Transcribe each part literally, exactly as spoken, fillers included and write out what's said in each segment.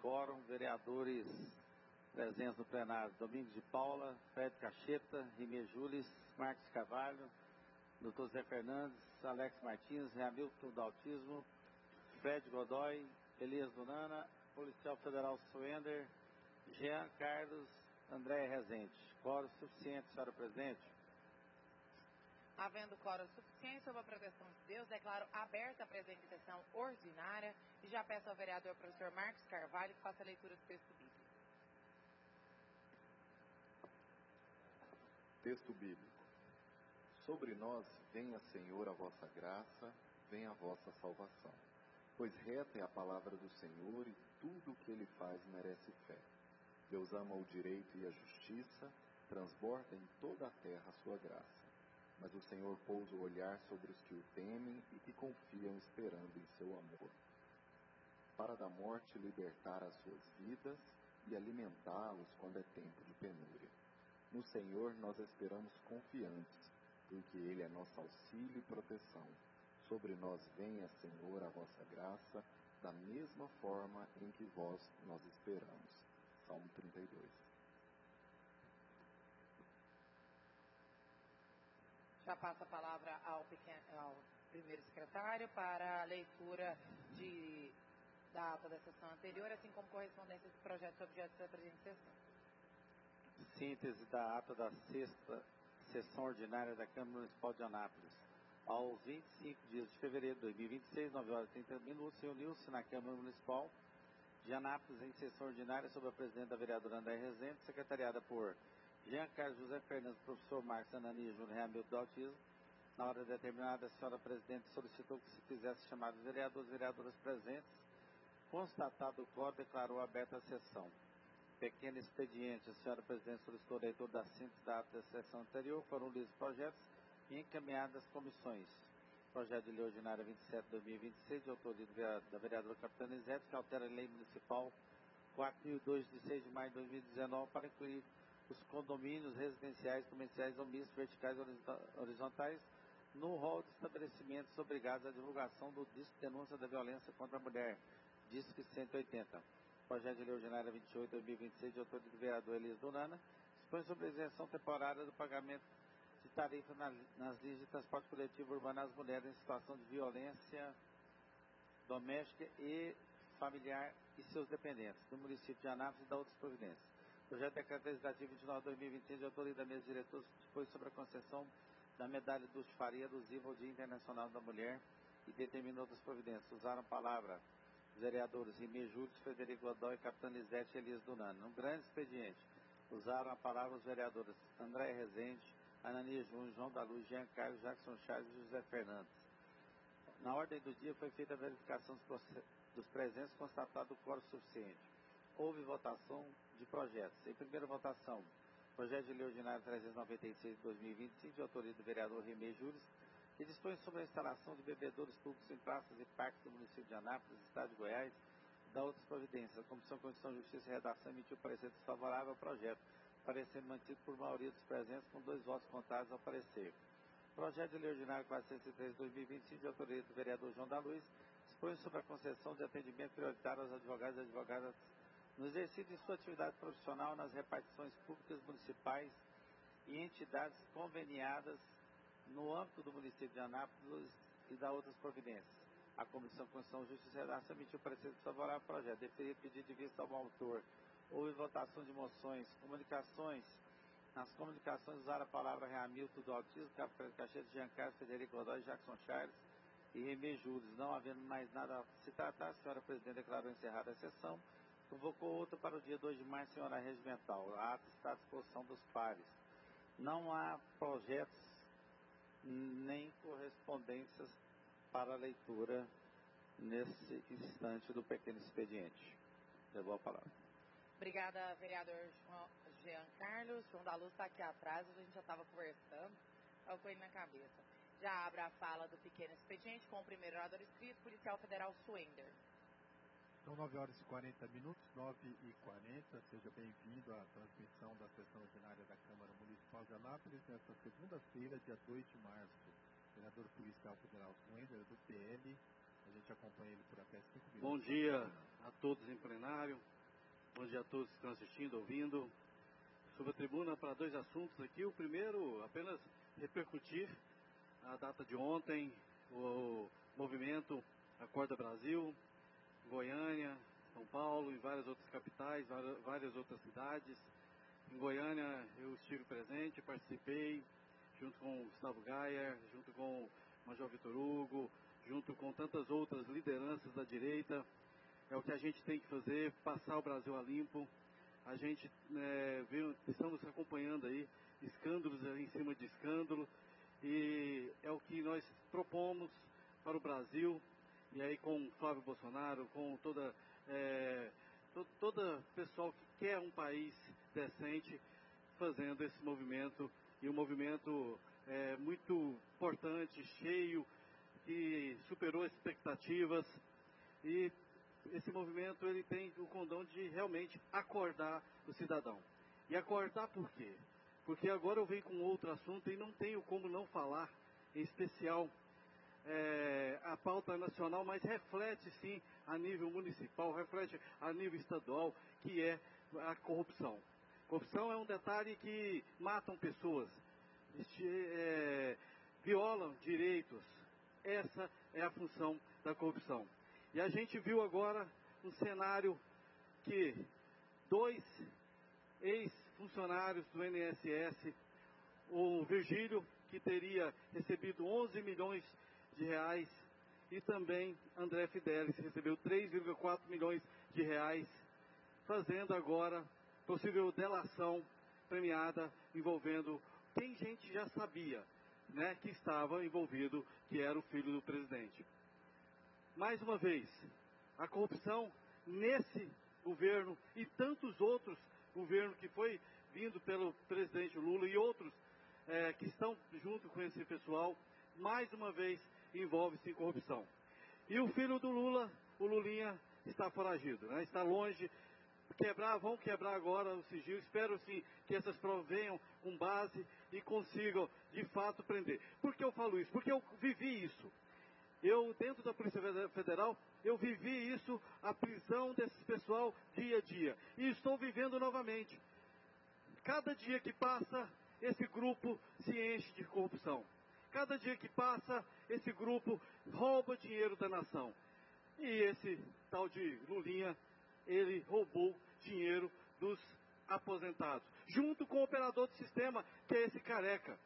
quórum, vereadores presentes no plenário: Domingos de Paula, Fred Cacheta, Rimê Jules, Marcos Carvalho, doutor Zé Fernandes, Alex Martins, Hamilton do Autismo, Fred Godoy, Elias Dunana, Policial Federal Suender, Jean Carlos, André Rezende. Quórum suficiente, senhora presidente. Havendo quórum suficiente, sob a proteção de Deus, declaro aberta a presente sessão ordinária e já peço ao vereador professor Marcos Carvalho que faça a leitura do texto bíblico. Texto bíblico. Sobre nós venha, Senhor, a vossa graça, venha a vossa salvação. Pois reta é a palavra do Senhor e tudo o que ele faz merece fé. Deus ama o direito e a justiça, transborda em toda a terra a sua graça. Mas o Senhor pousa o olhar sobre os que o temem e que confiam esperando em seu amor, para da morte libertar as suas vidas e alimentá-los quando é tempo de penúria. No Senhor nós esperamos confiantes, porque Ele é nosso auxílio e proteção. Sobre nós venha, Senhor, a vossa graça, da mesma forma em que vós nós esperamos. Salmo trinta e dois. Já passo a palavra ao, pequeno, ao primeiro secretário para a leitura de, da ata da sessão anterior, assim como correspondência dos projetos objetos da presente sessão. Síntese da ata da sexta sessão ordinária da Câmara Municipal de Anápolis. Aos vinte e cinco dias de fevereiro de dois mil e vinte e seis, nove horas e trinta minutos, reuniu-se na Câmara Municipal de Anápolis em sessão ordinária sob a presidente da vereadora André Rezende, secretariada por Jean Carlos José Fernandes, professor Marcos Anani Júnior Hamilton do Autismo. Na hora determinada, a senhora presidente solicitou que se fizesse chamada de vereadores e vereadoras presentes. Constatado o quórum, declarou aberta a sessão. Pequeno expediente, a senhora presidente solicitou o leitor da síntese da ata da sessão anterior, foram lidos projetos e encaminhados às comissões. Projeto de lei ordinária vinte e sete de dois mil e vinte e seis, de autoria da vereadora Capitana Izete, que altera a lei municipal quatro mil e dois, de seis de maio de dois mil e dezenove, para incluir os condomínios residenciais, comerciais ou mistos, verticais e horizontais, no rol de estabelecimentos obrigados à divulgação do disco de denúncia da violência contra a mulher, disco cento e oitenta. Projeto de lei ordinária vinte e oito de dois mil e vinte e seis, de autoria do vereador Elias Dunana, dispõe sobre a isenção temporária do pagamento de tarifa nas linhas de transporte coletivo urbano às mulheres em situação de violência doméstica e familiar e seus dependentes, do município de Anápolis e da outras providências. Projeto de decreto legislativo vinte e nove de dois mil e vinte e seis, de autoria da mesa de diretores, que dispôs sobre a concessão da medalha do Faria alusiva ao Dia Internacional da Mulher e determinou outras providências. Usaram a palavra os vereadores Rimê Júlio, Frederico Godoy, Capitã Izete e Elias Dunana. Num grande expediente, usaram a palavra os vereadores André Rezende, Ananias Júnior, João da Luz, Jean Carlos, Jackson Chaves e José Fernandes. Na ordem do dia foi feita a verificação dos, dos presentes, constatado o quórum suficiente. Houve votação de projetos. Em primeira votação, projeto de lei ordinário trezentos e noventa e seis de dois mil e vinte e cinco, de autoria do vereador Rimê Júlio, que dispõe sobre a instalação de bebedouros públicos em praças e parques do município de Anápolis, estado de Goiás, e da outras providências. A Comissão de Constituição, Justiça e Redação emitiu parecer desfavorável ao projeto, parecer mantido por maioria dos presentes, com dois votos contrários ao parecer. Projeto de lei ordinário quatrocentos e três de dois mil e vinte e cinco, de autoria do vereador João da Luz, dispõe sobre a concessão de atendimento prioritário aos advogados e advogadas no exercício de sua atividade profissional nas repartições públicas municipais e entidades conveniadas no âmbito do município de Anápolis e da outras providências. A Comissão de Constituição, Justiça e Redação emitiu parecer desfavorável ao projeto. Deferir pedido de vista ao autor. Houve votação de moções. Comunicações. Nas comunicações usaram a palavra Hamilton do Autismo, Capitão Cacheta, Jean Carlos, Frederico Godoy, Jackson Charles e Rimê Júlio. Não havendo mais nada a se tratar, a senhora presidente declarou encerrada a sessão. Convocou outra para o dia dois de março, senhora regimental. A ata está à disposição dos pares. Não há projetos nem correspondências para leitura nesse instante do pequeno expediente. Levou a palavra. Obrigada, vereador João, Jean Carlos. João da Luz está aqui atrás, a gente já estava conversando, estava com ele na cabeça. Já abre a fala do pequeno expediente com o primeiro orador inscrito, Policial Federal Suender. São nove horas e quarenta minutos, nove e quarenta. Seja bem-vindo à transmissão da sessão ordinária da Câmara Municipal de Anápolis, nesta segunda-feira, dia dois de março. Vereador Policial Federal Suender, do P L. A gente acompanha ele por até cinco minutos. Bom dia a todos em plenário. Bom dia a todos que estão assistindo, ouvindo. Sobre a tribuna, para dois assuntos aqui. O primeiro, apenas repercutir a data de ontem, o movimento Acorda Brasil, Goiânia, São Paulo e várias outras capitais, várias outras cidades. Em Goiânia eu estive presente, participei, junto com o Gustavo Gayer, junto com o Major Vitor Hugo, junto com tantas outras lideranças da direita. É o que a gente tem que fazer, passar o Brasil a limpo. A gente é, viu, estamos acompanhando aí escândalos em cima de escândalo, e é o que nós propomos para o Brasil, e aí com Flávio Bolsonaro, com toda é, to, toda pessoal que quer um país decente, fazendo esse movimento, e um movimento é, muito importante, cheio, que superou expectativas, e esse movimento ele tem o condão de realmente acordar o cidadão. E acordar por quê? Porque agora eu venho com outro assunto e não tenho como não falar, em especial é, a pauta nacional, mas reflete sim a nível municipal, reflete a nível estadual, que é a corrupção. Corrupção é um detalhe que matam pessoas, este, é, violam direitos. Essa é a função da corrupção. E a gente viu agora um cenário que dois ex-funcionários do I N S S, o Virgílio, que teria recebido onze milhões de reais, e também André Fidelis, que recebeu três vírgula quatro milhões de reais, fazendo agora possível delação premiada envolvendo quem a gente já sabia, né, que estava envolvido, que era o filho do presidente. Mais uma vez, a corrupção nesse governo e tantos outros governos que foi vindo pelo presidente Lula e outros é, que estão junto com esse pessoal, mais uma vez envolve-se em corrupção. E o filho do Lula, o Lulinha, está foragido, né? Está longe. Quebrar, vão quebrar agora o sigilo. Espero sim que essas provas venham com base e consigam de fato prender. Por que eu falo isso? Porque eu vivi isso. Eu, dentro da Polícia Federal, eu vivi isso, a prisão desse pessoal dia a dia. E estou vivendo novamente. Cada dia que passa, esse grupo se enche de corrupção. Cada dia que passa, esse grupo rouba dinheiro da nação. E esse tal de Lulinha, ele roubou dinheiro dos aposentados, junto com o operador do sistema, que é esse careca.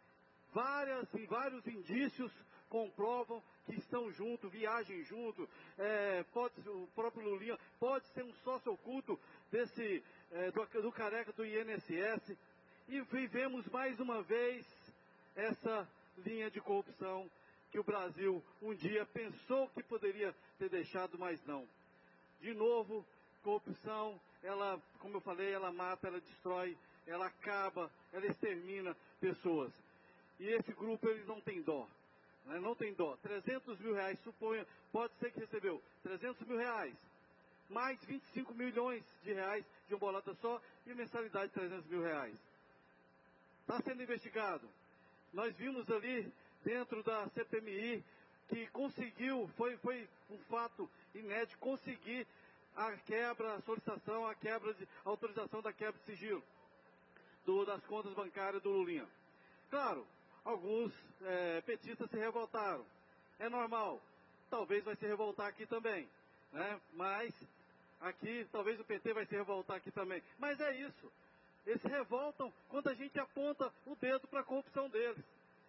Várias, vários indícios comprovam que estão juntos, viagem junto, é, pode, o próprio Lulinha pode ser um sócio oculto desse, é, do, do careca do I N S S, e vivemos mais uma vez essa linha de corrupção que o Brasil um dia pensou que poderia ter deixado, mas não. De novo, corrupção, ela, como eu falei, ela mata, ela destrói, ela acaba, ela extermina pessoas. E esse grupo, eles não tem dó, né? Não tem dó. trezentos mil reais, suponha, pode ser que recebeu trezentos mil reais, mais vinte e cinco milhões de reais de uma bolada só, e mensalidade de trezentos mil reais. Está sendo investigado. Nós vimos ali, dentro da C P M I, que conseguiu, foi, foi um fato inédito, conseguir a quebra, a solicitação, a quebra de a autorização da quebra de sigilo do, das contas bancárias do Lulinha. Claro, alguns é, petistas se revoltaram. É normal. Talvez vai se revoltar aqui também, né? Mas aqui, talvez o P T vai se revoltar aqui também. Mas é isso. Eles se revoltam quando a gente aponta o dedo para a corrupção deles.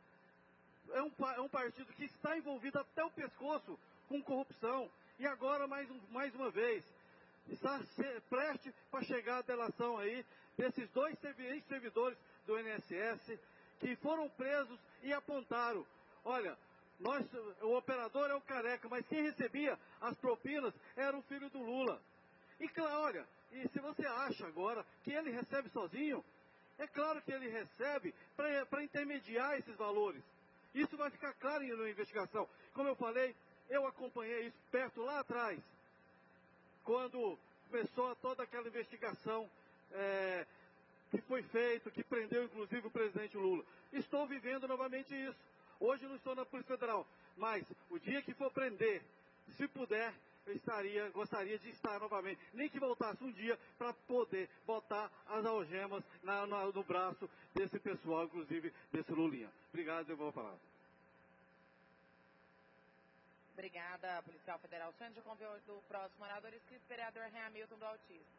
É um, é um partido que está envolvido até o pescoço com corrupção. E agora, mais, um, mais uma vez, está prestes para chegar a delação aí desses dois ex-servidores do I N S S que foram presos e apontaram: olha, nós, o operador é o careca, mas quem recebia as propinas era o filho do Lula. E claro, olha, e se você acha agora que ele recebe sozinho, é claro que ele recebe para intermediar esses valores. Isso vai ficar claro na investigação. Como eu falei, eu acompanhei isso perto lá atrás, quando começou toda aquela investigação é, que foi feita, que prendeu inclusive o presidente Lula. Estou vivendo novamente isso. Hoje não estou na Polícia Federal, mas o dia que for prender, se puder, eu estaria, gostaria de estar novamente, nem que voltasse um dia para poder botar as algemas na, na, no braço desse pessoal, inclusive desse Lulinha. Obrigado, eu vou falar. Obrigada, policial federal. Senhor, de convido o próximo orador inscrito, vereador Hamilton do Altíssimo.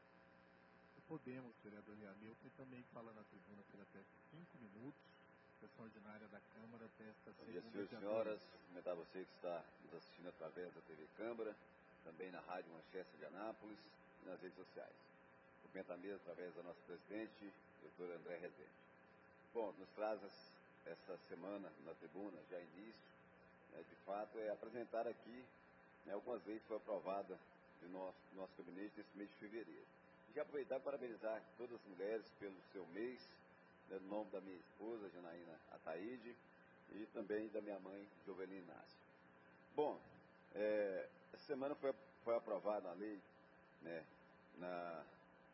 Podemos, vereador Hamilton, também fala na tribuna por até cinco minutos. Sessão ordinária da Câmara desta segunda. Bom dia, senhores e senhoras. Cumprimentar você que está nos assistindo através da T V Câmara, também na Rádio Manchester de Anápolis e nas redes sociais. Cumprimento a mesa através da nossa presidente, doutor André Rezende. Bom, nos traz essa semana na tribuna, já início, né, de fato, é apresentar aqui, né, algumas leis que foram aprovadas de nosso, nosso gabinete nesse mês de fevereiro. E já aproveitar para parabenizar todas as mulheres pelo seu mês, no nome da minha esposa, Janaína Ataíde, e também da minha mãe, Jovelina Inácio. Bom, é, essa semana foi, foi aprovada a lei, né, na,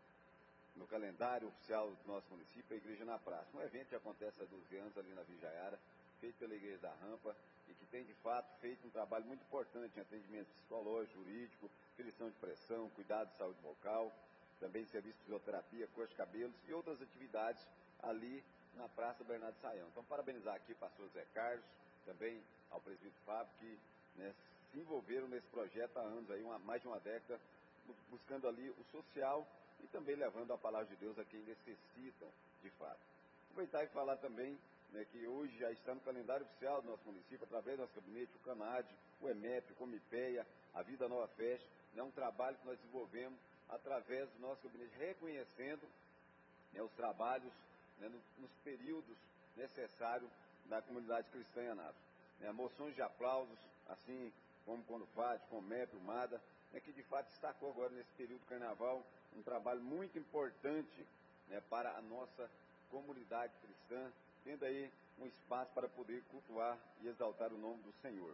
no calendário oficial do nosso município, a Igreja na Praça. Um evento que acontece há doze anos ali na Vijayara, feito pela Igreja da Rampa, e que tem, de fato, feito um trabalho muito importante em atendimento psicológico, jurídico, aferição de pressão, cuidado de saúde vocal, também serviço de fisioterapia, cor de cabelos e outras atividades ali na Praça Bernardo Saião. Então, parabenizar aqui o pastor Zé Carlos, também ao presbítero Fábio, que, né, se envolveram nesse projeto há anos, aí, uma, mais de uma década, buscando ali o social e também levando a palavra de Deus a quem necessitam, de fato. Aproveitar e falar também, né, que hoje já está no calendário oficial do nosso município, através do nosso gabinete, o CANAD, o EMEP, o Comipeia, a Vida Nova Fest, é um trabalho que nós desenvolvemos através do nosso gabinete, reconhecendo, né, os trabalhos, né, no, nos períodos necessários da comunidade cristã em Anápolis. Né, moções de aplausos, assim como quando Fátima, como o MEP, o MADA, né, que de fato destacou agora nesse período do carnaval um trabalho muito importante, né, para a nossa comunidade cristã, tendo aí um espaço para poder cultuar e exaltar o nome do Senhor.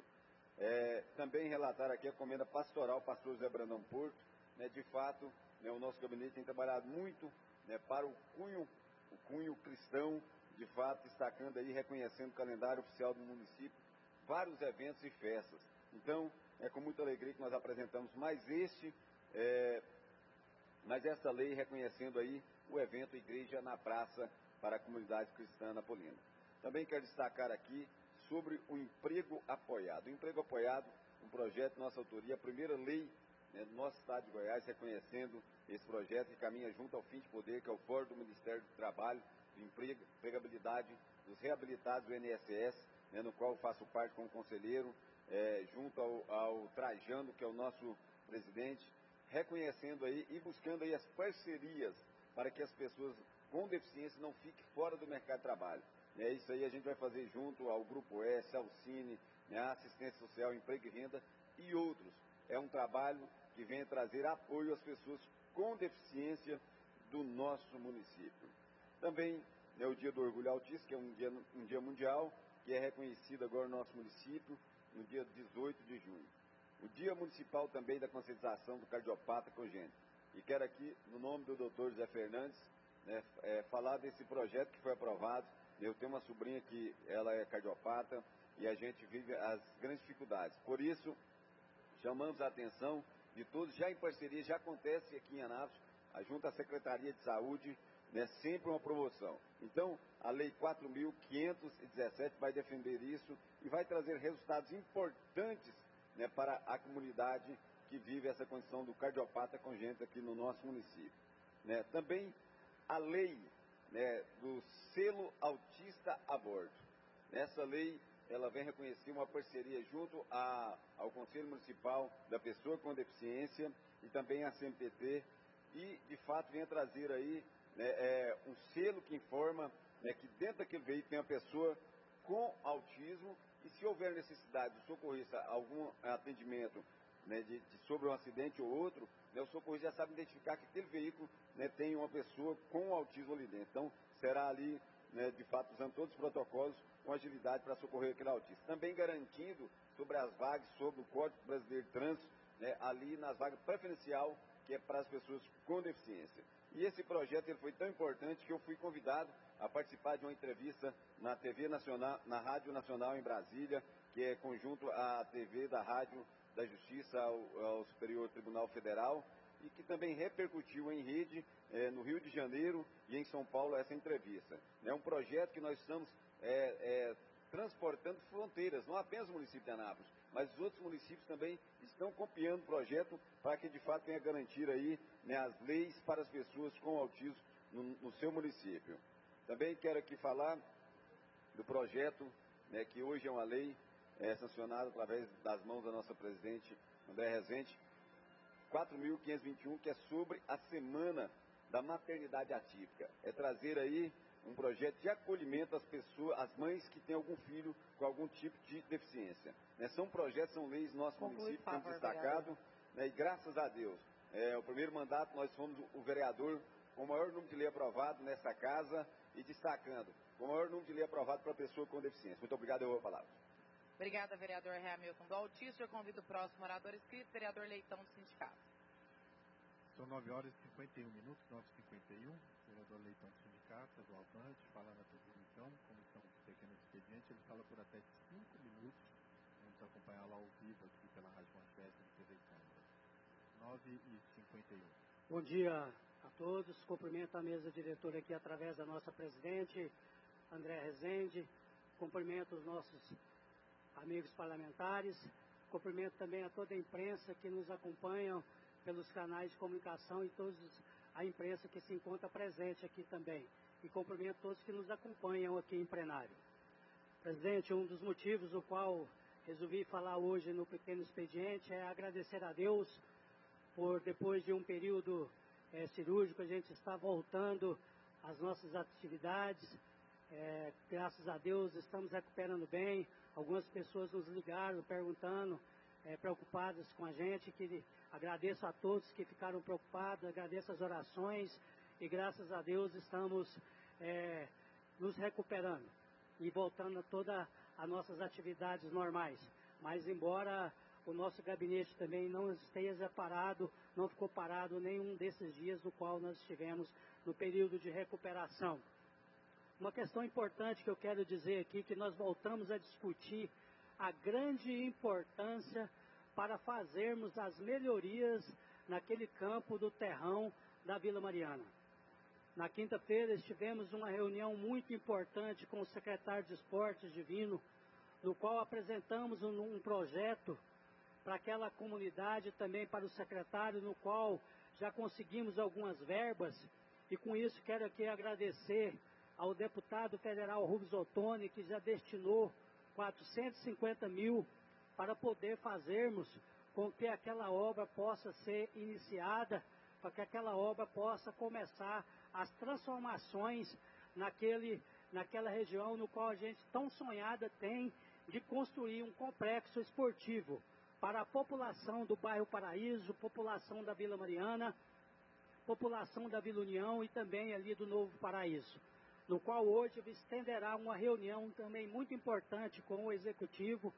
É, também relatar aqui a comenda pastoral, pastor José Brandão Porto, né, de fato, né, o nosso gabinete tem trabalhado muito, né, para o cunho, o cunho cristão, de fato, destacando aí, reconhecendo o calendário oficial do município, vários eventos e festas. Então, é com muita alegria que nós apresentamos mais este, é, mais essa lei reconhecendo aí o evento Igreja na Praça para a comunidade cristã napolina. Também quero destacar aqui sobre o emprego apoiado. O emprego apoiado, um projeto de nossa autoria, a primeira lei, né, do nosso estado de Goiás, reconhecendo esse projeto que caminha junto ao fim de poder, que é o Fórum do Ministério do Trabalho, de emprego, empregabilidade dos reabilitados do I N S S, né, no qual faço parte como conselheiro, é, junto ao, ao Trajano, que é o nosso presidente, reconhecendo aí e buscando aí as parcerias para que as pessoas com deficiência não fiquem fora do mercado de trabalho. É isso aí, a gente vai fazer junto ao Grupo S, ao Cine, né, a Assistência Social, Emprego e Renda e outros. É um trabalho que vem trazer apoio às pessoas com deficiência do nosso município. Também é o Dia do Orgulho Autista, que é um dia, um dia mundial, que é reconhecido agora no nosso município, no dia dezoito de junho. O Dia Municipal também da Conscientização do Cardiopata Congênito. E quero aqui, no nome do doutor José Fernandes, né, é, falar desse projeto que foi aprovado. Eu tenho uma sobrinha que ela é cardiopata e a gente vive as grandes dificuldades. Por isso, chamamos a atenção de todos, já em parceria, já acontece aqui em Anápolis, junto à Secretaria de Saúde, né, sempre uma promoção. Então, a Lei quatro mil quinhentos e dezessete vai defender isso e vai trazer resultados importantes, né, para a comunidade que vive essa condição do cardiopata congênito aqui no nosso município. Né. Também a lei, né, do selo autista a bordo. Essa lei, ela vem reconhecer uma parceria junto a, ao Conselho Municipal da Pessoa com Deficiência e também a C M P T e, de fato, vem trazer aí, né, é, um selo que informa, né, que dentro daquele veículo tem a pessoa com autismo e se houver necessidade de socorrista algum atendimento, né, de, de, sobre um acidente ou outro, né, o socorrista já sabe identificar que aquele veículo, né, tem uma pessoa com autismo ali dentro. Então, será ali, né, de fato, usando todos os protocolos com agilidade para socorrer aquele autista. Também garantindo sobre as vagas, sobre o Código Brasileiro de Trânsito, né, ali nas vagas preferencial, que é para as pessoas com deficiência. E esse projeto ele foi tão importante que eu fui convidado a participar de uma entrevista na T V Nacional, na Rádio Nacional em Brasília, que é conjunto à T V da Rádio da Justiça ao, ao Superior Tribunal Federal e que também repercutiu em rede eh, no Rio de Janeiro e em São Paulo essa entrevista. É um projeto que nós estamos é, é, transportando fronteiras, não apenas o município de Anápolis, mas os outros municípios também estão copiando o projeto para que de fato venha garantir aí, né, as leis para as pessoas com autismo no, no seu município. Também quero aqui falar do projeto, né, que hoje é uma lei é, sancionada através das mãos da nossa presidente André Rezende, quatro mil quinhentos e vinte e um, que é sobre a Semana da Maternidade Atípica. É trazer aí um projeto de acolhimento às pessoas, às mães que têm algum filho com algum tipo de deficiência. Né, são projetos, são leis no nosso município que temos destacado, né, e graças a Deus, é, o primeiro mandato nós fomos o vereador com o maior número de lei aprovado nessa casa e destacando, com o maior número de lei aprovado para pessoa com deficiência. Muito obrigado, eu vou a palavra. Obrigada, vereador Hamilton do Altício. Eu convido o próximo orador inscrito, vereador Leitão do Sindicato. São nove horas e cinquenta e um minutos, nove e cinquenta e um. Vereador Leitão do Sindicato, do Altante, fala na Comissão, Comissão de Pequeno Expediente. Ele fala por até cinco minutos. Vamos acompanhá-lo ao vivo aqui pela Rádio Manchester e T V Câmara. nove e cinquenta e um. Bom dia a todos. Cumprimento a mesa diretora aqui através da nossa presidente, André Rezende. Cumprimento os nossos amigos parlamentares. Cumprimento também a toda a imprensa que nos acompanha pelos canais de comunicação e toda a imprensa que se encontra presente aqui também. E cumprimento todos que nos acompanham aqui em plenário. Presidente, um dos motivos do qual resolvi falar hoje no pequeno expediente é agradecer a Deus por, depois de um período é, cirúrgico, a gente está voltando às nossas atividades. É, graças a Deus estamos recuperando bem. Algumas pessoas nos ligaram perguntando, é, preocupadas com a gente, que agradeço a todos que ficaram preocupados, agradeço as orações e graças a Deus estamos é, nos recuperando e voltando a todas as nossas atividades normais. Mas embora o nosso gabinete também não esteja parado, não ficou parado nenhum desses dias no qual nós estivemos no período de recuperação. Uma questão importante que eu quero dizer aqui, que nós voltamos a discutir a grande importância para fazermos as melhorias naquele campo do terrão da Vila Mariana. Na quinta-feira estivemos numa reunião muito importante com o secretário de Esportes Divino, no qual apresentamos um, um projeto para aquela comunidade, também para o secretário, no qual já conseguimos algumas verbas, e com isso quero aqui agradecer ao deputado federal Rubens Ottoni, que já destinou quatrocentos e cinquenta mil para poder fazermos com que aquela obra possa ser iniciada, para que aquela obra possa começar as transformações naquele, naquela região no qual a gente tão sonhada tem de construir um complexo esportivo para a população do bairro Paraíso, população da Vila Mariana, população da Vila União e também ali do Novo Paraíso, no qual hoje estenderá uma reunião também muito importante com o Executivo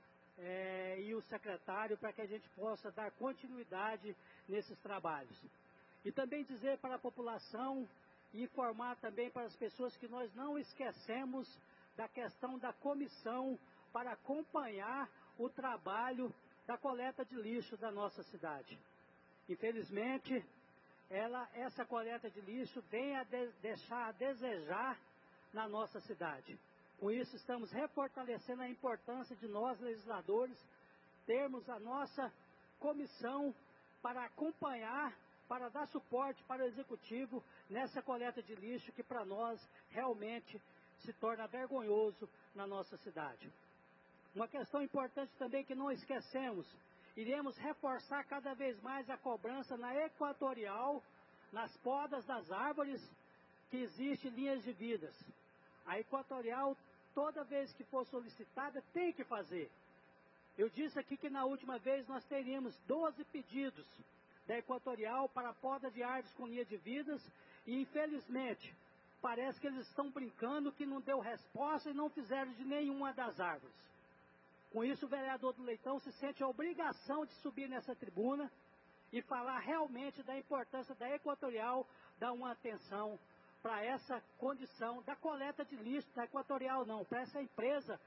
é, e o secretário para que a gente possa dar continuidade nesses trabalhos. E também dizer para a população e informar também para as pessoas que nós não esquecemos da questão da comissão para acompanhar o trabalho da coleta de lixo da nossa cidade. Infelizmente, ela, essa coleta de lixo vem a de, deixar a desejar na nossa cidade. Com isso, estamos refortalecendo a importância de nós, legisladores, termos a nossa comissão para acompanhar, para dar suporte para o Executivo nessa coleta de lixo que para nós realmente se torna vergonhoso na nossa cidade. Uma questão importante também que não esquecemos, iremos reforçar cada vez mais a cobrança na Equatorial, nas podas das árvores, que existem linhas de vidas. A Equatorial, toda vez que for solicitada, tem que fazer. Eu disse aqui que na última vez nós teríamos doze pedidos da Equatorial para a poda de árvores com linha de vidas e, infelizmente, parece que eles estão brincando que não deu resposta e não fizeram de nenhuma das árvores. Com isso, o vereador do Leitão se sente a obrigação de subir nessa tribuna e falar realmente da importância da Equatorial, dar uma atenção para essa condição da coleta de lixo da Equatorial, não, para essa empresa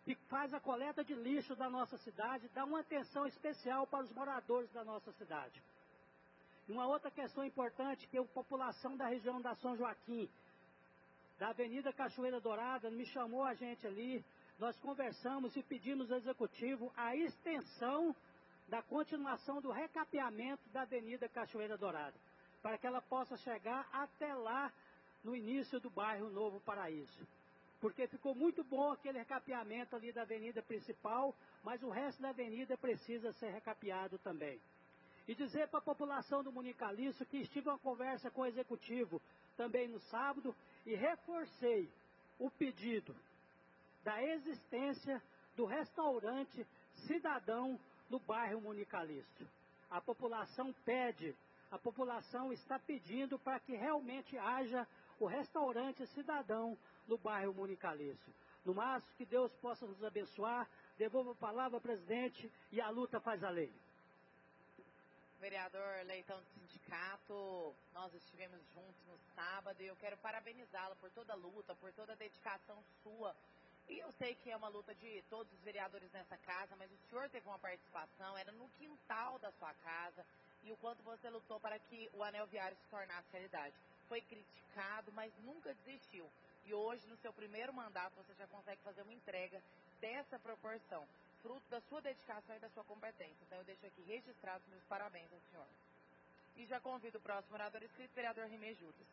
que faz a coleta de lixo da nossa cidade, dá uma atenção especial para os moradores da nossa cidade. Uma outra questão importante, que a população da região da São Joaquim, da Avenida Cachoeira Dourada, me chamou a gente ali, nós conversamos e pedimos ao Executivo a extensão da continuação do recapeamento da Avenida Cachoeira Dourada, para que ela possa chegar até lá, no início do bairro Novo Paraíso. Porque ficou muito bom aquele recapeamento ali da avenida principal, mas o resto da avenida precisa ser recapeado também. E dizer para a população do Municaliço que estive uma conversa com o Executivo também no sábado e reforcei o pedido da existência do restaurante Cidadão no bairro Municaliço. A população pede, a população está pedindo para que realmente haja o restaurante Cidadão no bairro Municaliço. No máximo, que Deus possa nos abençoar. Devolvo a palavra ao presidente e a luta faz a lei. Vereador Leitão do Sindicato, nós estivemos juntos no sábado e eu quero parabenizá-lo por toda a luta, por toda a dedicação sua. E eu sei que é uma luta de todos os vereadores nessa casa, mas o senhor teve uma participação, era no quintal da sua casa, e o quanto você lutou para que o anel viário se tornasse realidade. Foi criticado, mas nunca desistiu. E hoje, no seu primeiro mandato, você já consegue fazer uma entrega dessa proporção, fruto da sua dedicação e da sua competência. Então, eu deixo aqui registrados meus parabéns ao senhor. E já convido o próximo orador inscrito, vereador Rimé Júlio.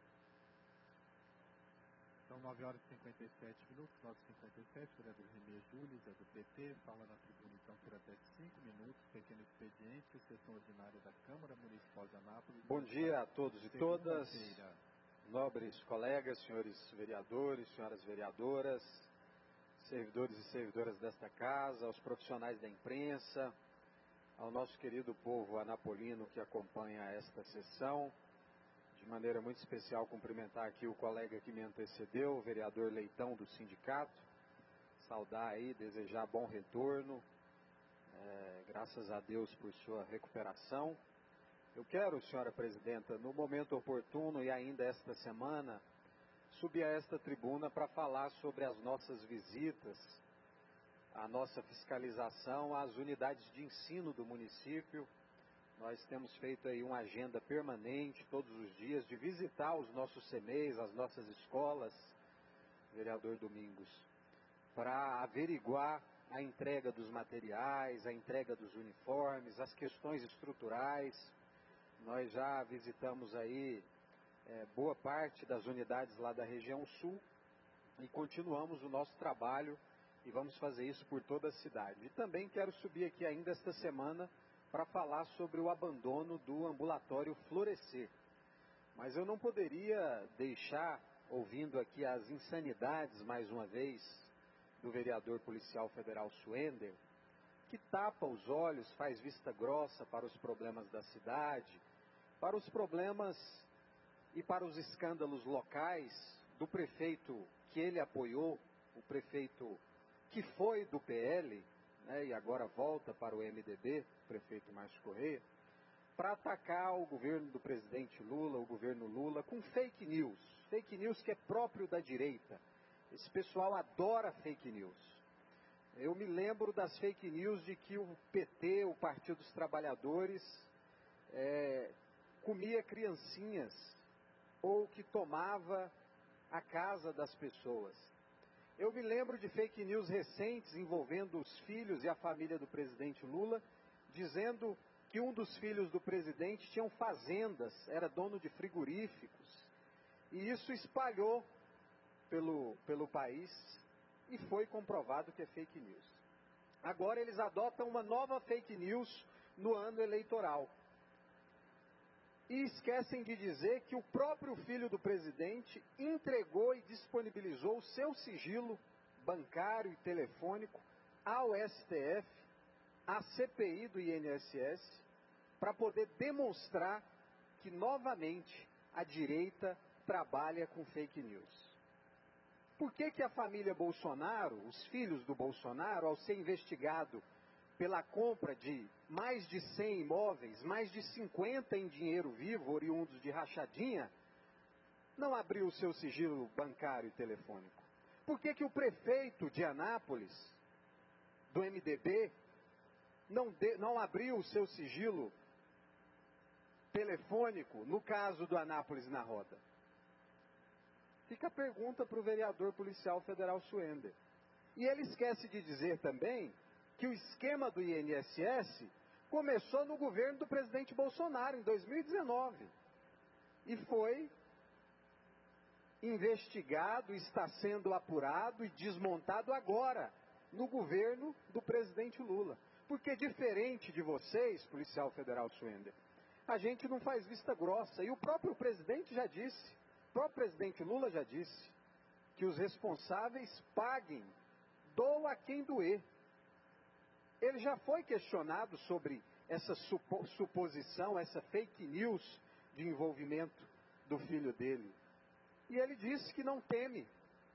São nove horas e cinquenta e sete minutos, nove e cinquenta e sete, vereador Rimé Júlio, é do P T, fala na tribuna então por até cinco minutos, pequeno expediente, sessão ordinária da Câmara Municipal de Anápolis. Bom dia a todos e todas, nobres colegas, senhores vereadores, senhoras vereadoras, servidores e servidoras desta casa, aos profissionais da imprensa, ao nosso querido povo anapolino que acompanha esta sessão. De maneira muito especial, cumprimentar aqui o colega que me antecedeu, o vereador Leitão do Sindicato, saudar aí, desejar bom retorno, é, graças a Deus por sua recuperação. Eu quero, senhora presidenta, no momento oportuno e ainda esta semana, subir a esta tribuna para falar sobre as nossas visitas, a nossa fiscalização às unidades de ensino do município. Nós temos feito aí uma agenda permanente, todos os dias, de visitar os nossos C M E is, as nossas escolas, vereador Domingos, para averiguar a entrega dos materiais, a entrega dos uniformes, as questões estruturais. Nós já visitamos aí é, boa parte das unidades lá da região sul e continuamos o nosso trabalho e vamos fazer isso por toda a cidade. E também quero subir aqui ainda esta semana para falar sobre o abandono do ambulatório Florescer. Mas eu não poderia deixar, ouvindo aqui as insanidades, mais uma vez, do vereador policial federal Suender, que tapa os olhos, faz vista grossa para os problemas da cidade, para os problemas e para os escândalos locais do prefeito que ele apoiou, o prefeito que foi do P L, né, e agora volta para o M D B, o prefeito Márcio Correia, para atacar o governo do presidente Lula, o governo Lula, com fake news. Fake news que é próprio da direita. Esse pessoal adora fake news. Eu me lembro das fake news de que o P T, o Partido dos Trabalhadores, é, comia criancinhas ou que tomava a casa das pessoas. Eu me lembro de fake news recentes envolvendo os filhos e a família do presidente Lula, dizendo que um dos filhos do presidente tinha fazendas, era dono de frigoríficos, e isso espalhou pelo, pelo país e foi comprovado que é fake news. Agora eles adotam uma nova fake news no ano eleitoral. E esquecem de dizer que o próprio filho do presidente entregou e disponibilizou o seu sigilo bancário e telefônico ao S T F, à C P I do I N S S, para poder demonstrar que novamente a direita trabalha com fake news. Por que que a família Bolsonaro, os filhos do Bolsonaro, ao ser investigado pela compra de mais de cem imóveis, mais de cinquenta em dinheiro vivo, oriundos de rachadinha, não abriu o seu sigilo bancário e telefônico? Por que que o prefeito de Anápolis, do M D B, não, de, não abriu o seu sigilo telefônico no caso do Anápolis na Roda? Fica a pergunta para o vereador policial federal Suender. E ele esquece de dizer também que o esquema do I N S S começou no governo do presidente Bolsonaro, em dois mil e dezenove. E foi investigado, está sendo apurado e desmontado agora, no governo do presidente Lula. Porque diferente de vocês, policial federal Suender, a gente não faz vista grossa. E o próprio presidente já disse, o próprio presidente Lula já disse, que os responsáveis paguem, doa quem doer. Ele já foi questionado sobre essa supo, suposição, essa fake news de envolvimento do filho dele. E ele disse que não teme.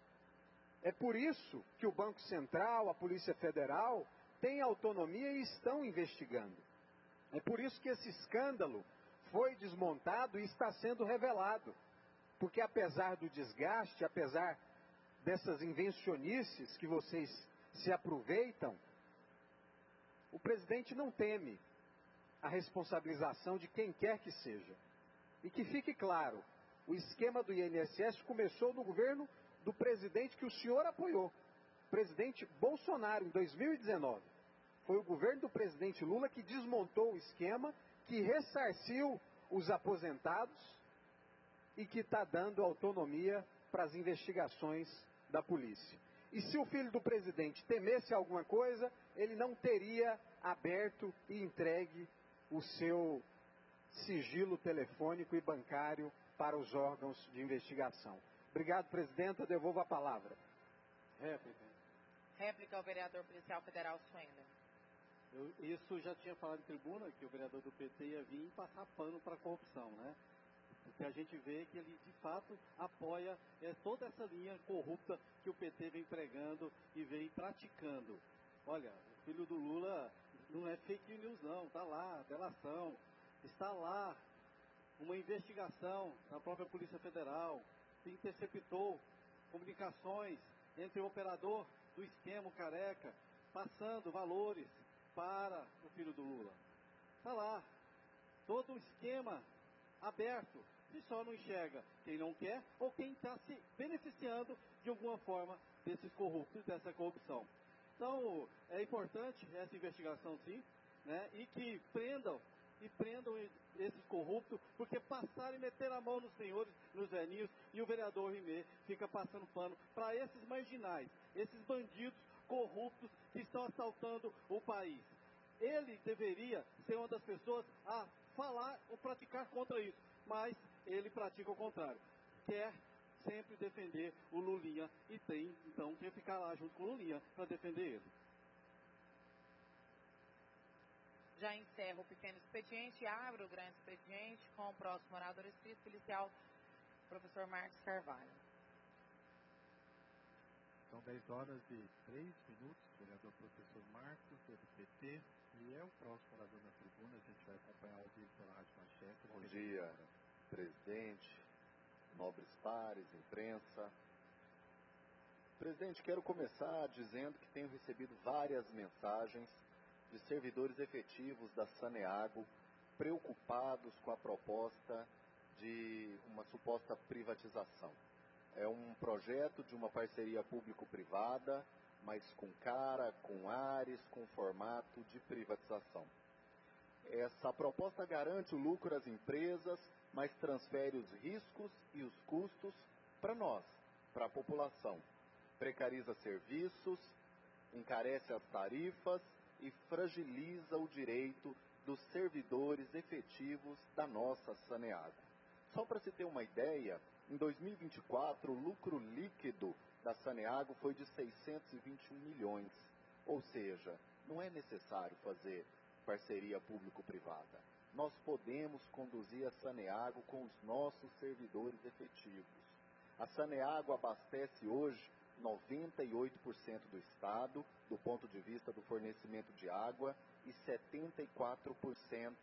É por isso que o Banco Central, a Polícia Federal, têm autonomia e estão investigando. É por isso que esse escândalo foi desmontado e está sendo revelado. Porque apesar do desgaste, apesar dessas invencionices que vocês se aproveitam, o presidente não teme a responsabilização de quem quer que seja. E que fique claro, o esquema do I N S S começou no governo do presidente que o senhor apoiou, presidente Bolsonaro, em dois mil e dezenove. Foi o governo do presidente Lula que desmontou o esquema, que ressarciu os aposentados e que está dando autonomia para as investigações da polícia. E se o filho do presidente temesse alguma coisa, ele não teria aberto e entregue o seu sigilo telefônico e bancário para os órgãos de investigação. Obrigado, presidenta. Devolvo a palavra. Réplica. Réplica ao vereador policial federal Suender. Eu, isso já tinha falado em tribuna, que o vereador do P T ia vir passar pano para a corrupção, né? Porque a gente vê que ele, de fato, apoia é, toda essa linha corrupta que o P T vem pregando e vem praticando. Olha, o filho do Lula não é fake news não, está lá, delação, está lá uma investigação da própria Polícia Federal, que interceptou comunicações entre o operador do esquema Careca, passando valores para o filho do Lula. Está lá, todo o esquema aberto, e só não enxerga quem não quer ou quem está se beneficiando de alguma forma desses corruptos, dessa corrupção. Então, é importante essa investigação sim, né, e que prendam, e prendam esses corruptos, porque passaram e meteram a mão nos senhores, nos velhinhos, e o vereador Rimé fica passando pano para esses marginais, esses bandidos corruptos que estão assaltando o país. Ele deveria ser uma das pessoas a falar ou praticar contra isso, mas ele pratica o contrário. Quer sempre defender o Lulinha e tem, então, que ficar lá junto com o Lulinha para defender ele. Já encerro o pequeno expediente e abro o grande expediente com o próximo orador escrito, policial professor Marcos Carvalho. São dez horas e três minutos, vereador professor Marcos, do P T, e é o próximo orador na tribuna, a gente vai acompanhar ao vivo pela Rádio Manchete. Bom dia, presidente, nobres pares, imprensa. Presidente, quero começar dizendo que tenho recebido várias mensagens de servidores efetivos da Saneago preocupados com a proposta de uma suposta privatização. É um projeto de uma parceria público-privada, mas com cara, com ares, com formato de privatização. Essa proposta garante o lucro às empresas, mas transfere os riscos e os custos para nós, para a população. Precariza serviços, encarece as tarifas e fragiliza o direito dos servidores efetivos da nossa Saneago. Só para se ter uma ideia, em dois mil e vinte e quatro, o lucro líquido da Saneago foi de seiscentos e vinte e um milhões. Ou seja, não é necessário fazer parceria público-privada. Nós podemos conduzir a Saneago com os nossos servidores efetivos. A Saneago abastece hoje noventa e oito por cento do estado, do ponto de vista do fornecimento de água, e setenta e quatro por cento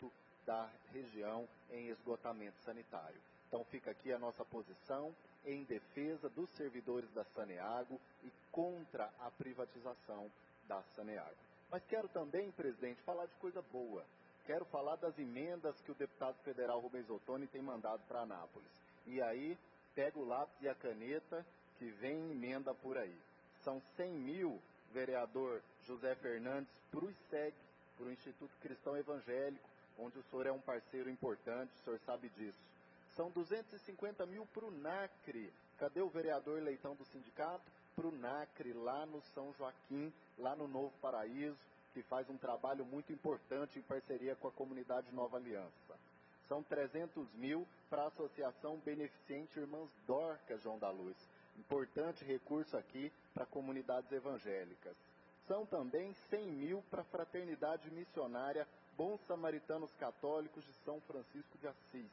da região em esgotamento sanitário. Então fica aqui a nossa posição em defesa dos servidores da Saneago e contra a privatização da Saneago. Mas quero também, presidente, falar de coisa boa. Quero falar das emendas que o deputado federal Rubens Ottoni tem mandado para Anápolis. E aí, pega o lápis e a caneta que vem emenda por aí. São cem mil, vereador José Fernandes, para o I S E G, para o Instituto Cristão Evangélico, onde o senhor é um parceiro importante, o senhor sabe disso. São duzentos e cinquenta mil para o NACRE. Cadê o vereador Leitão do sindicato? Para o NACRE, lá no São Joaquim, lá no Novo Paraíso, que faz um trabalho muito importante em parceria com a comunidade Nova Aliança. São trezentos mil para a Associação Beneficente Irmãs Dorcas, João da Luz. Importante recurso aqui para comunidades evangélicas. São também cem mil para a Fraternidade Missionária Bons Samaritanos Católicos de São Francisco de Assis.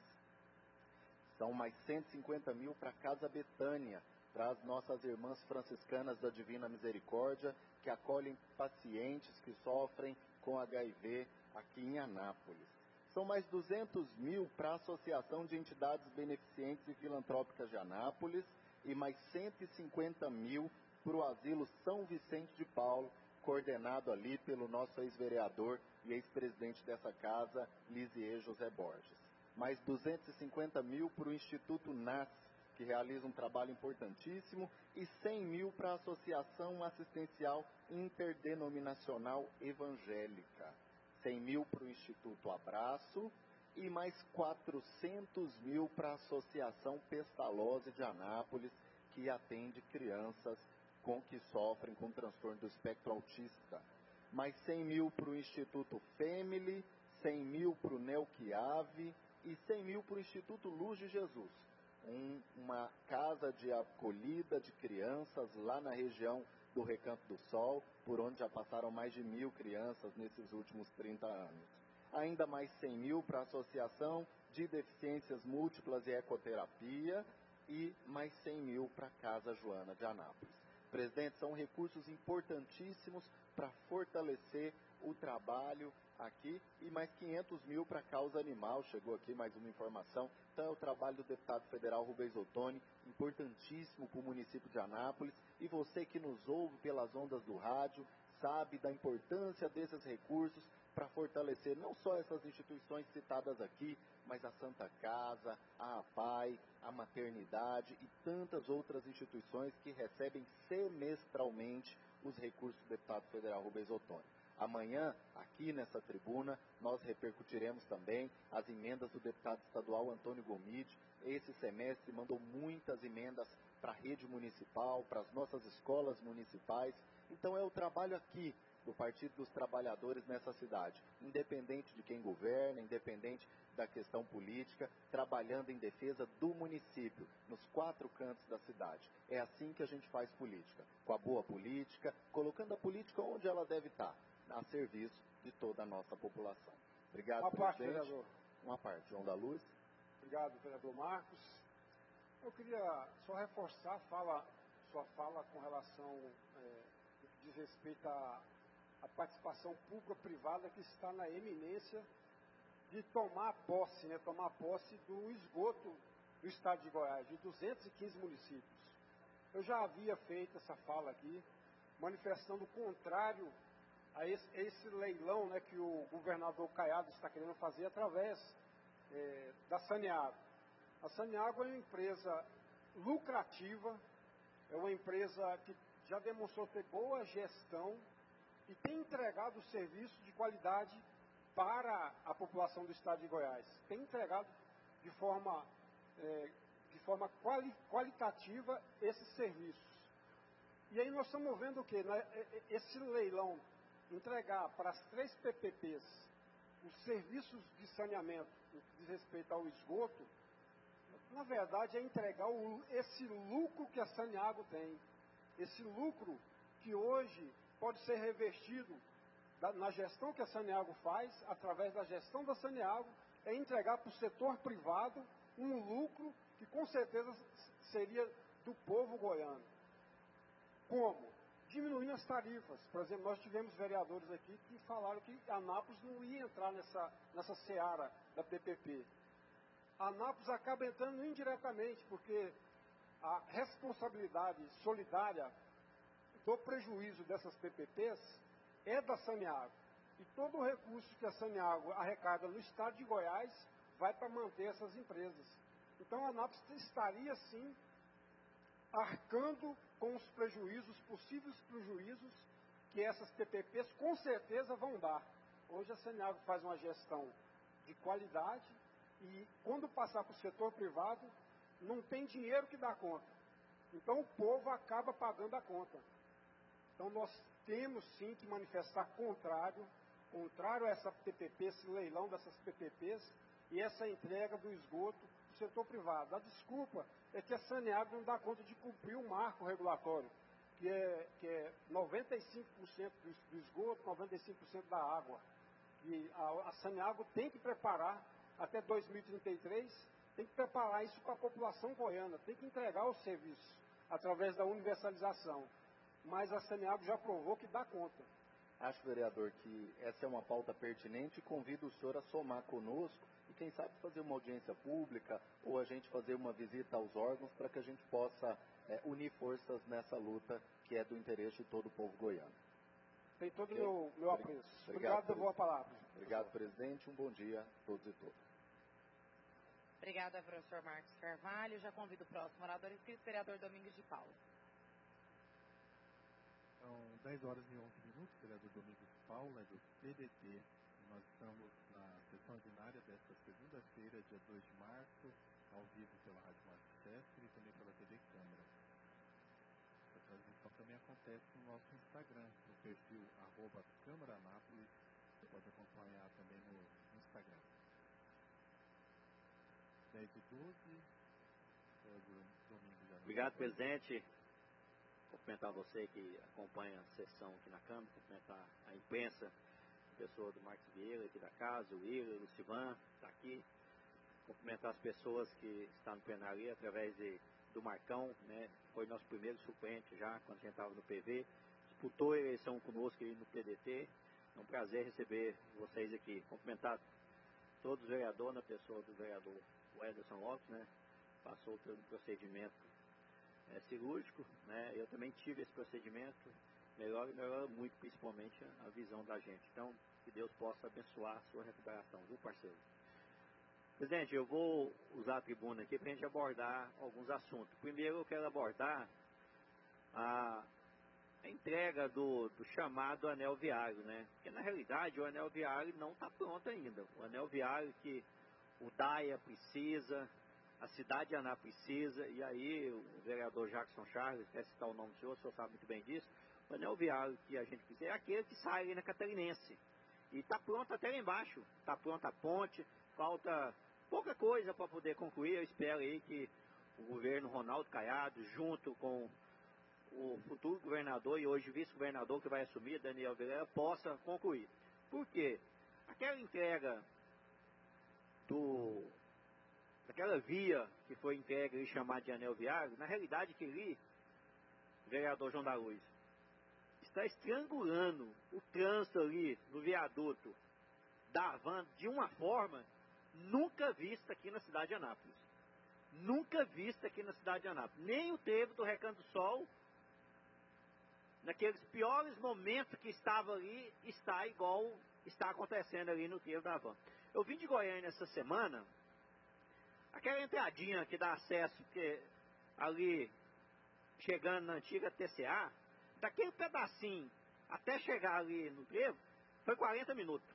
São mais cento e cinquenta mil para a Casa Betânia, para as nossas irmãs franciscanas da Divina Misericórdia, que acolhem pacientes que sofrem com H I V aqui em Anápolis. São mais duzentos mil para a Associação de Entidades Beneficentes e Filantrópicas de Anápolis e mais cento e cinquenta mil para o Asilo São Vicente de Paulo, coordenado ali pelo nosso ex-vereador e ex-presidente dessa casa, Lisier José Borges. Mais duzentos e cinquenta mil para o Instituto N A S, que realiza um trabalho importantíssimo, e cem mil para a Associação Assistencial Interdenominacional Evangélica. cem mil para o Instituto Abraço e mais quatrocentos mil para a Associação Pestalozzi de Anápolis, que atende crianças com que sofrem com transtorno do espectro autista. Mais cem mil para o Instituto Family, cem mil para o Nelquiave e cem mil para o Instituto Luz de Jesus, um, uma casa de acolhida de crianças lá na região do Recanto do Sol, por onde já passaram mais de mil crianças nesses últimos trinta anos. Ainda mais cem mil para a Associação de Deficiências Múltiplas e Ecoterapia e mais cem mil para a Casa Joana de Anápolis. Presidente, são recursos importantíssimos para fortalecer o trabalho aqui e mais quinhentos mil para a causa animal. Chegou aqui mais uma informação. Então é o trabalho do deputado federal Rubens Ottoni, importantíssimo para o município de Anápolis. E você que nos ouve pelas ondas do rádio, sabe da importância desses recursos para fortalecer não só essas instituições citadas aqui, mas a Santa Casa, a APAI, a Maternidade e tantas outras instituições que recebem semestralmente os recursos do deputado federal Rubens Ottoni. Amanhã, aqui nessa tribuna, nós repercutiremos também as emendas do deputado estadual Antônio Gomide. Esse semestre mandou muitas emendas para a rede municipal, para as nossas escolas municipais. Então é o trabalho aqui do Partido dos Trabalhadores nessa cidade, independente de quem governa, independente da questão política, trabalhando em defesa do município, nos quatro cantos da cidade. É assim que a gente faz política, com a boa política, colocando a política onde ela deve estar, a serviço de toda a nossa população. Obrigado, Uma presidente. parte, vereador. Uma parte. João da Luz. Obrigado, vereador Marcos. Eu queria só reforçar a fala, sua fala com relação, é, no que diz respeito à, à participação pública-privada que está na eminência de tomar posse, né, tomar posse do esgoto do estado de Goiás, de duzentos e quinze municípios. Eu já havia feito essa fala aqui, manifestando o contrário a esse, a esse leilão, né, que o governador Caiado está querendo fazer através é, da Saneago. A Saneago é uma empresa lucrativa, é uma empresa que já demonstrou ter boa gestão e tem entregado serviço de qualidade para a população do estado de Goiás. Tem entregado de forma, é, de forma quali, qualitativa esses serviços. E aí nós estamos vendo o quê? Esse leilão entregar para as três P P Ps os serviços de saneamento no que diz respeito ao esgoto, na verdade é entregar o, esse lucro que a Saneago tem. Esse lucro que hoje pode ser revestido da, na gestão que a Saneago faz, através da gestão da Saneago, é entregar para o setor privado um lucro que com certeza seria do povo goiano. Como? diminuindo as tarifas. Por exemplo, nós tivemos vereadores aqui que falaram que Anápolis não ia entrar nessa, nessa seara da P P P. Anápolis acaba entrando indiretamente, porque a responsabilidade solidária do prejuízo dessas P P Ps é da Saneago. E todo o recurso que a Saneago arrecada no estado de Goiás vai para manter essas empresas. Então a Anápolis estaria, sim, arcando com os prejuízos, possíveis prejuízos, que essas P P Ps com certeza vão dar. Hoje a Saneago faz uma gestão de qualidade e quando passar para o setor privado, não tem dinheiro que dá conta. Então o povo acaba pagando a conta. Então nós temos sim que manifestar contrário, contrário a essa P P P, esse leilão dessas P P Ps e essa entrega do esgoto do setor privado. A desculpa é que a Saneago não dá conta de cumprir o marco regulatório, que é, que é noventa e cinco por cento do, do esgoto, noventa e cinco por cento da água. E a, a Saneago tem que preparar até dois mil e trinta e três, tem que preparar isso para a população goiana, tem que entregar o serviço através da universalização. Mas a Saneago já provou que dá conta. Acho, vereador, que essa é uma pauta pertinente e convido o senhor a somar conosco e quem sabe fazer uma audiência pública ou a gente fazer uma visita aos órgãos para que a gente possa é, unir forças nessa luta que é do interesse de todo o povo goiano. Tem todo o meu, meu apreço. Obrigado, Obrigado devolvo a palavra. Obrigado, presidente. Um bom dia a todos e todas. Obrigada, professor Marcos Carvalho. Já convido o próximo orador inscrito, vereador Domingos de Paula. São dez horas e onze minutos, vereador Domingos de Paula, do P D T. Nós estamos na sessão ordinária desta segunda-feira, dia dois de março, ao vivo pela Rádio Manchester e também pela T V Câmara. Essa transmissão também acontece no nosso Instagram, no perfil arroba Câmara Anápolis. Você pode acompanhar também no Instagram. dez e doze, domingo já. Obrigado, presidente. Cumprimentar você que acompanha a sessão aqui na Câmara, cumprimentar a imprensa, a pessoa do Marcos Vieira aqui da casa, o Willer, o Lucivan, está aqui. Cumprimentar as pessoas que estão no plenário através de, do Marcão, né? Foi nosso primeiro suplente já, quando a gente estava no P V. Disputou a eleição conosco aí no P D T. É um prazer receber vocês aqui. Cumprimentar todos os vereadores, na pessoa do vereador Ederson Lopes, né? Passou pelo procedimento É, cirúrgico, né? Eu também tive esse procedimento, melhora e melhora muito, principalmente a, a visão da gente. Então, que Deus possa abençoar a sua recuperação, viu, parceiro? Presidente, eu vou usar a tribuna aqui para a gente abordar alguns assuntos. Primeiro, eu quero abordar a, a entrega do, do chamado anel viário, né? Porque, na realidade, o anel viário não está pronto ainda. O anel viário que o DAIA precisa, a cidade de Anápolis precisa, e aí o vereador Jackson Charles, quer citar o nome do senhor, o senhor sabe muito bem disso, o anel viário que a gente precisa é aquele que sai ali na Catarinense. E está pronto até lá embaixo, está pronta a ponte, falta pouca coisa para poder concluir. Eu espero aí que o governo Ronaldo Caiado, junto com o futuro governador e hoje vice-governador que vai assumir, Daniel Vilela, possa concluir. Por quê? Aquela entrega do... Aquela via que foi entregue e chamada de anel viário, na realidade que ali, vereador João da Luz, está estrangulando o trânsito ali no viaduto da Havan de uma forma nunca vista aqui na cidade de Anápolis. Nunca vista aqui na cidade de Anápolis. Nem o trevo do Recanto do Sol, naqueles piores momentos que estava ali, está igual está acontecendo ali no trevo da Havan. Eu vim de Goiânia essa semana. Aquela entradinha que dá acesso, que ali, chegando na antiga T C A, daquele pedacinho até chegar ali no trevo, foi quarenta minutos.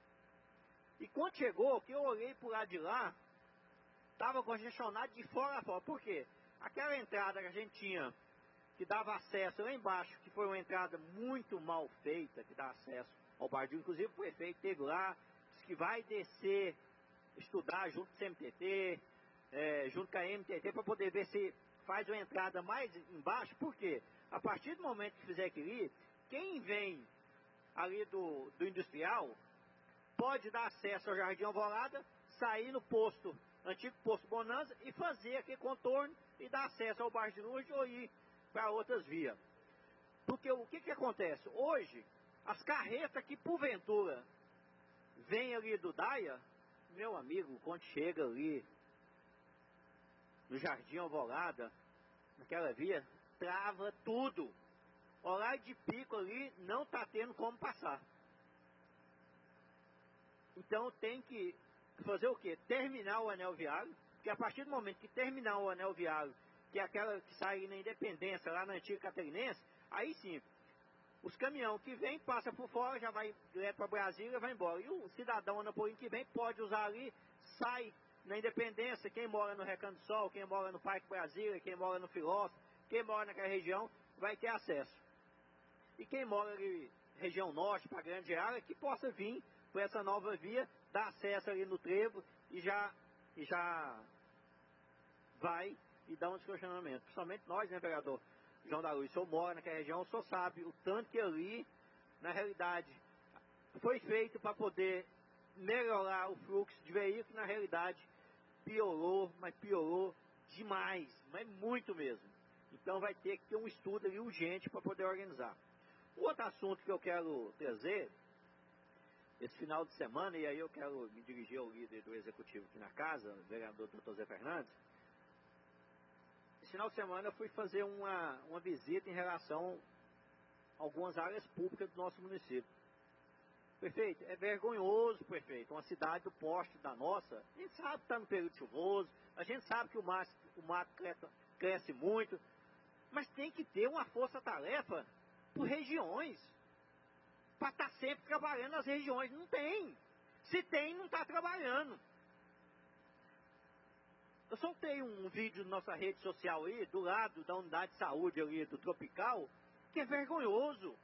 E quando chegou, que eu olhei pro lado de lá, estava congestionado de fora a fora. Por quê? Aquela entrada que a gente tinha, que dava acesso lá embaixo, que foi uma entrada muito mal feita, que dá acesso ao Bardinho, inclusive o prefeito esteve lá, disse que vai descer, estudar junto com o C M T T, É, junto com a M T T, para poder ver se faz uma entrada mais embaixo. Por quê? A partir do momento que fizer aquilo, quem vem ali do, do industrial pode dar acesso ao Jardim Alvorada, sair no posto, antigo posto Bonanza, e fazer aquele contorno e dar acesso ao Bairro de Lourdes ou ir para outras vias. Porque o que que acontece? Hoje, as carretas que porventura vêm ali do Daia, meu amigo, quando chega ali no Jardim Alvorada, naquela via, trava tudo. Horário de pico ali não está tendo como passar. Então tem que fazer o quê? Terminar o anel viário, porque a partir do momento que terminar o anel viário, que é aquela que sai na Independência, lá na antiga Catarinense, aí sim, os caminhões que vêm, passa por fora, já vai direto para Brasília e vai embora. E o cidadão anaporim que vem, pode usar ali, sai na Independência, quem mora no Recanto do Sol, quem mora no Parque Brasília, quem mora no Filósofo, quem mora naquela região, vai ter acesso. E quem mora ali, região norte, para a grande área, que possa vir por essa nova via, dar acesso ali no trevo e já, e já vai e dar um descongestionamento. Principalmente nós, né, vereador João da Luz, o senhor mora naquela região, o senhor sabe o tanto que ali, na realidade, foi feito para poder melhorar o fluxo de veículos, na realidade, piorou, mas piorou demais, mas muito mesmo. Então vai ter que ter um estudo ali urgente para poder organizar. O outro assunto que eu quero trazer, esse final de semana, e aí eu quero me dirigir ao líder do executivo aqui na casa, o vereador doutor Zé Fernandes. Esse final de semana eu fui fazer uma, uma visita em relação a algumas áreas públicas do nosso município. Prefeito, é vergonhoso, prefeito, uma cidade do porte da nossa, a gente sabe que está no período chuvoso, a gente sabe que o mato, o mato cresce, cresce muito, mas tem que ter uma força-tarefa por regiões, para estar tá sempre trabalhando nas regiões. Não tem. Se tem, não está trabalhando. Eu soltei um vídeo na nossa rede social aí, do lado da unidade de saúde ali do Tropical, que é vergonhoso.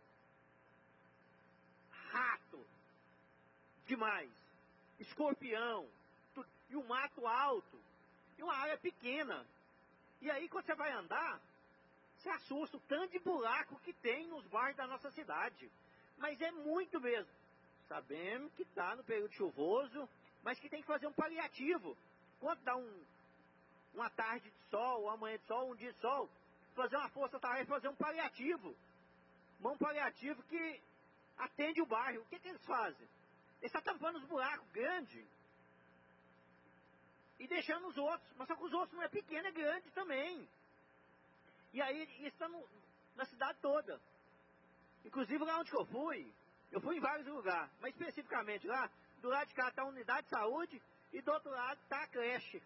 Rato. Demais. Escorpião. Tu, e um mato alto. E uma área pequena. E aí quando você vai andar, você assusta o tanto de buraco que tem nos bairros da nossa cidade. Mas é muito mesmo. Sabemos que está no período chuvoso, mas que tem que fazer um paliativo. Quando dá um, uma tarde de sol, uma manhã de sol, um dia de sol, fazer uma força-tarefa, fazer um paliativo. Um paliativo que atende o bairro. O que, que eles fazem? Eles estão tampando os buracos grandes e deixando os outros. Mas só que os outros não é pequeno, é grande também. E aí estamos na cidade toda. Inclusive lá onde eu fui, eu fui em vários lugares, mas especificamente lá, do lado de cá está a unidade de saúde e do outro lado está a creche.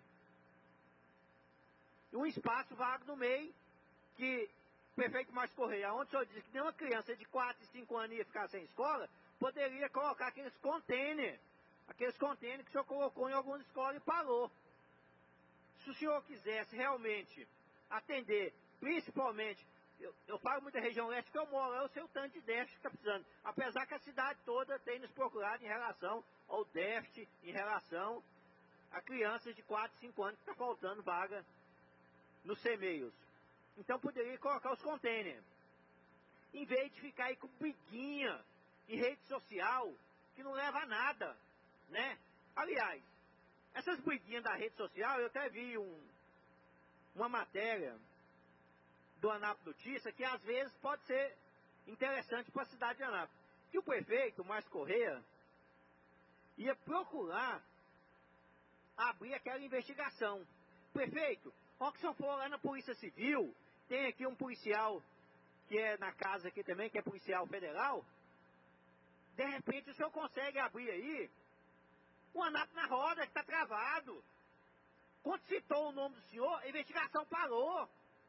E um espaço vago no meio, que o prefeito Márcio Correia, onde o senhor disse que nenhuma criança de quatro e cinco anos ia ficar sem escola, poderia colocar aqueles containers, aqueles containers que o senhor colocou em algumas escolas e parou. Se o senhor quisesse realmente atender, principalmente, eu, eu falo muito da região leste que eu moro, eu sei o tanto de déficit que está precisando. Apesar que a cidade toda tem nos procurado em relação ao déficit, em relação a crianças de quatro, cinco anos que está faltando vaga nos semeios. Então poderia colocar os containers. Em vez de ficar aí com briguinha em rede social, que não leva a nada, né? Aliás, essas briguinhas da rede social, eu até vi um, uma matéria do Anápolis Notícia, que às vezes pode ser interessante para a cidade de Anápolis. Que o prefeito, o Márcio Correia, ia procurar abrir aquela investigação. Prefeito, ó que se eu for lá na Polícia Civil, tem aqui um policial que é na casa aqui também, que é policial federal, de repente o senhor consegue abrir aí o Anápolis na roda, que está travado. Quando citou o nome do senhor, a investigação parou.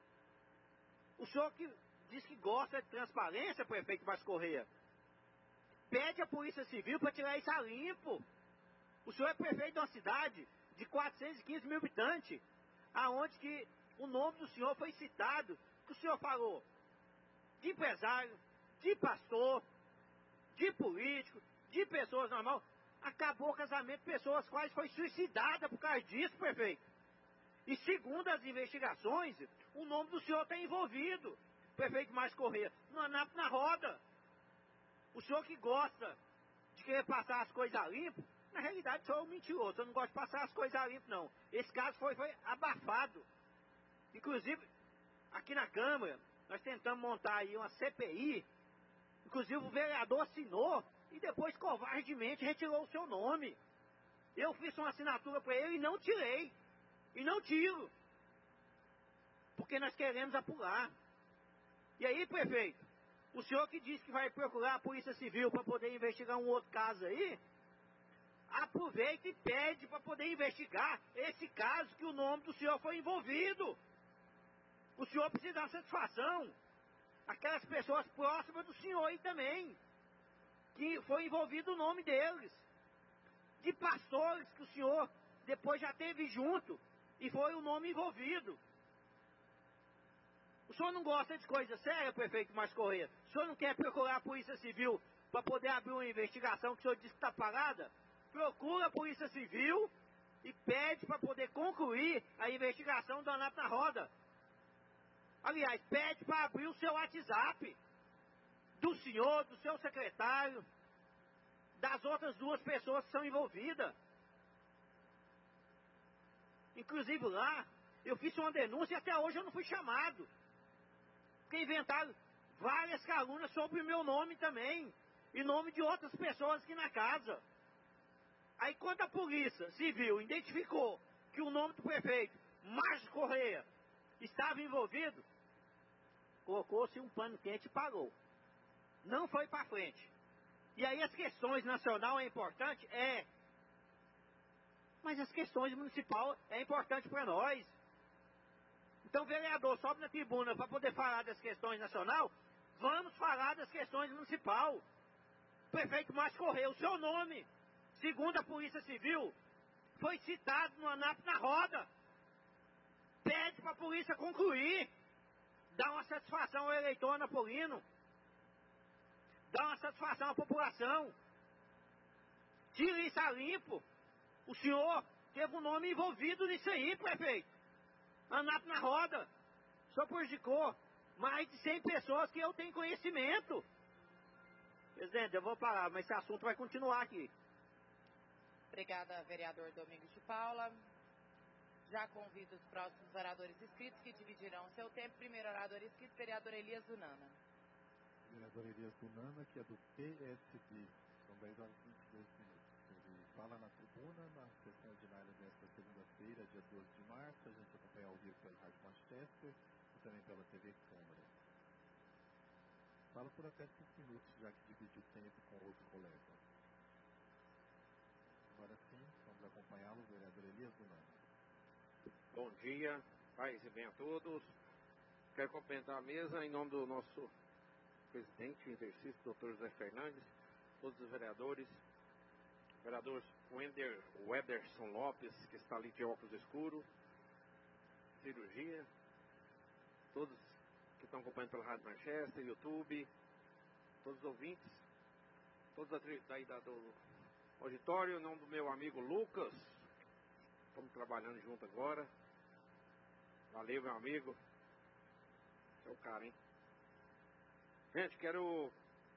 O senhor que diz que gosta de transparência, prefeito Márcio Correia, pede à Polícia Civil para tirar isso a limpo. O senhor é prefeito de uma cidade de quatrocentos e quinze mil habitantes, aonde que o nome do senhor foi citado, que o senhor falou de empresário, de pastor, de político, de pessoas normais. Acabou o casamento de pessoas quase foi suicidada por causa disso, prefeito. E segundo as investigações, o nome do senhor está envolvido, prefeito Márcio Correia, no Anápolis na roda. O senhor que gosta de querer passar as coisas a limpo, na realidade o senhor é um mentiroso, eu não gosto de passar as coisas a limpo, não. Esse caso foi, foi abafado. Inclusive, aqui na Câmara, nós tentamos montar aí uma C P I, inclusive o vereador assinou e depois covardemente retirou o seu nome. Eu fiz uma assinatura para ele e não tirei. E não tiro. Porque nós queremos apurar. E aí, prefeito, o senhor que disse que vai procurar a Polícia Civil para poder investigar um outro caso aí, aproveita e pede para poder investigar esse caso que o nome do senhor foi envolvido. O senhor precisa dar satisfação. Aquelas pessoas próximas do senhor aí também, que foi envolvido o nome deles. De pastores que o senhor depois já teve junto e foi o nome envolvido. O senhor não gosta de coisa séria, prefeito Márcio Corrêa? O senhor não quer procurar a Polícia Civil para poder abrir uma investigação que o senhor disse que está parada? Procura a Polícia Civil e pede para poder concluir a investigação do Anato na Roda. Aliás, pede para abrir o seu WhatsApp do senhor, do seu secretário, das outras duas pessoas que são envolvidas. Inclusive lá, eu fiz uma denúncia e até hoje eu não fui chamado. Porque inventaram várias calúnias sobre o meu nome também. E nome de outras pessoas aqui na casa. Aí quando a Polícia Civil identificou que o nome do prefeito, Márcio Corrêa, estava envolvido, colocou-se um pano quente e parou. Não foi para frente. E aí as questões nacional é importante? É. Mas as questões municipal é importante para nós. Então o vereador sobe na tribuna para poder falar das questões nacional, vamos falar das questões municipal. Prefeito Márcio Corrêa, o seu nome, segundo a Polícia Civil, foi citado no Anato na Roda. Pede para a polícia concluir. Dá uma satisfação ao eleitor anapolino. Dá uma satisfação à população. Tira isso a limpo. O senhor teve um nome envolvido nisso aí, prefeito. Anato na Roda. O senhor prejudicou mais de cem pessoas que eu tenho conhecimento. Presidente, eu vou parar, mas esse assunto vai continuar aqui. Obrigada, vereador Domingos de Paula. Já convido os próximos oradores inscritos que dividirão seu tempo. Primeiro orador inscrito, vereador Elias Dunana. Vereador Elias Dunana, que é do P S B. São dez horas e vinte e dois minutos. Ele fala na tribuna, na sessão ordinária desta segunda-feira, dia doze de março. A gente acompanha ao vivo pela Rádio Manchester e também pela T V Câmara. Fala por até cinco minutos, já que dividiu o tempo com outro colega. Agora sim, vamos acompanhá-lo, vereador Elias Dunana. Bom dia, paz e bem a todos. Quero cumprimentar a mesa em nome do nosso presidente em exercício, doutor José Fernandes, todos os vereadores, vereador Wender, Wederson Lopes, que está ali de óculos escuros, cirurgia, todos que estão acompanhando pela Rádio Manchester, YouTube, todos os ouvintes, todos daí do auditório, em nome do meu amigo Lucas, estamos trabalhando junto agora. Valeu, meu amigo. Esse é o cara, hein? Gente, quero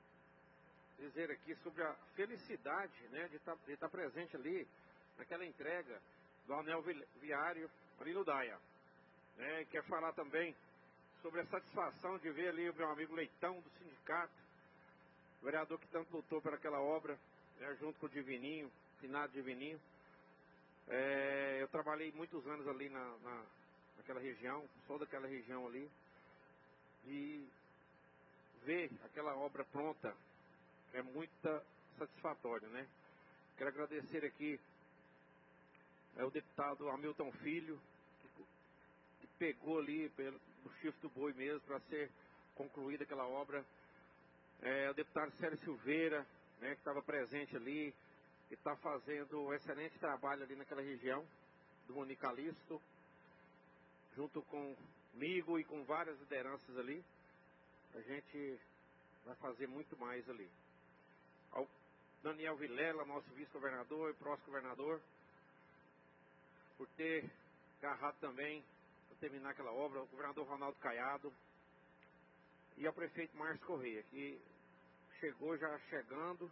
dizer aqui sobre a felicidade, né, de estar de estar presente ali naquela entrega do anel viário ali no Daia. Né? Quero falar também sobre a satisfação de ver ali o meu amigo Leitão do sindicato, o vereador que tanto lutou por aquela obra, né, junto com o Divininho, finado Divininho. É, eu trabalhei muitos anos ali na, na, naquela região, sou daquela região ali, e ver aquela obra pronta é muito satisfatório, né? Quero agradecer aqui é, o deputado Hamilton Filho, que, que pegou ali pelo, o chifre do boi mesmo para ser concluída aquela obra. É, o deputado Célio Silveira, né, que estava presente ali, que está fazendo um excelente trabalho ali naquela região do Monicalisto, junto comigo e com várias lideranças ali. A gente vai fazer muito mais ali. Ao Daniel Vilela, nosso vice-governador e próximo governador, por ter agarrado também para terminar aquela obra, o governador Ronaldo Caiado e ao prefeito Márcio Corrêa, que chegou já chegando.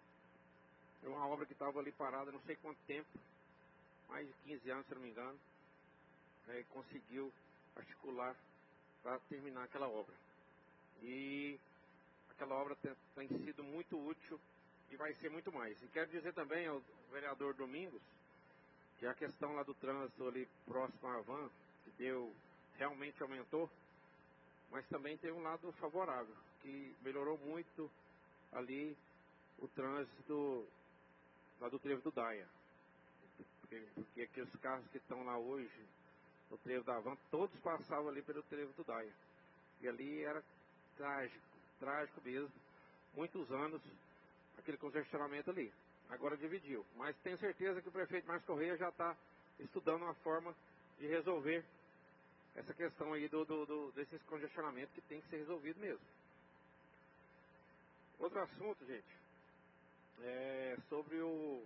É uma obra que estava ali parada não sei quanto tempo, mais de quinze anos, se não me engano. É, conseguiu articular para terminar aquela obra. E aquela obra tem, tem sido muito útil e vai ser muito mais. E quero dizer também ao vereador Domingos que a questão lá do trânsito ali próximo à van, que deu, realmente aumentou, mas também tem um lado favorável, que melhorou muito ali o trânsito lá do trevo do Daia. Porque, porque aqueles carros que estão lá hoje no trevo da van, todos passavam ali pelo trevo do Daia. E ali era trágico, trágico mesmo. Muitos anos aquele congestionamento ali. Agora dividiu. Mas tenho certeza que o prefeito Márcio Correia já está estudando uma forma de resolver essa questão aí do, do, do, desses congestionamentos que tem que ser resolvido mesmo. Outro assunto, gente, é sobre o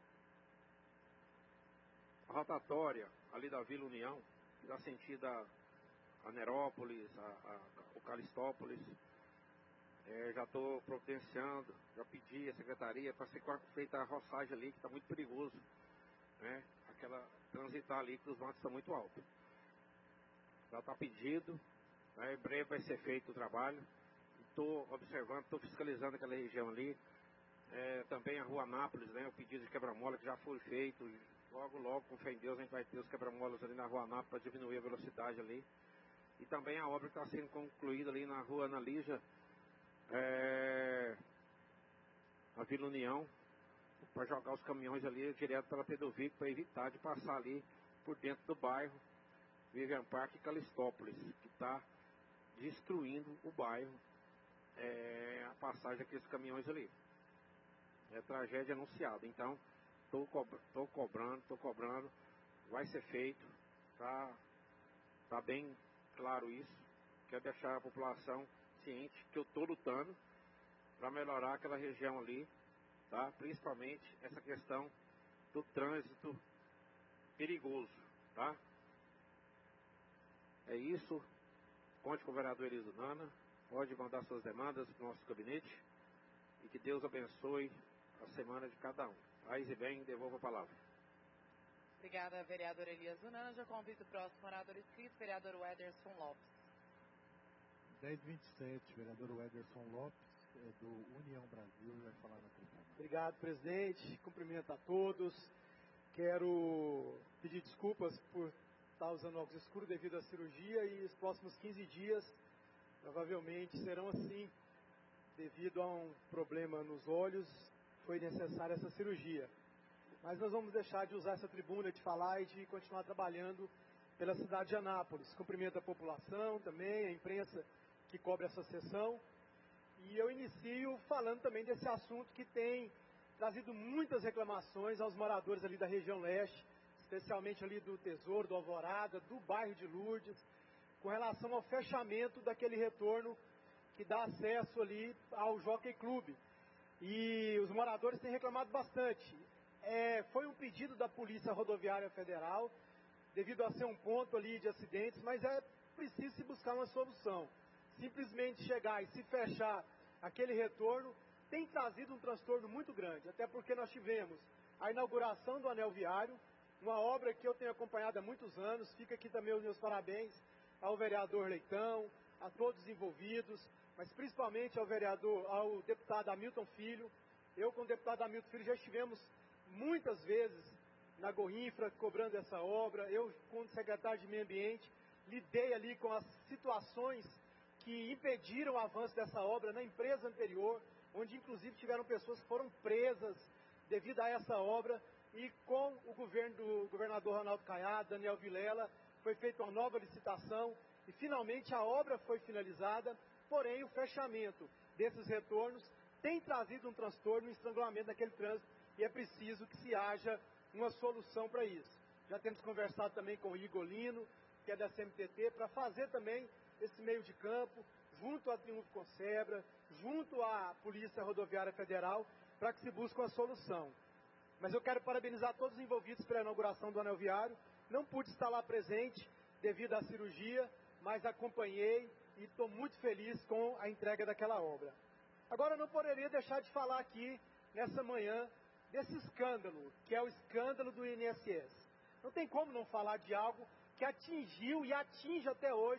a rotatória ali da Vila União, que dá sentido a, a Nerópolis, a, a, o Calistópolis. É, já estou providenciando, já pedi a secretaria para ser feita a roçagem ali, que está muito perigoso, né? Aquela transitar ali, que os matos estão muito altos. Já está pedido, né? Em breve vai ser feito o trabalho. Estou observando, estou fiscalizando aquela região ali. É, também a Rua Anápolis, né? O pedido de quebra-mola que já foi feito. Logo, logo, com fé em Deus, a gente vai ter os quebra-molas ali na Rua Anápolis para diminuir a velocidade ali. E também a obra que está sendo concluída ali na Rua Ana Lígia, É, a Vila União, para jogar os caminhões ali direto pela Pedovic, para evitar de passar ali por dentro do bairro Vivian Park e Calistópolis, que está destruindo o bairro, é, a passagem daqueles caminhões ali. É tragédia anunciada. Então, estou cobra, cobrando, estou cobrando, vai ser feito, tá, tá bem claro isso. Quero deixar a população ciente que eu estou lutando para melhorar aquela região ali, tá? Principalmente essa questão do trânsito perigoso, tá? É isso. Conte com o vereador Eliso Nana, pode mandar suas demandas para o nosso gabinete e que Deus abençoe a semana de cada um. Paz e bem, devolvo a palavra. Obrigada, vereador Eliso Nana. Já convido o próximo orador inscrito, vereador Wederson Lopes. dez e vinte e sete, vereador Wederson Lopes, é do União Brasil, vai falar na tribuna. Obrigado, presidente. Cumprimento a todos. Quero pedir desculpas por estar usando óculos escuros devido à cirurgia e os próximos quinze dias provavelmente serão assim, devido a um problema nos olhos, foi necessária essa cirurgia. Mas nós vamos deixar de usar essa tribuna, de falar e de continuar trabalhando pela cidade de Anápolis. Cumprimento a população também, a imprensa que cobre essa sessão. E eu inicio falando também desse assunto que tem trazido muitas reclamações aos moradores ali da região leste, especialmente ali do Tesouro, do Alvorada, do bairro de Lourdes, com relação ao fechamento daquele retorno que dá acesso ali ao Jockey Club. E os moradores têm reclamado bastante. É, foi um pedido da Polícia Rodoviária Federal, devido a ser um ponto ali de acidentes, mas é preciso se buscar uma solução. Simplesmente chegar e se fechar aquele retorno tem trazido um transtorno muito grande, até porque nós tivemos a inauguração do anel viário, uma obra que eu tenho acompanhado há muitos anos. Fica aqui também os meus parabéns ao vereador Leitão, a todos os envolvidos, mas principalmente ao vereador, ao deputado Hamilton Filho. Eu com o deputado Hamilton Filho já estivemos muitas vezes na Goinfra cobrando essa obra. Eu, como secretário de Meio Ambiente, lidei ali com as situações que impediram o avanço dessa obra na empresa anterior, onde inclusive tiveram pessoas que foram presas devido a essa obra. E com o governo do governador Ronaldo Caiado, Daniel Vilela, foi feita uma nova licitação e finalmente a obra foi finalizada. Porém, o fechamento desses retornos tem trazido um transtorno, um estrangulamento daquele trânsito, e é preciso que se haja uma solução para isso. Já temos conversado também com o Igor Lino, que é da C M T T, para fazer também esse meio de campo, junto à Triunfo Concebra, junto à Polícia Rodoviária Federal, para que se busque uma solução. Mas eu quero parabenizar todos os envolvidos pela inauguração do anel viário. Não pude estar lá presente devido à cirurgia, mas acompanhei e estou muito feliz com a entrega daquela obra. Agora, eu não poderia deixar de falar aqui, nessa manhã, desse escândalo, que é o escândalo do I N S S. Não tem como não falar de algo que atingiu e atinge até hoje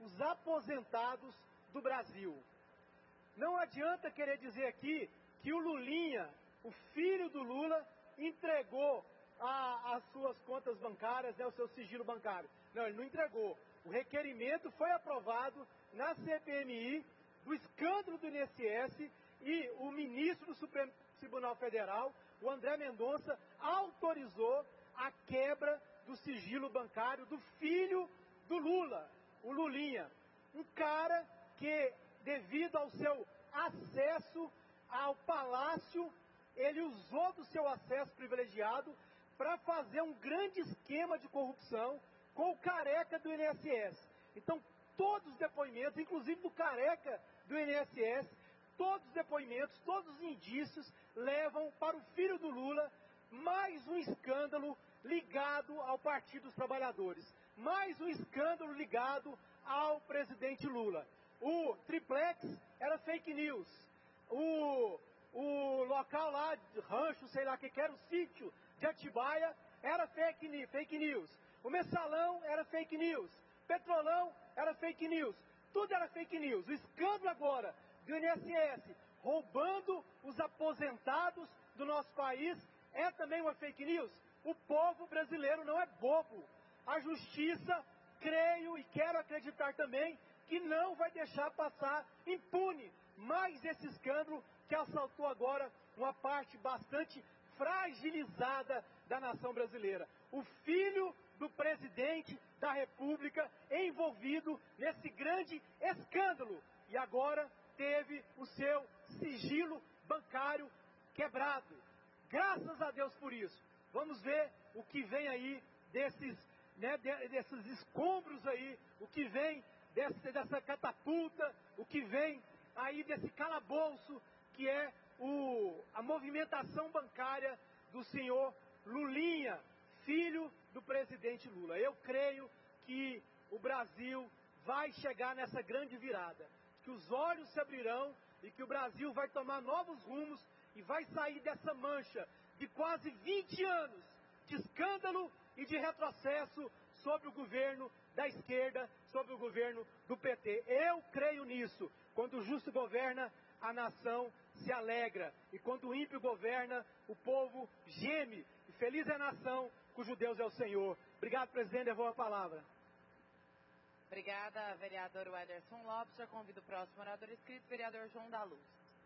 os aposentados do Brasil. Não adianta querer dizer aqui que o Lulinha, o filho do Lula, entregou a, as suas contas bancárias, né, o seu sigilo bancário. Não, ele não entregou. O requerimento foi aprovado na C P M I do escândalo do I N S S e o ministro do Supremo Tribunal Federal, o André Mendonça, autorizou a quebra do sigilo bancário do filho do Lula, o Lulinha. Um cara que, devido ao seu acesso ao palácio, ele usou do seu acesso privilegiado para fazer um grande esquema de corrupção com o careca do I N S S. Então, todos os depoimentos, inclusive do careca do I N S S, todos os depoimentos, todos os indícios levam para o filho do Lula mais um escândalo ligado ao Partido dos Trabalhadores, mais um escândalo ligado ao presidente Lula. O triplex era fake news, o, o local lá, rancho, sei lá o que que era, o sítio de Atibaia, era fake, fake news, o mensalão era fake news, petrolão era fake news, tudo era fake news. O escândalo agora do I N S S roubando os aposentados do nosso país é também uma fake news. O povo brasileiro não é bobo. A justiça, creio e quero acreditar também, que não vai deixar passar impune mais esse escândalo que assaltou agora uma parte bastante fragilizada da nação brasileira. O filho do presidente da República envolvido nesse grande escândalo e agora teve o seu sigilo bancário quebrado. Graças a Deus por isso. Vamos ver o que vem aí desses, né, desses escombros aí, o que vem desse, dessa catapulta, o que vem aí desse calabouço que é o, a movimentação bancária do senhor Lulinha, filho do presidente Lula. Eu creio que o Brasil vai chegar nessa grande virada, que os olhos se abrirão e que o Brasil vai tomar novos rumos e vai sair dessa mancha de quase vinte anos de escândalo e de retrocesso sobre o governo da esquerda, sobre o governo do P T. Eu creio nisso. Quando o justo governa, a nação se alegra. E quando o ímpio governa, o povo geme. E feliz é a nação cujo Deus é o Senhor. Obrigado, presidente. Devolvo a palavra. Obrigada, vereador Wederson Lopes. Já convido o próximo orador inscrito, vereador João da Luz.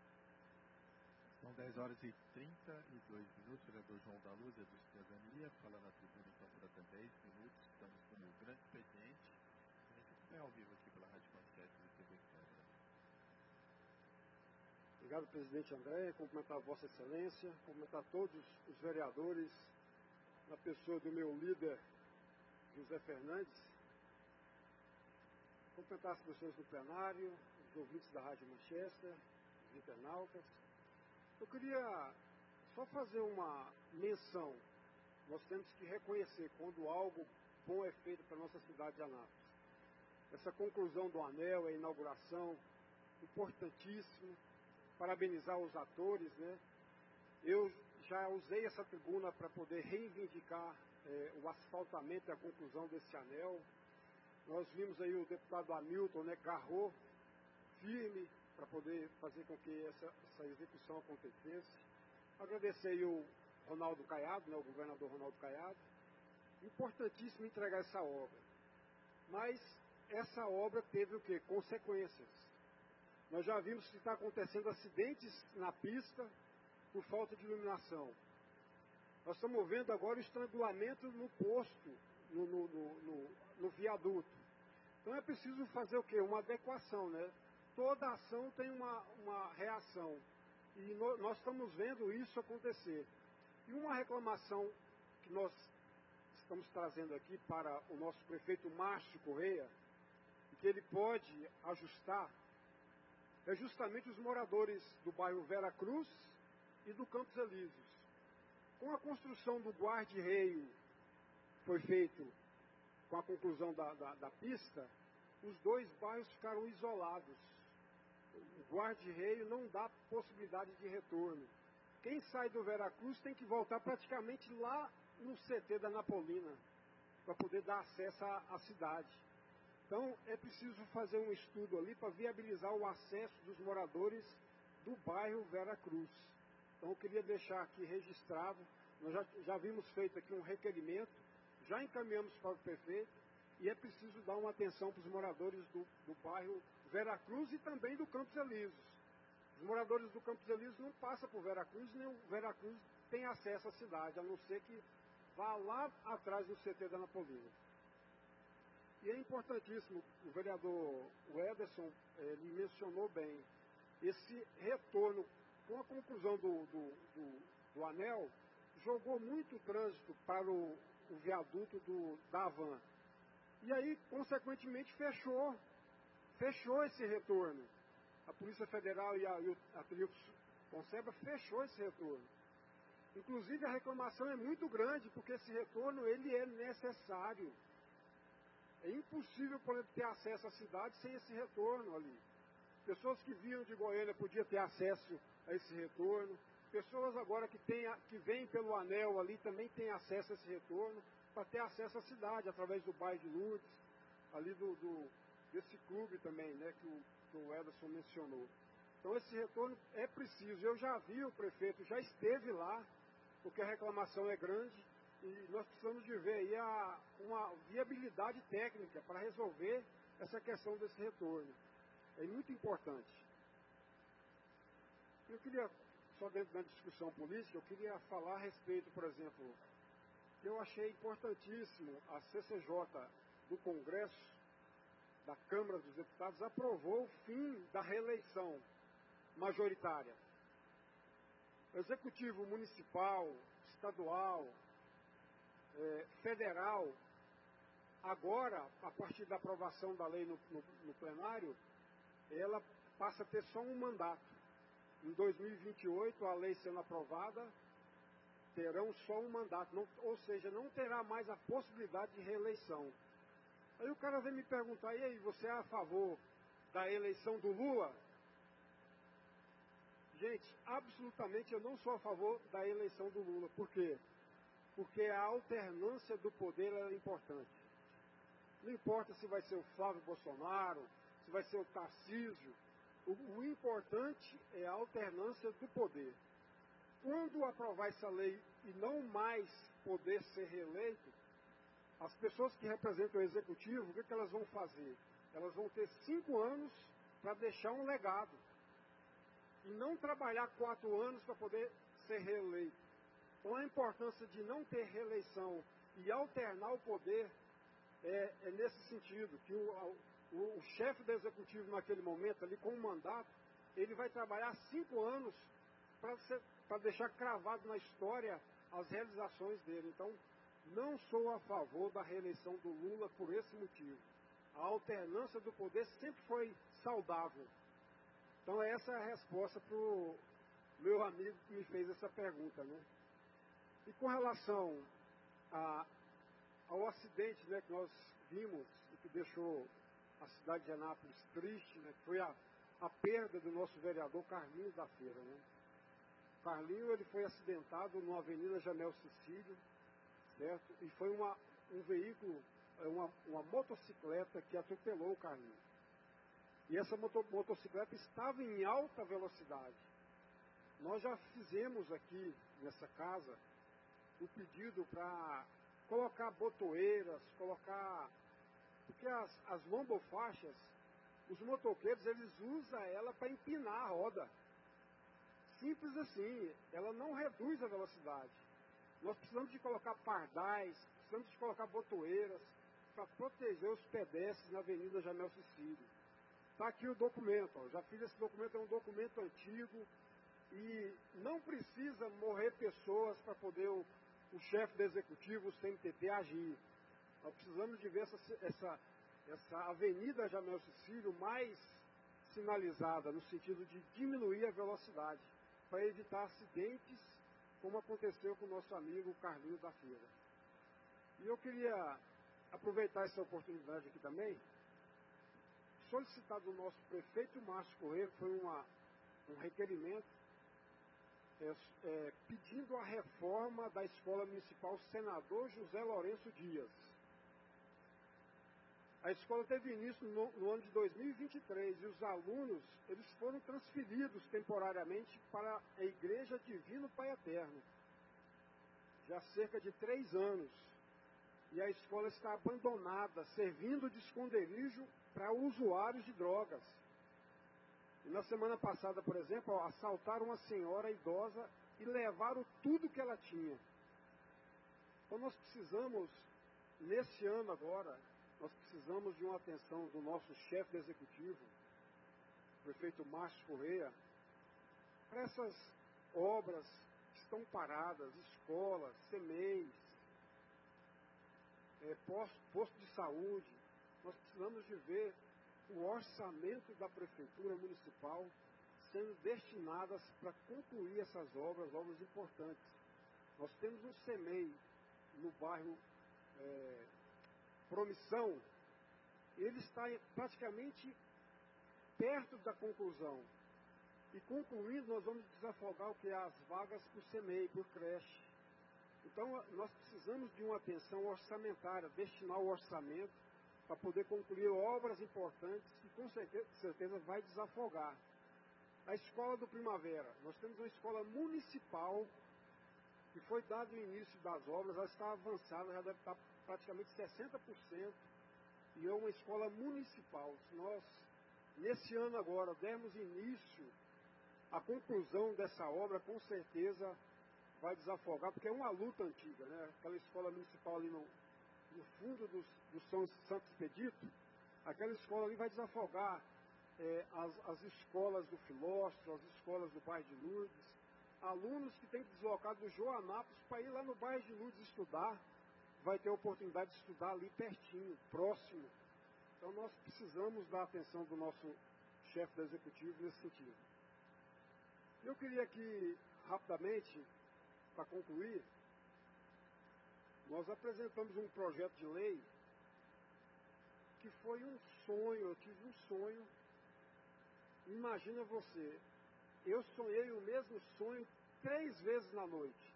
São dez horas e trinta e dois minutos. O vereador João da Luz é do Cidadania. Fala na tribuna, então, por até dez minutos. Estamos com o grande expediente. A gente acompanha ao vivo aqui pela Rádio Manchete do T V Câmara. Obrigado, presidente André. Cumprimentar Vossa Excelência, cumprimentar todos os vereadores, na pessoa do meu líder, José Fernandes. Cumprimentar as pessoas do plenário, os ouvintes da Rádio Manchester, os internautas. Eu queria só fazer uma menção. Nós temos que reconhecer quando algo bom é feito para a nossa cidade de Anápolis. Essa conclusão do anel, a inauguração, importantíssimo. Parabenizar os atores, né? Eu já usei essa tribuna para poder reivindicar eh, o asfaltamento e a conclusão desse anel. Nós vimos aí o deputado Hamilton, né, garrou firme para poder fazer com que essa, essa execução acontecesse. Agradecer aí o Ronaldo Caiado, né, o governador Ronaldo Caiado. Importantíssimo entregar essa obra. Mas essa obra teve o quê? Consequências. Nós já vimos que está acontecendo acidentes na pista por falta de iluminação. Nós estamos vendo agora o estrangulamento no posto, no, no, no, no, no viaduto. Então é preciso fazer o quê? Uma adequação, né? Toda ação tem uma, uma reação. E no, nós estamos vendo isso acontecer. E uma reclamação que nós estamos trazendo aqui para o nosso prefeito Márcio Correia, que ele pode ajustar, é justamente os moradores do bairro Vera Cruz e do Campos Elíseos. Com a construção do guarda-reio, foi feito com a conclusão da, da, da pista, os dois bairros ficaram isolados. O guarda-reio não dá possibilidade de retorno. Quem sai do Vera Cruz tem que voltar praticamente lá no C T da Napolina, para poder dar acesso à, à cidade. Então, é preciso fazer um estudo ali para viabilizar o acesso dos moradores do bairro Vera Cruz. Então, eu queria deixar aqui registrado, nós já, já vimos feito aqui um requerimento, já encaminhamos para o prefeito, e é preciso dar uma atenção para os moradores do, do bairro Vera Cruz e também do Campos Elíseos. Os moradores do Campos Elíseos não passam por Vera Cruz, nem o Vera Cruz tem acesso à cidade, a não ser que vá lá atrás do C T da Napolina. E é importantíssimo, o vereador Ederson, ele mencionou bem, esse retorno, com a conclusão do, do, do, do anel, jogou muito trânsito para o, o viaduto do, da Havan. E aí, consequentemente, fechou, fechou esse retorno. A Polícia Federal e a, e a Trilhos Conceba fechou esse retorno. Inclusive, a reclamação é muito grande, porque esse retorno ele é necessário. É impossível poder ter acesso à cidade sem esse retorno ali. Pessoas que vinham de Goiânia podiam ter acesso a esse retorno. Pessoas agora que, tem, que vêm pelo anel ali também têm acesso a esse retorno, para ter acesso à cidade, através do bairro de Lourdes, ali do, do, desse clube também, né, que o, que o Ederson mencionou. Então esse retorno é preciso. Eu já vi o prefeito, já esteve lá, porque a reclamação é grande, e nós precisamos de ver aí a, uma viabilidade técnica para resolver essa questão desse retorno. É muito importante. Eu queria, só dentro da discussão política, eu queria falar a respeito, por exemplo, que eu achei importantíssimo, a C C J do Congresso, da Câmara dos Deputados, aprovou o fim da reeleição majoritária. O Executivo municipal, estadual, eh, federal, agora, a partir da aprovação da lei no, no, no plenário, ela passa a ter só um mandato. Em dois mil e vinte e oito, a lei sendo aprovada, terão só um mandato, não, ou seja, não terá mais a possibilidade de reeleição. Aí o cara vem me perguntar, e aí, você é a favor da eleição do Lula? Gente, absolutamente eu não sou a favor da eleição do Lula. Por quê? Porque a alternância do poder é importante. Não importa se vai ser o Flávio Bolsonaro, se vai ser o Tarcísio, o, o importante é a alternância do poder. Quando aprovar essa lei e não mais poder ser reeleito, as pessoas que representam o Executivo, o que, que elas vão fazer? Elas vão ter cinco anos para deixar um legado. E não trabalhar quatro anos para poder ser reeleito. Então a importância de não ter reeleição e alternar o poder é, é nesse sentido, que o, o, o chefe do Executivo naquele momento, ali com o mandato, ele vai trabalhar cinco anos para deixar cravado na história as realizações dele. Então, não sou a favor da reeleição do Lula por esse motivo. A alternância do poder sempre foi saudável. Então, essa é a resposta para o meu amigo que me fez essa pergunta, né? E com relação a, ao acidente, né, que nós vimos e que deixou a cidade de Anápolis triste, né, que foi a, a perda do nosso vereador Carlinhos da Feira, né? Carlinho, ele foi acidentado na Avenida Jamel Cecílio, certo? E foi uma, um veículo, uma, uma motocicleta que atropelou o Carlinho. E essa moto, motocicleta estava em alta velocidade. Nós já fizemos aqui, nessa casa, o pedido para colocar botoeiras, colocar... Porque as, as lombofaixas, os motoqueiros, eles usam ela para empinar a roda. Simples assim, ela não reduz a velocidade. Nós precisamos de colocar pardais, precisamos de colocar botoeiras para proteger os pedestres na Avenida Jamel Cecílio. Está aqui o documento, ó. Já fiz esse documento, é um documento antigo e não precisa morrer pessoas para poder o, o chefe do executivo, o C M T P, agir. Nós precisamos de ver essa, essa, essa Avenida Jamel Cecílio mais sinalizada, no sentido de diminuir a velocidade, para evitar acidentes, como aconteceu com o nosso amigo Carlinhos da Feira. E eu queria aproveitar essa oportunidade aqui também, solicitar do nosso prefeito Márcio Corrêa, que foi uma, um requerimento, é, é, pedindo a reforma da Escola Municipal Senador José Lourenço Dias. A escola teve início no, no ano de dois mil e vinte e três e os alunos eles foram transferidos temporariamente para a Igreja Divino Pai Eterno, já há cerca de três anos. E a escola está abandonada, servindo de esconderijo para usuários de drogas. E na semana passada, por exemplo, assaltaram uma senhora idosa e levaram tudo que ela tinha. Então nós precisamos, nesse ano agora, nós precisamos de uma atenção do nosso chefe do executivo, o prefeito Márcio Correia, para essas obras que estão paradas, escolas, C M E Is, é, posto, posto de saúde. Nós precisamos de ver o orçamento da Prefeitura Municipal sendo destinadas para concluir essas obras, obras importantes. Nós temos um C M E I no bairro é, Promissão, ele está praticamente perto da conclusão. E concluindo, nós vamos desafogar o que é as vagas por C M E I, por creche. Então, nós precisamos de uma atenção orçamentária, destinar o orçamento para poder concluir obras importantes que com certeza, certeza vai desafogar. A Escola do Primavera, nós temos uma escola municipal que foi dado o início das obras, ela está avançada, já deve estar praticamente sessenta por cento, e é uma escola municipal. Se nós, nesse ano agora, dermos início à conclusão dessa obra, com certeza vai desafogar, porque é uma luta antiga, né? Aquela escola municipal ali no, no fundo do, do São Santo Expedito, aquela escola ali vai desafogar é, as, as escolas do Filósofo, as escolas do bairro de Lourdes, alunos que têm que deslocar do Joanápolis para ir lá no bairro de Lourdes estudar, vai ter a oportunidade de estudar ali pertinho, próximo. Então nós precisamos da atenção do nosso chefe do executivo nesse sentido. Eu queria aqui, rapidamente, para concluir, nós apresentamos um projeto de lei que foi um sonho, eu tive um sonho. Imagina você, eu sonhei o mesmo sonho três vezes na noite.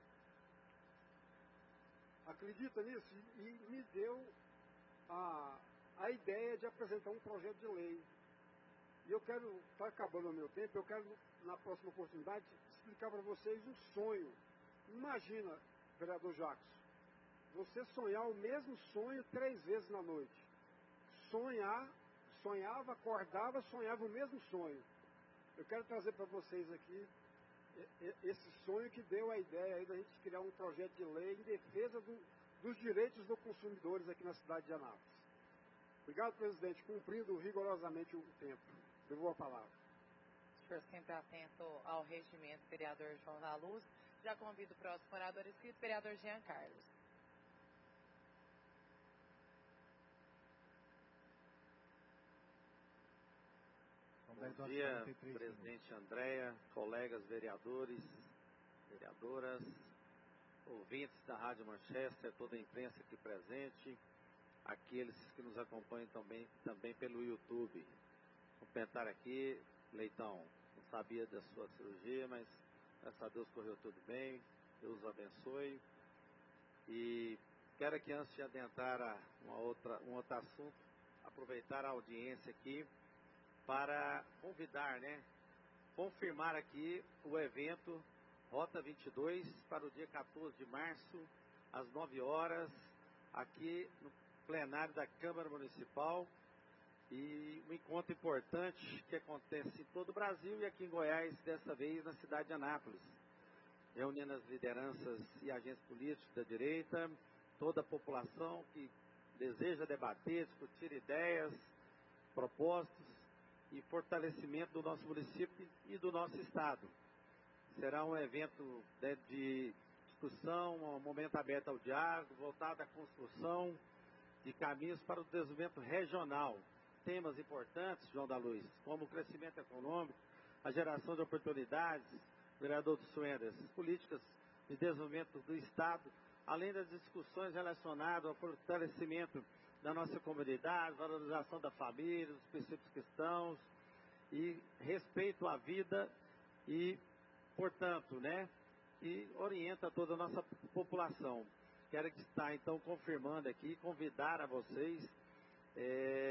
Acredita nisso? E, e me deu a, a ideia de apresentar um projeto de lei. E eu quero, está acabando o meu tempo, eu quero, na próxima oportunidade, explicar para vocês um sonho. Imagina, vereador Jackson, você sonhar o mesmo sonho três vezes na noite. Sonhar, sonhava, acordava, sonhava o mesmo sonho. Eu quero trazer para vocês aqui esse sonho que deu a ideia aí da gente criar um projeto de lei em defesa do, dos direitos dos consumidores aqui na cidade de Anápolis. Obrigado, presidente. Cumprindo rigorosamente o tempo. Devolvo a palavra. O senhor sempre atento ao regimento, vereador João da Luz. Já convido o próximo orador inscrito, vereador Jean Carlos. Bom dia, presidente Andréa, colegas vereadores, vereadoras, ouvintes da Rádio Manchester, toda a imprensa aqui presente, aqueles que nos acompanham também, também pelo YouTube. Cumprimentar aqui, Leitão, não sabia da sua cirurgia, mas graças a Deus correu tudo bem, Deus o abençoe. E quero aqui, antes de adentrar a uma outra, um outro assunto, aproveitar a audiência aqui para convidar, né, confirmar aqui o evento Rota vinte e dois para o dia quatorze de março, às nove horas, aqui no plenário da Câmara Municipal, e um encontro importante que acontece em todo o Brasil e aqui em Goiás, dessa vez na cidade de Anápolis, reunindo as lideranças e agentes políticos da direita, toda a população que deseja debater, discutir ideias, propostas e fortalecimento do nosso município e do nosso estado. Será um evento de, de discussão, um momento aberto ao diálogo, voltado à construção de caminhos para o desenvolvimento regional. Temas importantes, João da Luz, como o crescimento econômico, a geração de oportunidades, vereador do Suendas, políticas de desenvolvimento do estado, além das discussões relacionadas ao fortalecimento da nossa comunidade, valorização da família, dos princípios cristãos e respeito à vida e, portanto, né, e orienta toda a nossa população. Quero estar, então, confirmando aqui, convidar a vocês é,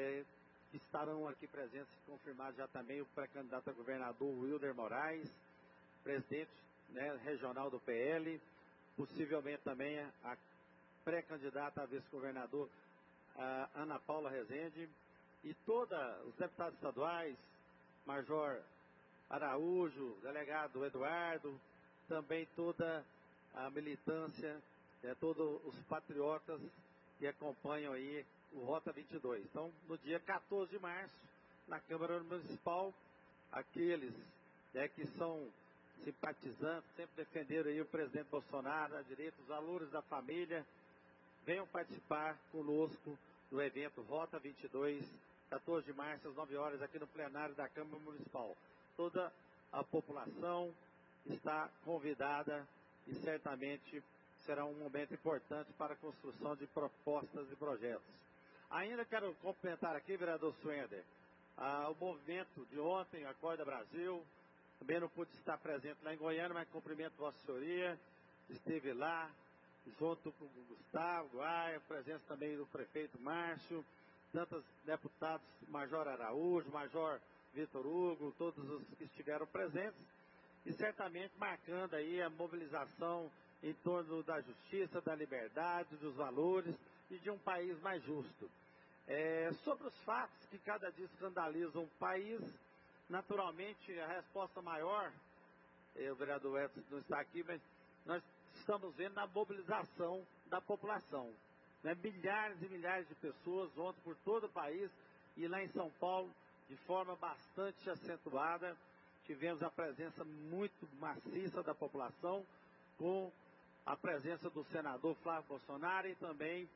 estarão aqui presentes, confirmado já também o pré-candidato a governador Wilder Moraes, presidente, né, regional do P L, possivelmente também a pré-candidata a vice-governador a Ana Paula Rezende, e todos os deputados estaduais, Major Araújo, delegado Eduardo, também toda a militância, é, todos os patriotas que acompanham aí o Rota vinte e dois. Então, no dia quatorze de março, na Câmara Municipal, aqueles é, que são simpatizantes, sempre defenderam aí o presidente Bolsonaro, a direita, os valores da família, venham participar conosco do evento Rota vinte e dois, quatorze de março, às nove horas, aqui no plenário da Câmara Municipal. Toda a população está convidada e certamente será um momento importante para a construção de propostas e projetos. Ainda quero complementar aqui, vereador Swender, ah, o movimento de ontem, Acorda Brasil, também não pude estar presente lá em Goiânia, mas cumprimento Vossa Senhoria, esteve lá, junto com o Gustavo Guaia, presença também do prefeito Márcio, tantos deputados, Major Araújo, Major Vitor Hugo, todos os que estiveram presentes, e certamente marcando aí a mobilização em torno da justiça, da liberdade, dos valores e de um país mais justo. É, sobre os fatos que cada dia escandalizam o país, naturalmente a resposta maior, é, o vereador Edson não está aqui, mas nós estamos vendo na mobilização da população. Né? Milhares e milhares de pessoas ontem por todo o país e lá em São Paulo, de forma bastante acentuada, tivemos a presença muito maciça da população, com a presença do senador Flávio Bolsonaro e também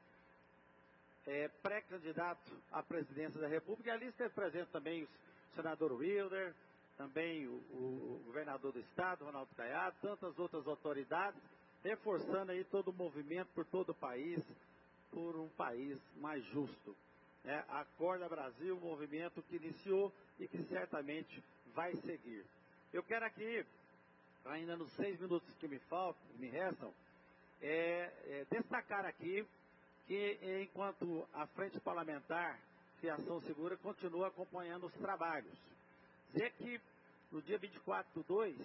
é, pré-candidato à presidência da República. E ali esteve presente também o senador Wilder, também o, o, o governador do estado, Ronaldo Caiado, tantas outras autoridades, reforçando aí todo o movimento por todo o país, por um país mais justo. É, Acorda Brasil, um movimento que iniciou e que certamente vai seguir. Eu quero aqui, ainda nos seis minutos que me faltam, me restam, é, é, destacar aqui que enquanto a Frente Parlamentar Fiação Segura continua acompanhando os trabalhos. Dizer que no dia vinte e quatro do dois,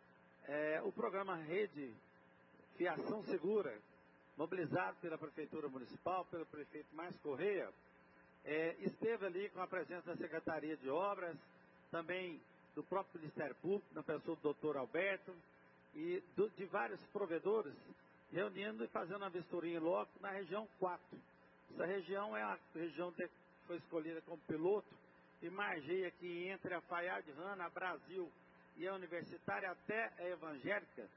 é, o programa Rede Fiação Segura, mobilizado pela Prefeitura Municipal, pelo prefeito Márcio Correia, é, esteve ali com a presença da Secretaria de Obras, também do próprio Ministério Público, na pessoa do doutor Alberto, e do, de vários provedores, reunindo e fazendo uma vistoria em loco na região quatro. Essa região é a região que foi escolhida como piloto, e margeia aqui entre a Fayard Rana, a Brasil e a Universitária até a Evangélica,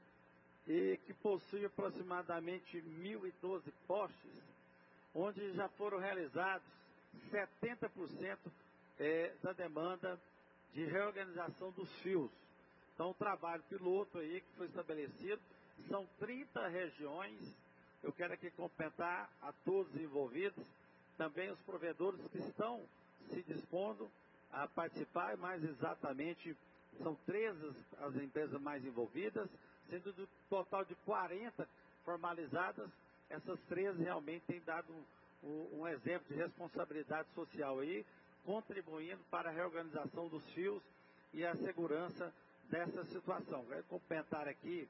e que possui aproximadamente mil e doze postes, onde já foram realizados setenta por cento é, da demanda de reorganização dos fios. Então, o trabalho piloto aí que foi estabelecido, são trinta regiões. Eu quero aqui cumprimentar a todos os envolvidos, também os provedores que estão se dispondo a participar, mais exatamente são treze as empresas mais envolvidas, sendo do total de quarenta formalizadas, essas treze realmente têm dado um, um exemplo de responsabilidade social aí, contribuindo para a reorganização dos fios e a segurança dessa situação. Quero cumprimentar aqui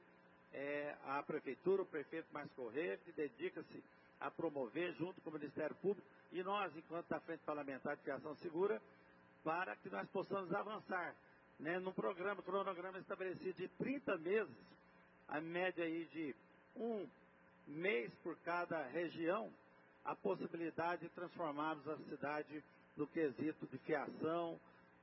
é, a Prefeitura, o prefeito Márcio Correia, que dedica-se a promover, junto com o Ministério Público, e nós, enquanto da Frente Parlamentar de Fiação Segura, para que nós possamos avançar, né, num programa, cronograma estabelecido de trinta meses, a média aí de um mês por cada região, a possibilidade de transformarmos a cidade no quesito de fiação,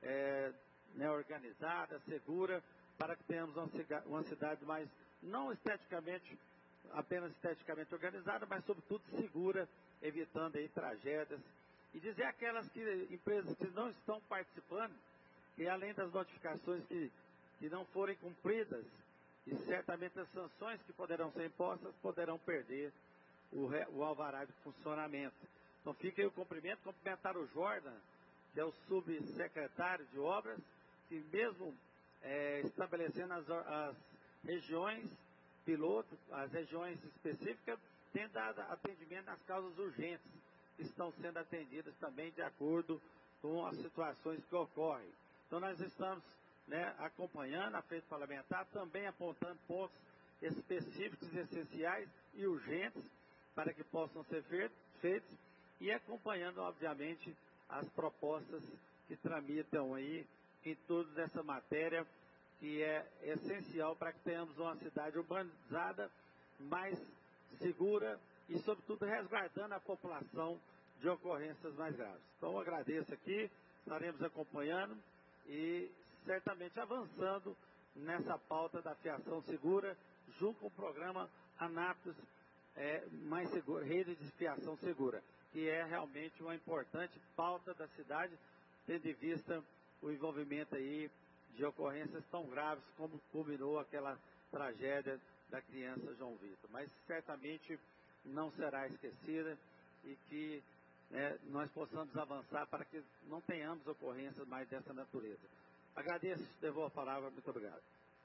é, né, organizada, segura, para que tenhamos uma, uma cidade mais, não esteticamente, apenas esteticamente organizada, mas sobretudo segura, evitando aí tragédias. E dizer aquelas que, empresas que não estão participando, que além das notificações que, que não forem cumpridas, e certamente as sanções que poderão ser impostas, poderão perder o, o alvará de funcionamento. Então fica aí o cumprimento, cumprimentar o Jordan, que é o subsecretário de obras, que mesmo é, estabelecendo as, as regiões piloto, as regiões específicas, tem dado atendimento nas causas urgentes, que estão sendo atendidas também de acordo com as situações que ocorrem. Então nós estamos, né, acompanhando a frente parlamentar, também apontando pontos específicos, essenciais e urgentes para que possam ser feitos e acompanhando, obviamente, as propostas que tramitam aí em toda essa matéria, que é essencial para que tenhamos uma cidade urbanizada mais segura e, sobretudo, resguardando a população de ocorrências mais graves. Então, eu agradeço aqui, estaremos acompanhando e certamente avançando nessa pauta da fiação segura, junto com o programa Anápolis é, mais segura, Rede de Fiação Segura, que é realmente uma importante pauta da cidade, tendo em vista o envolvimento aí de ocorrências tão graves como culminou aquela tragédia da criança João Vitor. Mas certamente não será esquecida e que né, nós possamos avançar para que não tenhamos ocorrências mais dessa natureza. Agradeço, devolvo a palavra, muito obrigado.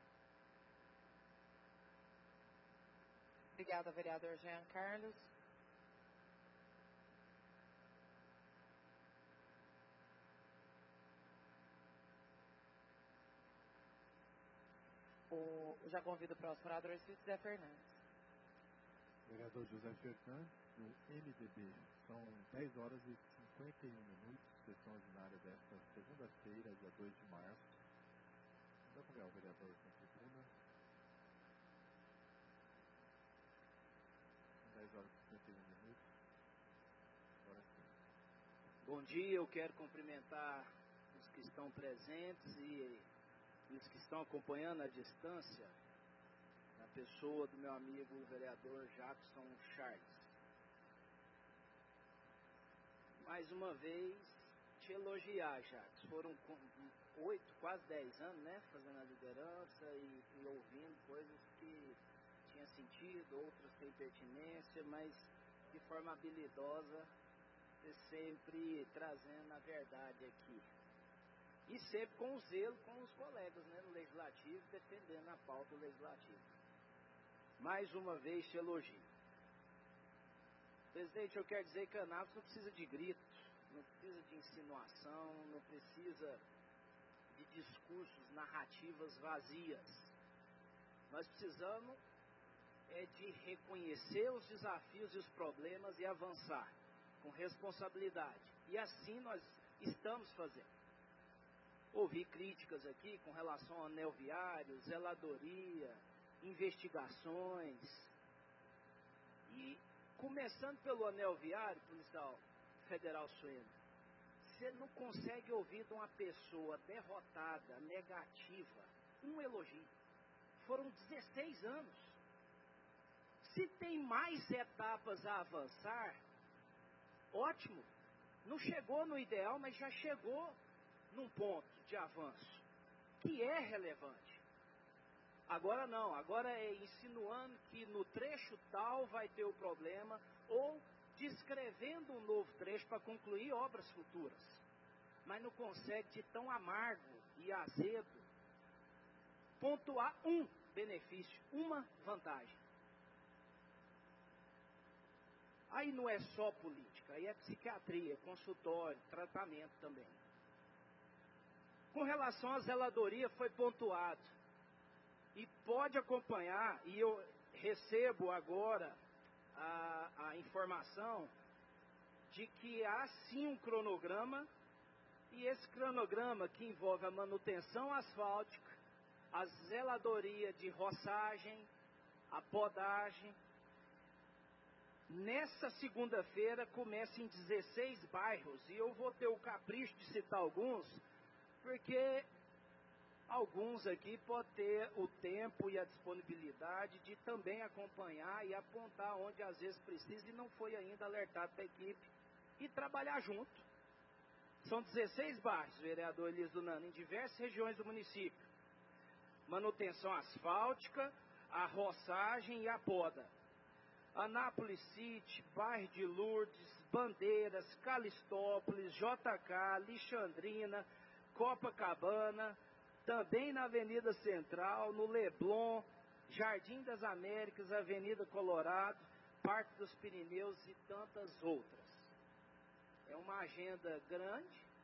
Obrigada, vereador Jean Carlos. O, já convido o próximo orador, José Fernandes. Vereador José Fernandes, do M D B. São dez horas e cinquenta e um minutos, sessão ordinária desta segunda-feira, dia dois de março. Vou convidar o vereador com a tribuna. dez horas e cinquenta e um minutos. Agora sim. Bom dia, eu quero cumprimentar os que estão presentes e os que estão acompanhando à distância, na pessoa do meu amigo o vereador Jackson Charles. Mais uma vez, te elogiar, Jackson. Foram oito, quase dez anos, né, fazendo a liderança e, e ouvindo coisas que tinha sentido, outras têm pertinência, mas de forma habilidosa, você sempre trazendo a verdade aqui. E sempre com zelo com os colegas, né, no Legislativo, defendendo a pauta legislativa. Mais uma vez te elogio. Presidente, eu quero dizer que a Anápolis não precisa de gritos, não precisa de insinuação, não precisa de discursos, narrativas vazias. Nós precisamos é de reconhecer os desafios e os problemas e avançar com responsabilidade. E assim nós estamos fazendo. Ouvi críticas aqui com relação ao anel viário, zeladoria, investigações. E começando pelo anel viário, policial federal Sueno, você não consegue ouvir de uma pessoa derrotada, negativa, um elogio. Foram dezesseis anos. Se tem mais etapas a avançar, ótimo. Não chegou no ideal, mas já chegou num ponto de avanço que é relevante. Agora não, agora é insinuando que no trecho tal vai ter o problema ou descrevendo um novo trecho para concluir obras futuras. Mas não consegue de tão amargo e azedo pontuar um benefício, uma vantagem. Aí não é só política, aí é psiquiatria, é consultório, tratamento também. Com relação à zeladoria, foi pontuado. E pode acompanhar, e eu recebo agora a, a informação de que há sim um cronograma, e esse cronograma que envolve a manutenção asfáltica, a zeladoria de roçagem, a podagem. Nessa segunda-feira começa em dezesseis bairros, e eu vou ter o capricho de citar alguns, porque alguns aqui podem ter o tempo e a disponibilidade de também acompanhar e apontar onde às vezes precisa e não foi ainda alertado para a equipe, e trabalhar junto. São dezesseis bairros, vereador Elias Dunano, em diversas regiões do município. Manutenção asfáltica, a roçagem e a poda. Anápolis City, bairro de Lourdes, Bandeiras, Calistópolis, J K, Alexandrina, Copacabana, também na Avenida Central, no Leblon, Jardim das Américas, Avenida Colorado, Parque dos Pirineus e tantas outras. É uma agenda grande,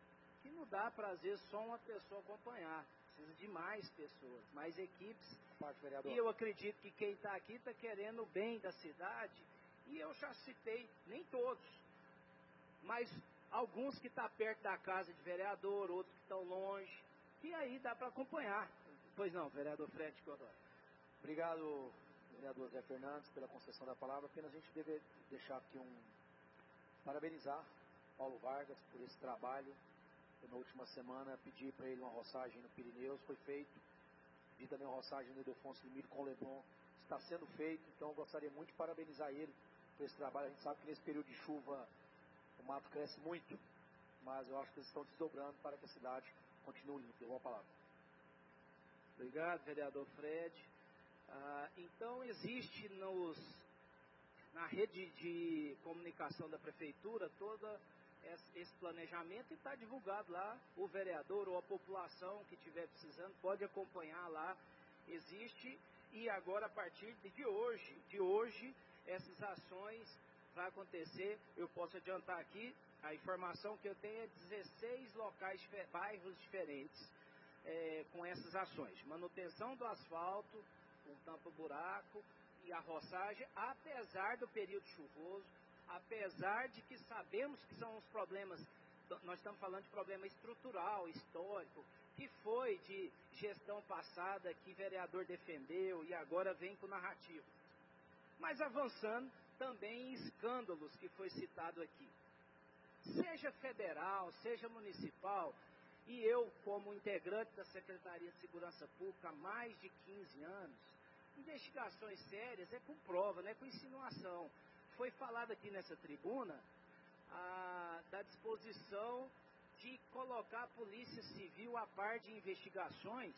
que não dá para, às vezes, só uma pessoa acompanhar. Precisa de mais pessoas, mais equipes. E eu acredito que quem está aqui está querendo o bem da cidade. E eu já citei, nem todos, mas alguns que estão tá perto da casa de vereador, outros que estão longe. E aí dá para acompanhar. Pois não, vereador Fred Teodoro. Obrigado, vereador Zé Fernandes, pela concessão da palavra. Apenas a gente deve deixar aqui um... parabenizar Paulo Vargas por esse trabalho. Eu, na última semana, pedi para ele uma roçagem no Pirineus, foi feito. Pedi também uma roçagem no Ildefonso Limite com o Leblon, está sendo feito. Então, eu gostaria muito de parabenizar ele por esse trabalho. A gente sabe que nesse período de chuva o mato cresce muito, mas eu acho que eles estão desdobrando para que a cidade continue limpa. Eu vou a palavra. Obrigado, vereador Fred. Ah, então, existe nos, na rede de comunicação da prefeitura toda esse planejamento e está divulgado lá. O vereador ou a população que estiver precisando pode acompanhar lá. Existe, e agora a partir de hoje, de hoje, essas ações vão acontecer. Eu posso adiantar aqui, a informação que eu tenho é dezesseis locais, bairros diferentes, é, com essas ações. Manutenção do asfalto, um tampa-buraco e a roçagem, apesar do período chuvoso, apesar de que sabemos que são os problemas, nós estamos falando de problema estrutural, histórico, que foi de gestão passada, que vereador defendeu e agora vem com narrativa. Mas avançando também em escândalos que foi citado aqui. Seja federal, seja municipal, e eu como integrante da Secretaria de Segurança Pública há mais de quinze anos, investigações sérias é com prova, não é com insinuação. Foi falado aqui nessa tribuna a, da disposição de colocar a Polícia Civil a par de investigações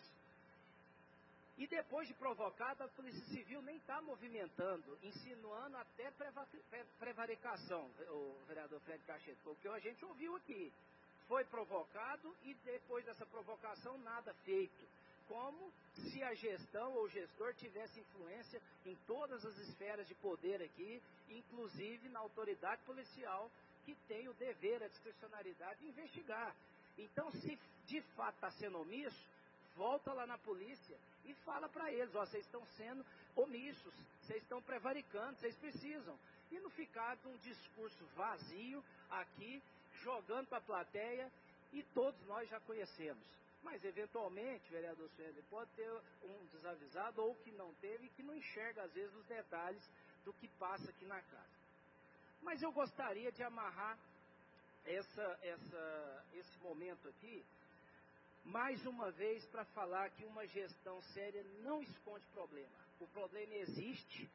e depois de provocada a Polícia Civil nem está movimentando, insinuando até prevaricação, o vereador Fred Cachete, porque a gente ouviu aqui. Foi provocado e depois dessa provocação nada feito. Como se a gestão ou o gestor tivesse influência em todas as esferas de poder aqui, inclusive na autoridade policial, que tem o dever, a discricionariedade de investigar. Então, se de fato está sendo omisso, volta lá na polícia e fala para eles, ó, vocês estão sendo omissos, vocês estão prevaricando, vocês precisam. E não ficar com um discurso vazio aqui, jogando para a plateia, e todos nós já conhecemos. Mas, eventualmente, vereador Sueli, pode ter um desavisado ou que não teve e que não enxerga, às vezes, os detalhes do que passa aqui na casa. Mas eu gostaria de amarrar essa, essa, esse momento aqui, mais uma vez, para falar que uma gestão séria não esconde problema. O problema existe,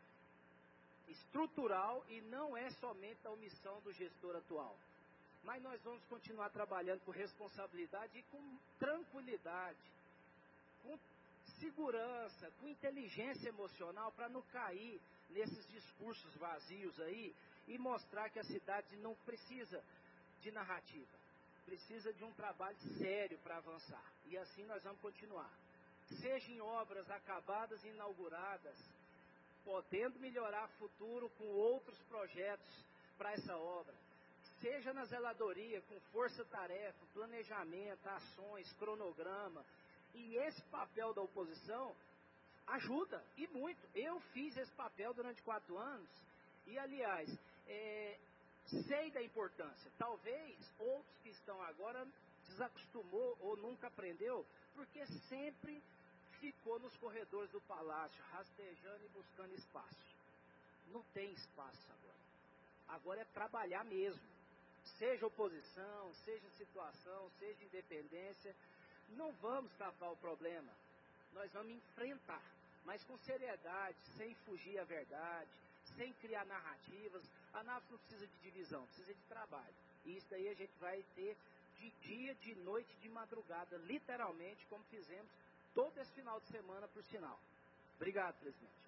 estrutural, e não é somente a omissão do gestor atual. Mas nós vamos continuar trabalhando com responsabilidade e com tranquilidade, com segurança, com inteligência emocional, para não cair nesses discursos vazios aí e mostrar que a cidade não precisa de narrativa, precisa de um trabalho sério para avançar. E assim nós vamos continuar. Seja em obras acabadas e inauguradas, podendo melhorar o futuro com outros projetos para essa obra. Seja na zeladoria, com força-tarefa, planejamento, ações, cronograma. E esse papel da oposição ajuda, e muito. Eu fiz esse papel durante quatro anos, e aliás, é, sei da importância. Talvez outros que estão agora desacostumou ou nunca aprendeu, porque sempre ficou nos corredores do palácio, rastejando e buscando espaço. Não tem espaço agora. Agora é trabalhar mesmo. Seja oposição, seja situação, seja independência, não vamos tapar o problema. Nós vamos enfrentar, mas com seriedade, sem fugir à verdade, sem criar narrativas. A Anápolis não precisa de divisão, precisa de trabalho. E isso daí a gente vai ter de dia, de noite, de madrugada, literalmente, como fizemos todo esse final de semana, por sinal. Obrigado, presidente.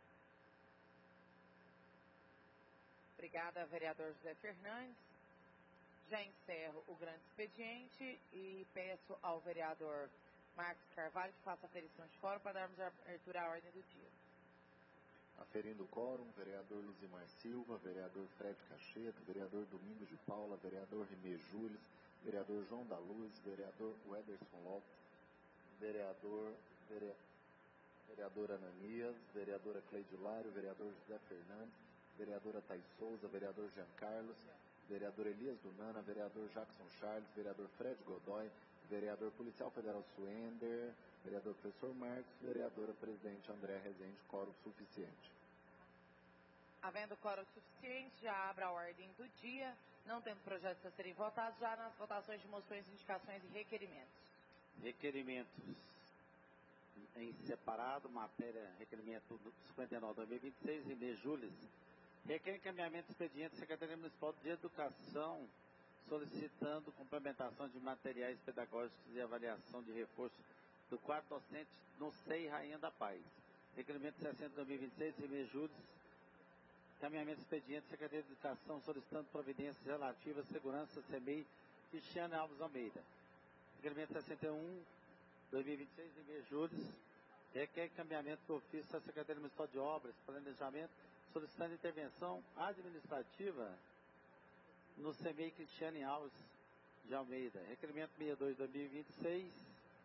Obrigada, vereador José Fernandes. Já encerro o grande expediente e peço ao vereador Marcos Carvalho que faça a aferição de quórum para darmos abertura à ordem do dia. Aferindo o quórum, vereador Luzimar Silva, vereador Fred Cacheto, vereador Domingos de Paula, vereador Rimê Júlio, vereador João da Luz, vereador Wederson Lopes, vereador, vere, vereadora Ananias, vereadora Cleide Lário, vereador José Fernandes, vereadora Thais Souza, vereador Jean Carlos, vereador Elias Dunana, vereador Jackson Charles, vereador Fred Godoy, vereador Policial Federal Suender, vereador Professor Marcos, vereadora Presidente André Rezende, quórum suficiente. Havendo quórum suficiente, já abra a ordem do dia. Não tendo projetos a serem votados, já nas votações de moções, indicações e requerimentos. Requerimentos em separado, matéria, requerimento cinquenta e nove barra dois mil e vinte e seis, e Júlis. Requer encaminhamento expediente Secretaria Municipal de Educação, solicitando complementação de materiais pedagógicos e avaliação de reforço do quadro docente no S E I Rainha da Paz. Requerimento sessenta barra dois mil e vinte e seis, e Júlis. Encaminhamento expediente Secretaria de Educação, solicitando providências relativas à segurança C M E I Cristiano Alves Almeida. Requerimento sessenta e um barra dois mil e vinte e seis, e Júris. Requer encaminhamento do ofício da Secretaria Municipal de Obras, Planejamento, solicitando intervenção administrativa no C M E I Cristiane Alves de Almeida. Requerimento sessenta e dois barra dois mil e vinte e seis.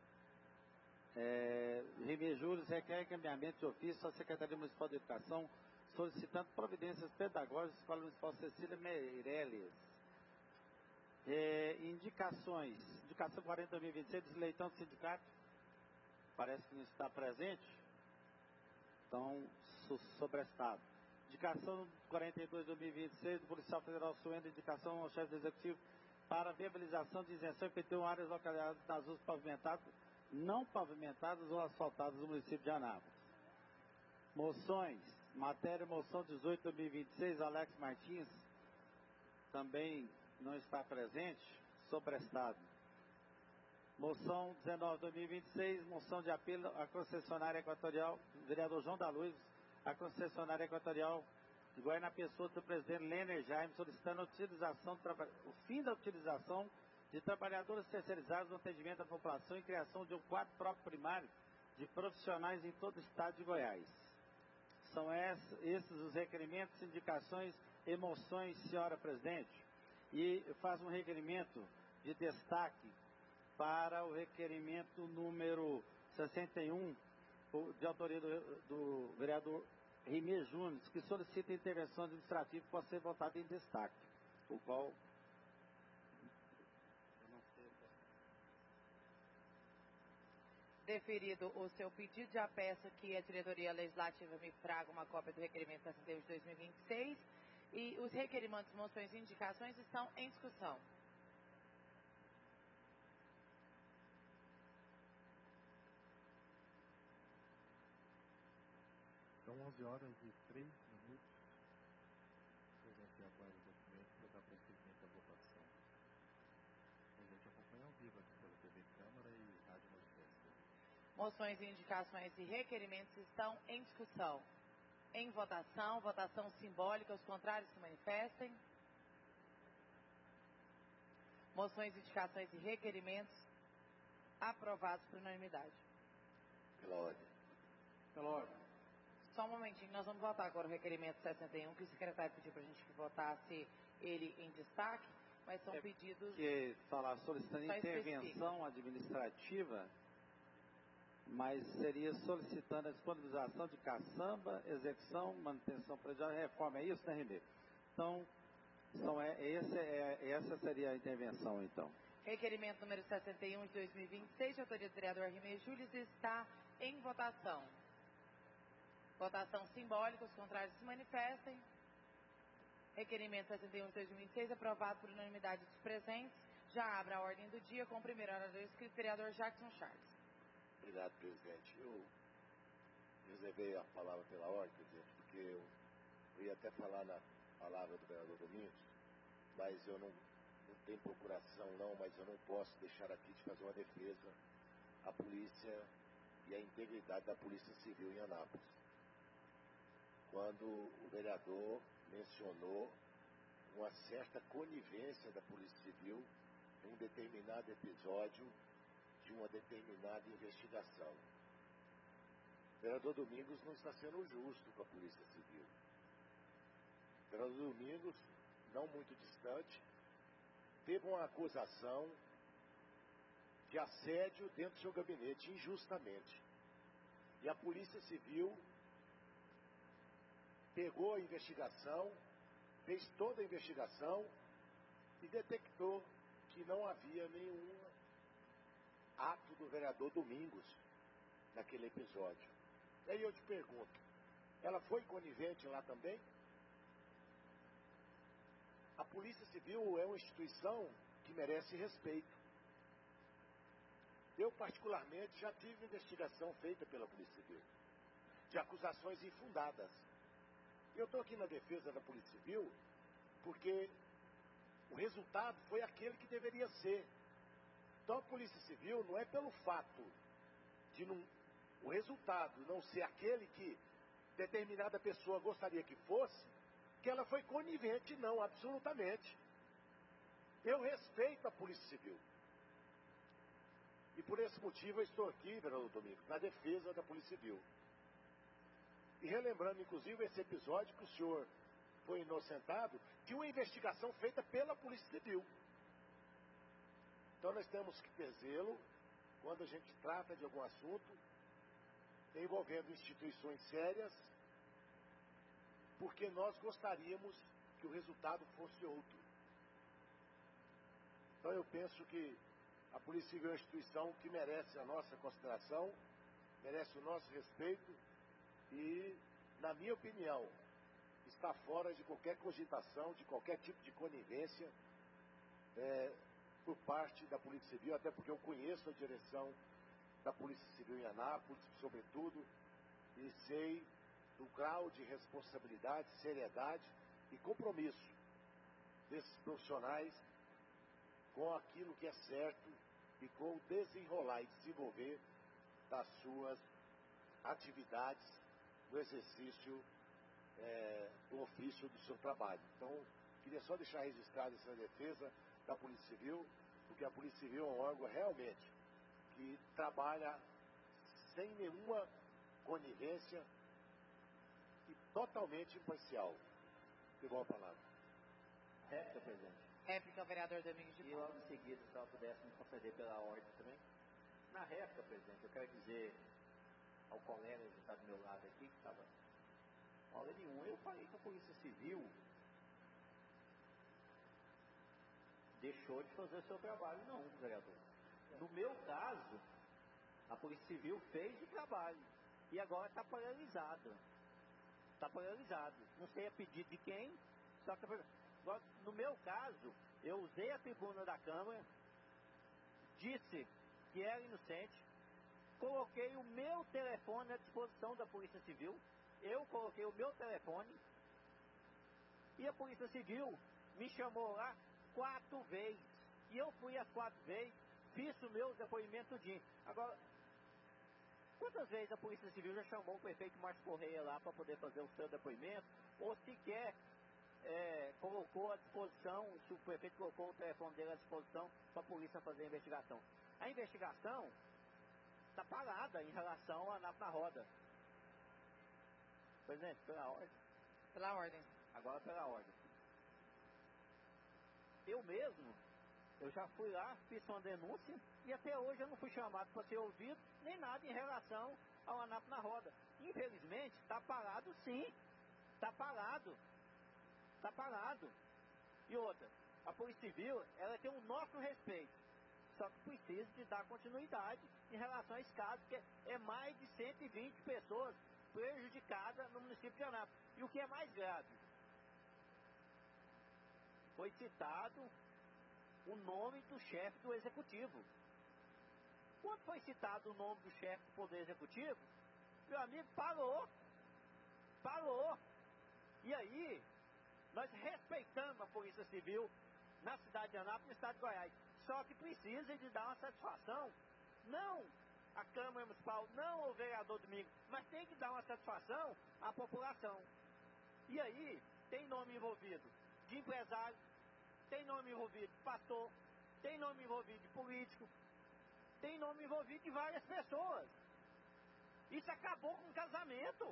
É, Júris requer encaminhamento de ofício à Secretaria Municipal de Educação, solicitando providências pedagógicas para a Escola Municipal Cecília Meirelles. É, indicações. Indicação quarenta barra dois mil e vinte e seis, desleitão do sindicato. Parece que não está presente. Então, sobrestado. Indicação quarenta e dois barra dois mil e vinte e seis do Policial Federal Suendo, indicação ao chefe do Executivo para viabilização de isenção I P T U em áreas localizadas nas ruas pavimentadas, não pavimentadas ou asfaltadas do município de Anápolis. Moções. Matéria, moção dezoito barra dois mil e vinte e seis, Alex Martins, também não está presente, sobrestado. Moção dezenove barra dois mil e vinte e seis, moção de apelo à concessionária equatorial, vereador João da Luz, a concessionária equatorial de Goiânia Pessoa, do presidente Lener Jaime, solicitando a utilização, o fim da utilização de trabalhadores terceirizados no atendimento à população e criação de um quadro próprio primário de profissionais em todo o estado de Goiás. São esses os requerimentos, indicações e moções, senhora presidente. E faz um requerimento de destaque para o requerimento número sessenta e um, de autoria do, do vereador Rimê Júnior, que solicita intervenção administrativa para ser votado em destaque, o qual eu não sei. Deferido o seu pedido, já peço que a diretoria legislativa me traga uma cópia do requerimento sessenta e um de dois mil e vinte e seis, e os requerimentos, moções e indicações estão em discussão. São onze horas e três minutos. A gente aguarda o documento para dar prosseguimento à votação. A gente acompanha ao vivo aqui pela T V Câmara e Rádio Manchester. Moções, indicações e requerimentos estão em discussão. Em votação, votação simbólica, os contrários se manifestem. Moções, indicações e requerimentos aprovados por unanimidade. Pela ordem. Pela ordem. Só um momentinho, nós vamos votar agora o requerimento sessenta e um, que o secretário pediu para a gente que votasse ele em destaque, mas são é pedidos... Que falar solicitando intervenção administrativa, mas seria solicitando a disponibilização de caçamba, execução, manutenção predial e reforma. É isso, né, Renê? Então, são, é, esse, é, essa seria a intervenção, então. Requerimento número sessenta e um de dois mil e vinte e seis, de autoria do vereador Rimê Júlio, está em votação. Votação simbólica, os contrários se manifestem. Requerimento sessenta e um de dois mil e vinte e seis, aprovado por unanimidade dos presentes. Já abre a ordem do dia com o primeiro orador inscrito, vereador Jackson Charles. Obrigado, presidente. Eu reservei a palavra pela ordem, presidente, porque eu, eu ia até falar na palavra do vereador Domingos, mas eu não, não tenho procuração não, mas eu não posso deixar aqui de fazer uma defesa à polícia e à integridade da Polícia Civil em Anápolis. Quando o vereador mencionou uma certa conivência da Polícia Civil em um determinado episódio de uma determinada investigação. O vereador Domingos não está sendo justo com a Polícia Civil. O vereador Domingos, não muito distante, teve uma acusação de assédio dentro do seu gabinete, injustamente. E a Polícia Civil pegou a investigação, fez toda a investigação e detectou que não havia nenhum ato do vereador Domingos naquele episódio. E aí eu te pergunto, ela foi conivente lá também? A Polícia Civil é uma instituição que merece respeito. Eu, particularmente, já tive investigação feita pela Polícia Civil, de acusações infundadas. Eu estou aqui na defesa da Polícia Civil porque o resultado foi aquele que deveria ser. Então a Polícia Civil não é pelo fato de não, o resultado não ser aquele que determinada pessoa gostaria que fosse, que ela foi conivente, não, absolutamente. Eu respeito a Polícia Civil. E por esse motivo eu estou aqui, vereador Domingos, na defesa da Polícia Civil. E relembrando, inclusive, esse episódio que o senhor foi inocentado de uma investigação feita pela Polícia Civil. Então nós temos que ter zelo quando a gente trata de algum assunto envolvendo instituições sérias, porque nós gostaríamos que o resultado fosse outro. Então eu penso que a Polícia Civil é uma instituição que merece a nossa consideração, merece o nosso respeito e, na minha opinião, está fora de qualquer cogitação, de qualquer tipo de conivência é, por parte da Polícia Civil, até porque eu conheço a direção da Polícia Civil em Anápolis, sobretudo, e sei do grau de responsabilidade, seriedade e compromisso desses profissionais com aquilo que é certo e com o desenrolar e desenvolver das suas atividades no exercício é, do ofício do seu trabalho. Então, queria só deixar registrado essa defesa da Polícia Civil, porque a Polícia Civil é um órgão realmente que trabalha sem nenhuma conivência e totalmente imparcial. Pegou a palavra. Réplica, presidente. Réplica, vereador Domingos de E logo em seguida, se ela pudesse me conceder pela ordem também. Na réplica, presidente, eu quero dizer ao colega que está do meu lado aqui, que estava hora nenhuma, eu falei que a Polícia Civil deixou de fazer o seu trabalho, não, vereador. No meu caso, a Polícia Civil fez o trabalho e agora está paralisado. Está paralisado. Não sei a pedido de quem, só que agora, no meu caso, eu usei a tribuna da Câmara, disse que era inocente, coloquei o meu telefone à disposição da Polícia Civil, eu coloquei o meu telefone e a Polícia Civil me chamou lá quatro vezes. E eu fui as quatro vezes, fiz o meu depoimento de. Agora, quantas vezes a Polícia Civil já chamou o prefeito Márcio Correia lá para poder fazer o seu depoimento, ou sequer é, colocou à disposição, se o prefeito colocou o telefone dele à disposição para a polícia fazer a investigação? A investigação está parada em relação a Anápolis na Roda. Presidente, pela ordem. Pela ordem. Agora pela ordem. Eu mesmo, eu já fui lá, fiz uma denúncia e até hoje eu não fui chamado para ser ouvido, nem nada em relação ao Anápolis na Roda. Infelizmente, está parado sim. Está parado. Está parado. E outra, a Polícia Civil, ela tem o nosso respeito. Só que precisa de dar continuidade em relação a esse caso, porque é mais de cento e vinte pessoas prejudicadas no município de Anápolis. E o que é mais grave, foi citado o nome do chefe do executivo. Quando foi citado o nome do chefe do Poder Executivo, meu amigo, parou. Parou. E aí, nós respeitamos a Polícia Civil na cidade de Anápolis e no estado de Goiás. Só que precisa de dar uma satisfação, não a Câmara Municipal, não o vereador Domingos, mas tem que dar uma satisfação à população. E aí, tem nome envolvido de empresário, tem nome envolvido de pastor, tem nome envolvido de político, tem nome envolvido de várias pessoas. Isso acabou com o casamento.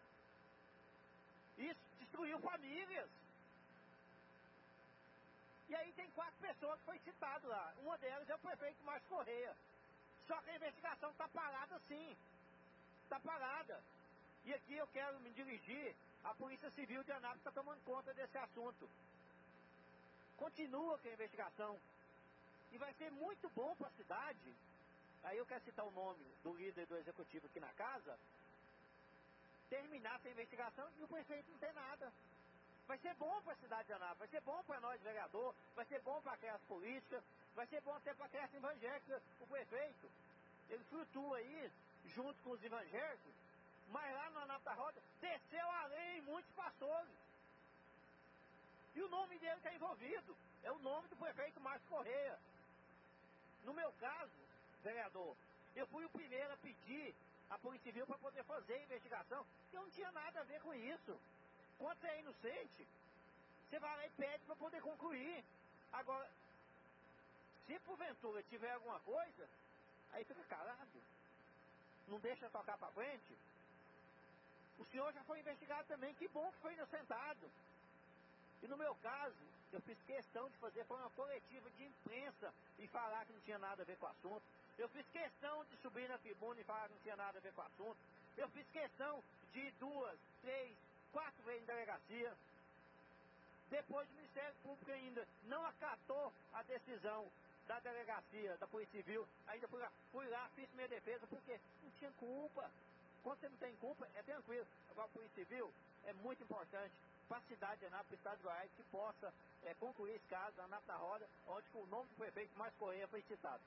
Isso destruiu famílias. E aí tem quatro pessoas que foi citado lá. Uma delas é o prefeito Márcio Correia. Só que a investigação está parada sim. Está parada. E aqui eu quero me dirigir à Polícia Civil de Anápolis, que está tomando conta desse assunto. Continua com a investigação. E vai ser muito bom para a cidade. Aí eu quero citar o nome do líder do executivo aqui na casa. Terminar essa investigação e o prefeito não tem nada. Vai ser bom para a cidade de Anápolis, vai ser bom para nós, vereador, vai ser bom para a classe política, vai ser bom até para a classe evangélica, o prefeito. Ele flutua aí, junto com os evangélicos, mas lá no Anápolis da Roda, desceu a lei em muitos pastores. E o nome dele está envolvido, é o nome do prefeito Márcio Correia. No meu caso, vereador, eu fui o primeiro a pedir a Polícia Civil para poder fazer a investigação, porque eu não tinha nada a ver com isso. Quando você é inocente, você vai lá e pede para poder concluir. Agora, se porventura tiver alguma coisa, aí fica calado. Não deixa tocar para frente. O senhor já foi investigado também, que bom que foi inocentado. E no meu caso, eu fiz questão de fazer foi uma coletiva de imprensa e falar que não tinha nada a ver com o assunto. Eu fiz questão de subir na tribuna e falar que não tinha nada a ver com o assunto. Eu fiz questão de ir duas, três, quatro vezes em delegacia. Depois o Ministério Público ainda não acatou a decisão da delegacia, da Polícia Civil. Ainda fui lá, fui lá, fiz minha defesa, porque não tinha culpa. Quando você não tem culpa, é tranquilo. Agora a Polícia Civil é muito importante para a cidade de Anápolis, Estado de Goiás, que possa é, concluir esse caso da Anápolis da Roda, onde o nome do prefeito Márcio Correia foi citado.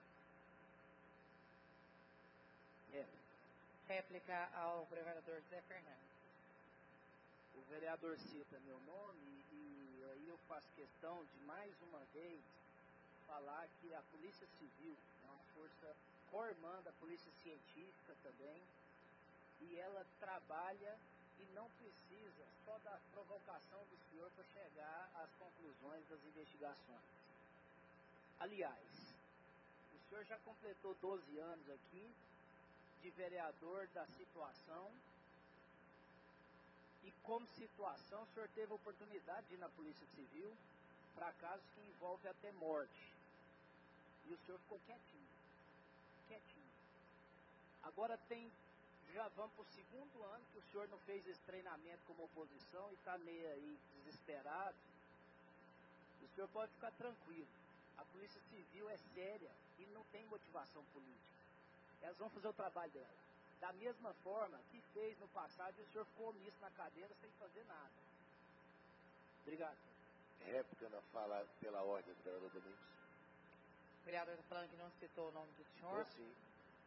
É. Réplica ao vereador Zé Fernandes. O vereador cita meu nome e aí eu faço questão de mais uma vez falar que a Polícia Civil é uma força formando a Polícia Científica também, e ela trabalha e não precisa só da provocação do senhor para chegar às conclusões das investigações. Aliás, o senhor já completou doze anos aqui de vereador da situação, e como situação o senhor teve a oportunidade de ir na Polícia Civil para casos que envolvem até morte. E o senhor ficou quietinho. Quietinho. Agora tem, já vamos para o segundo ano que o senhor não fez esse treinamento como oposição e está meio aí desesperado. O senhor pode ficar tranquilo. A Polícia Civil é séria e não tem motivação política. Elas vão fazer o trabalho dela. Da mesma forma que fez no passado e o senhor ficou omisso na cadeira sem fazer nada. Obrigado. Réplica na fala pela ordem do vereador Domingos. O vereador está falando que não citou o nome do senhor. Citou sim.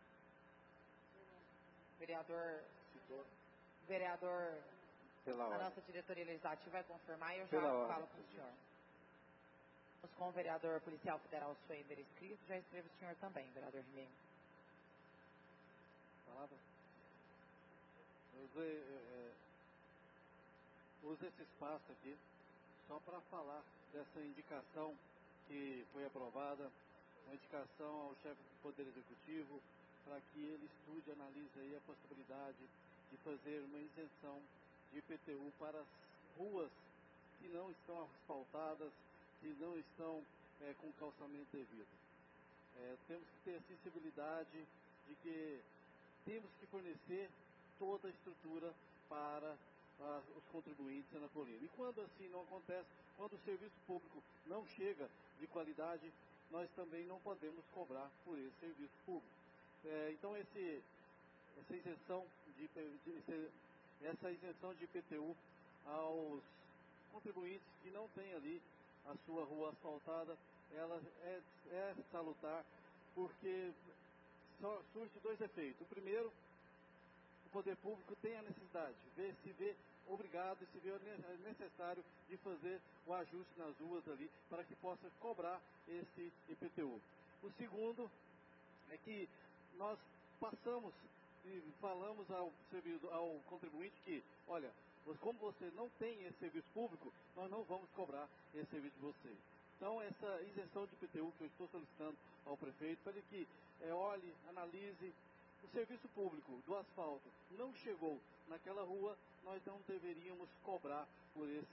Vereador. Citou. Vereador. Pela a ordem. nossa diretoria legislativa vai confirmar e eu já Pela falo ordem, com o senhor. Vamos com o vereador policial federal Suender escrito, já escrevo o senhor também, vereador Ribeiro. Palavra? Eu usei, é, uso esse espaço aqui só para falar dessa indicação que foi aprovada, uma indicação ao chefe do Poder Executivo para que ele estude e analise aí a possibilidade de fazer uma isenção de I P T U para as ruas que não estão asfaltadas, que não estão é, com calçamento devido. É, temos que ter a sensibilidade de que temos que fornecer toda a estrutura para, para os contribuintes anapolinos. E quando assim não acontece, quando o serviço público não chega de qualidade, nós também não podemos cobrar por esse serviço público. É, então esse, essa isenção de, de essa isenção de I P T U aos contribuintes que não têm ali a sua rua asfaltada, ela é, é salutar, porque só surge dois efeitos. O primeiro, o poder público tem a necessidade, vê, se vê obrigado e se vê necessário de fazer o ajuste nas ruas ali para que possa cobrar esse I P T U. O segundo é que nós passamos e falamos ao, ao contribuinte que, olha, como você não tem esse serviço público, nós não vamos cobrar esse serviço de você. Então, essa isenção de I P T U que eu estou solicitando ao prefeito, para que é, olhe, analise, o serviço público do asfalto não chegou naquela rua, nós não deveríamos cobrar por esse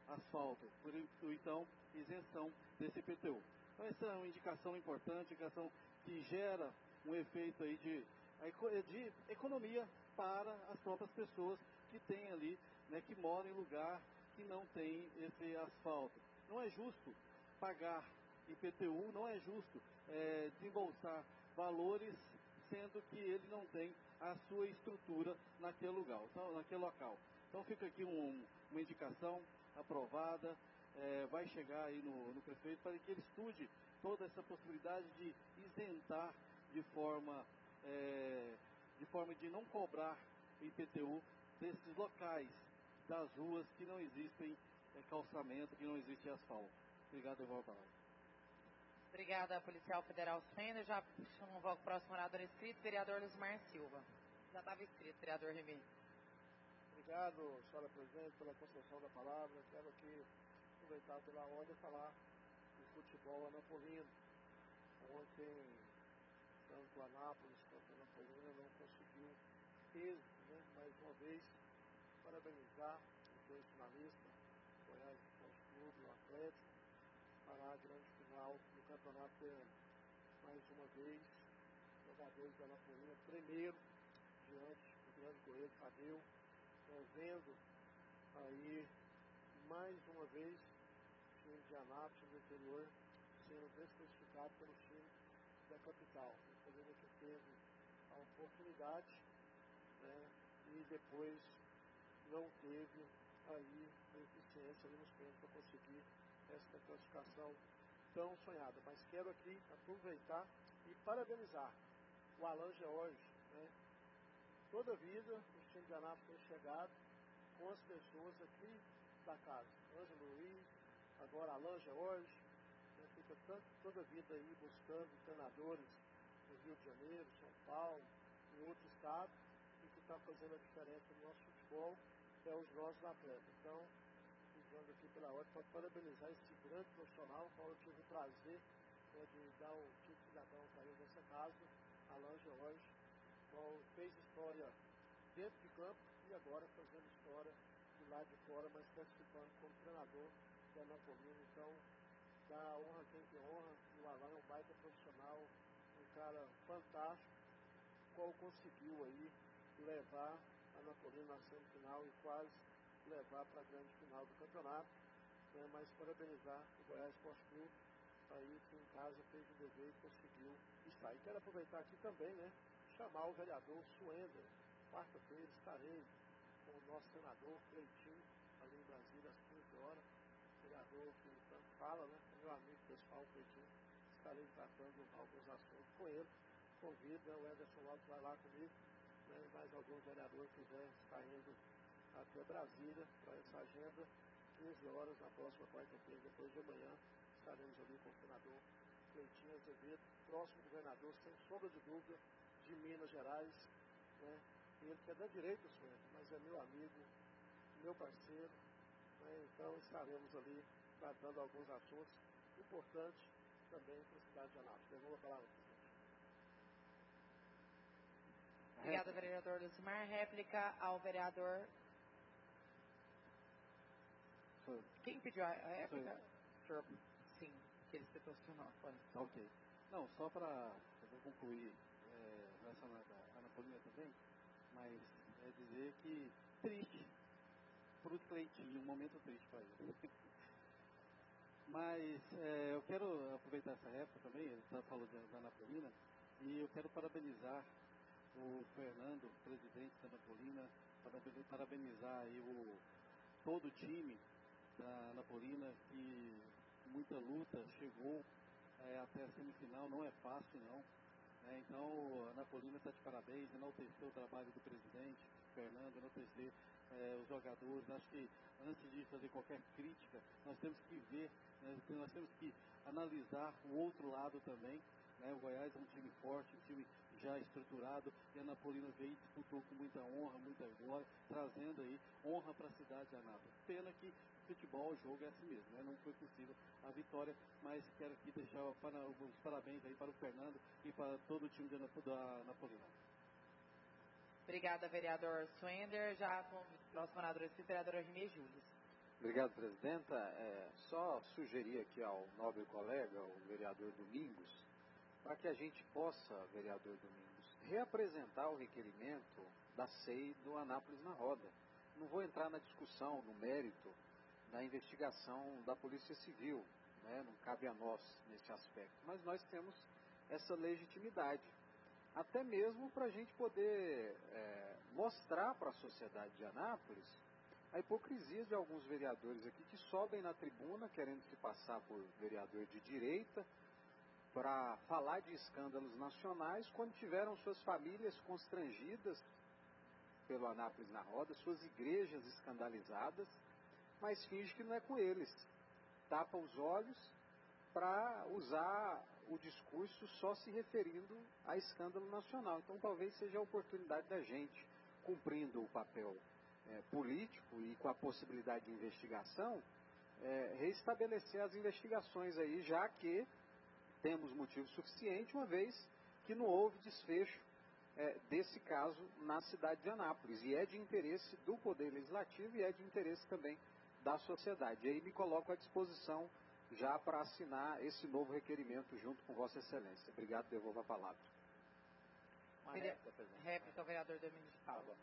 asfalto, por então isenção desse I P T U. Então essa é uma indicação importante, indicação que gera um efeito aí de, de economia para as próprias pessoas que têm ali, né, que moram em lugar que não tem esse asfalto. Não é justo pagar I P T U, não é justo é, desembolsar valores, sendo que ele não tem a sua estrutura naquele lugar, então, naquele local. Então fica aqui um, uma indicação aprovada, é, vai chegar aí no, no prefeito para que ele estude toda essa possibilidade de isentar de forma, é, de forma de não cobrar I P T U desses locais das ruas que não existem é, calçamento, que não existe asfalto. Obrigado, eu vou a palavra. Obrigada, policial federal Swender. Já convoco o próximo orador inscrito, vereador Luzmar Silva. Já estava inscrito, vereador Remy. Obrigado, senhora presidente, pela concessão da palavra. Quero aqui aproveitar pela ordem e falar do futebol anapolino. Ontem, tanto a Anápolis quanto a Anapolina não conseguiu êxito, né? Mais uma vez, parabenizar os dois finalistas, o Goiás Esporte Clube e o Atlético, para a grande final do Campeonato Goiano. Mais uma vez, jogadores da Anapolina, primeiro, diante do grande goleiro Tadeu, vendo aí, mais uma vez, o time de Anápolis do interior sendo desclassificado pelo time da capital. O Polícia que teve a oportunidade, né, e depois não teve aí a eficiência ali nos pênaltis para conseguir essa classificação tão sonhada. Mas quero aqui aproveitar e parabenizar o Alan George, né? Toda a vida o time de Anápolis tem chegado com as pessoas aqui da casa. Ângelo Luiz, agora Alan George, né? Fica tanto, toda a vida aí buscando treinadores no Rio de Janeiro, São Paulo, em outro estado, e que está fazendo a diferença no nosso futebol é os nossos atletas. Então, usando aqui pela ordem, para parabenizar esse grande profissional, qual eu tive o prazer, né, de dar o título de cidadão para ele nessa casa, Alan George, qual fez história dentro de campo e agora fazendo história do lado de fora, mas participando como treinador da Anapolina. Então, dá honra a quem tem honra, e o Alan é um baita profissional, um cara fantástico, qual conseguiu aí levar a Anapolina na semifinal e quase levar para a grande final do campeonato, né, mas parabenizar o Goiás Esporte Clube, aí que em casa fez o dever e conseguiu estar. E quero aproveitar aqui também, né, chamar o vereador Swender. Quarta-feira estarei com o nosso senador Cleitinho, ali em Brasília, às quinze horas, vereador que tanto fala, né, meu amigo pessoal Cleitinho, estarei tratando alguns assuntos com ele. Convido, né, o Ederson Lopes vai lá comigo, né, mais algum vereador que quiser estar indo até Brasília para essa agenda, quinze horas na próxima quarta-feira, depois de amanhã, estaremos ali com o senador Cleitinho Azevedo, próximo governador, sem sombra de dúvida, de Minas Gerais, né? Ele que é da direita, senhor, mas é meu amigo, meu parceiro, né? Então estaremos ali tratando alguns assuntos importantes também para a cidade de Anápolis. Eu vou falar. Obrigada, vereador Luzmar. Réplica ao vereador. Quem pediu a réplica? Senhor, sim, que ele se posicionou. Ok. Não, só para eu vou concluir é, relacionado à Anapolina também, mas é dizer que triste para o Cleitinho, um momento triste para ele. Mas é, eu quero aproveitar essa época também, ele está falando da Anapolina, e eu quero parabenizar o Fernando, presidente da Anapolina, parabenizar aí o, todo o time da Anapolina, que com muita luta chegou é, até a semifinal, não é fácil não. É, então a Anapolina está de parabéns, enaltecer o trabalho do presidente, Fernando, enaltecer é, os jogadores. Acho que antes de fazer qualquer crítica, nós temos que ver, né, nós temos que analisar o outro lado também. Né, o Goiás é um time forte, um time já estruturado, e a Anapolina veio e disputou com muita honra, muita glória, trazendo aí honra para a cidade de Anápolis. Pena que futebol, o jogo é assim mesmo, né? Não foi possível a vitória, mas quero aqui deixar para, os parabéns aí para o Fernando e para todo o time da Anapolina. Obrigada, vereador Swender. Já com o próximo orador, o vereador Remy Júlio. Obrigado, presidenta. É, só sugerir aqui ao nobre colega, o vereador Domingos, para que a gente possa, vereador Domingos, reapresentar o requerimento da C E I do Anápolis na Roda. Não vou entrar na discussão, no mérito da investigação da Polícia Civil, né? Não cabe a nós nesse aspecto, mas nós temos essa legitimidade, até mesmo para a gente poder é, mostrar para a sociedade de Anápolis a hipocrisia de alguns vereadores aqui que sobem na tribuna querendo se passar por vereador de direita para falar de escândalos nacionais quando tiveram suas famílias constrangidas pelo Anápolis na Roda, suas igrejas escandalizadas, mas finge que não é com eles. Tapa os olhos para usar o discurso só se referindo a escândalo nacional. Então talvez seja a oportunidade da gente, cumprindo o papel é, político e com a possibilidade de investigação, é, reestabelecer as investigações aí, já que temos motivo suficiente, uma vez que não houve desfecho é, desse caso na cidade de Anápolis. E é de interesse do Poder Legislativo e é de interesse também da sociedade. E aí me coloco à disposição já para assinar esse novo requerimento junto com Vossa Excelência. Obrigado, devolvo a palavra. Uma réplica, presidente. Réplica ao vereador Domingos de Paula.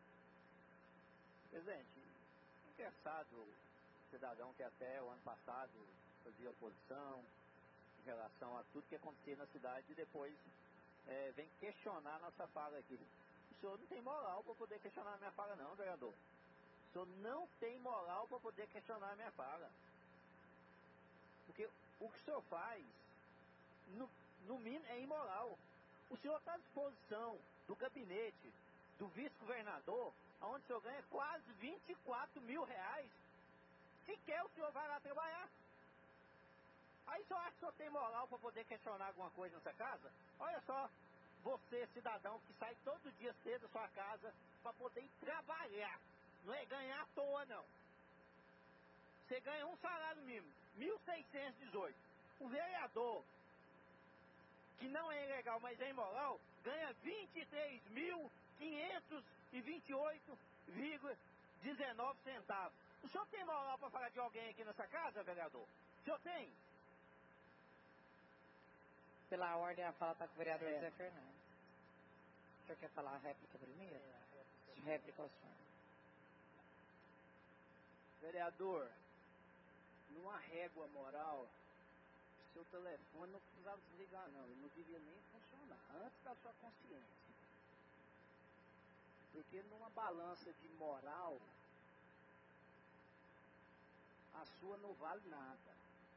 Presidente, interessado cidadão que até o ano passado fazia oposição em relação a tudo que acontecia na cidade e depois é, vem questionar a nossa fala aqui. O senhor não tem moral para poder questionar a minha fala não, vereador. O senhor não tem moral para poder questionar a minha fala. Porque o que o senhor faz, no, no mínimo, é imoral. O senhor está à disposição do gabinete do vice-governador, onde o senhor ganha quase vinte e quatro mil reais. Sequer o senhor vai lá trabalhar. Aí o senhor acha que o senhor tem moral para poder questionar alguma coisa nessa casa? Olha só, você, cidadão, que sai todo dia cedo da sua casa para poder ir trabalhar. Não é ganhar à toa, não. Você ganha um salário mínimo, mil seiscentos e dezoito. O vereador, que não é ilegal, mas é imoral, ganha vinte e três mil quinhentos e vinte e oito vírgula dezenove centavos. O senhor tem moral para falar de alguém aqui nessa casa, vereador? O senhor tem? Pela ordem, a fala está com o vereador é. Zé Fernandes. O senhor quer falar a réplica primeiro? É, a réplica. Réplica ao senhor. Vereador, numa régua moral, seu telefone não precisava desligar não, ele não devia nem funcionar, antes da sua consciência. Porque numa balança de moral, a sua não vale nada.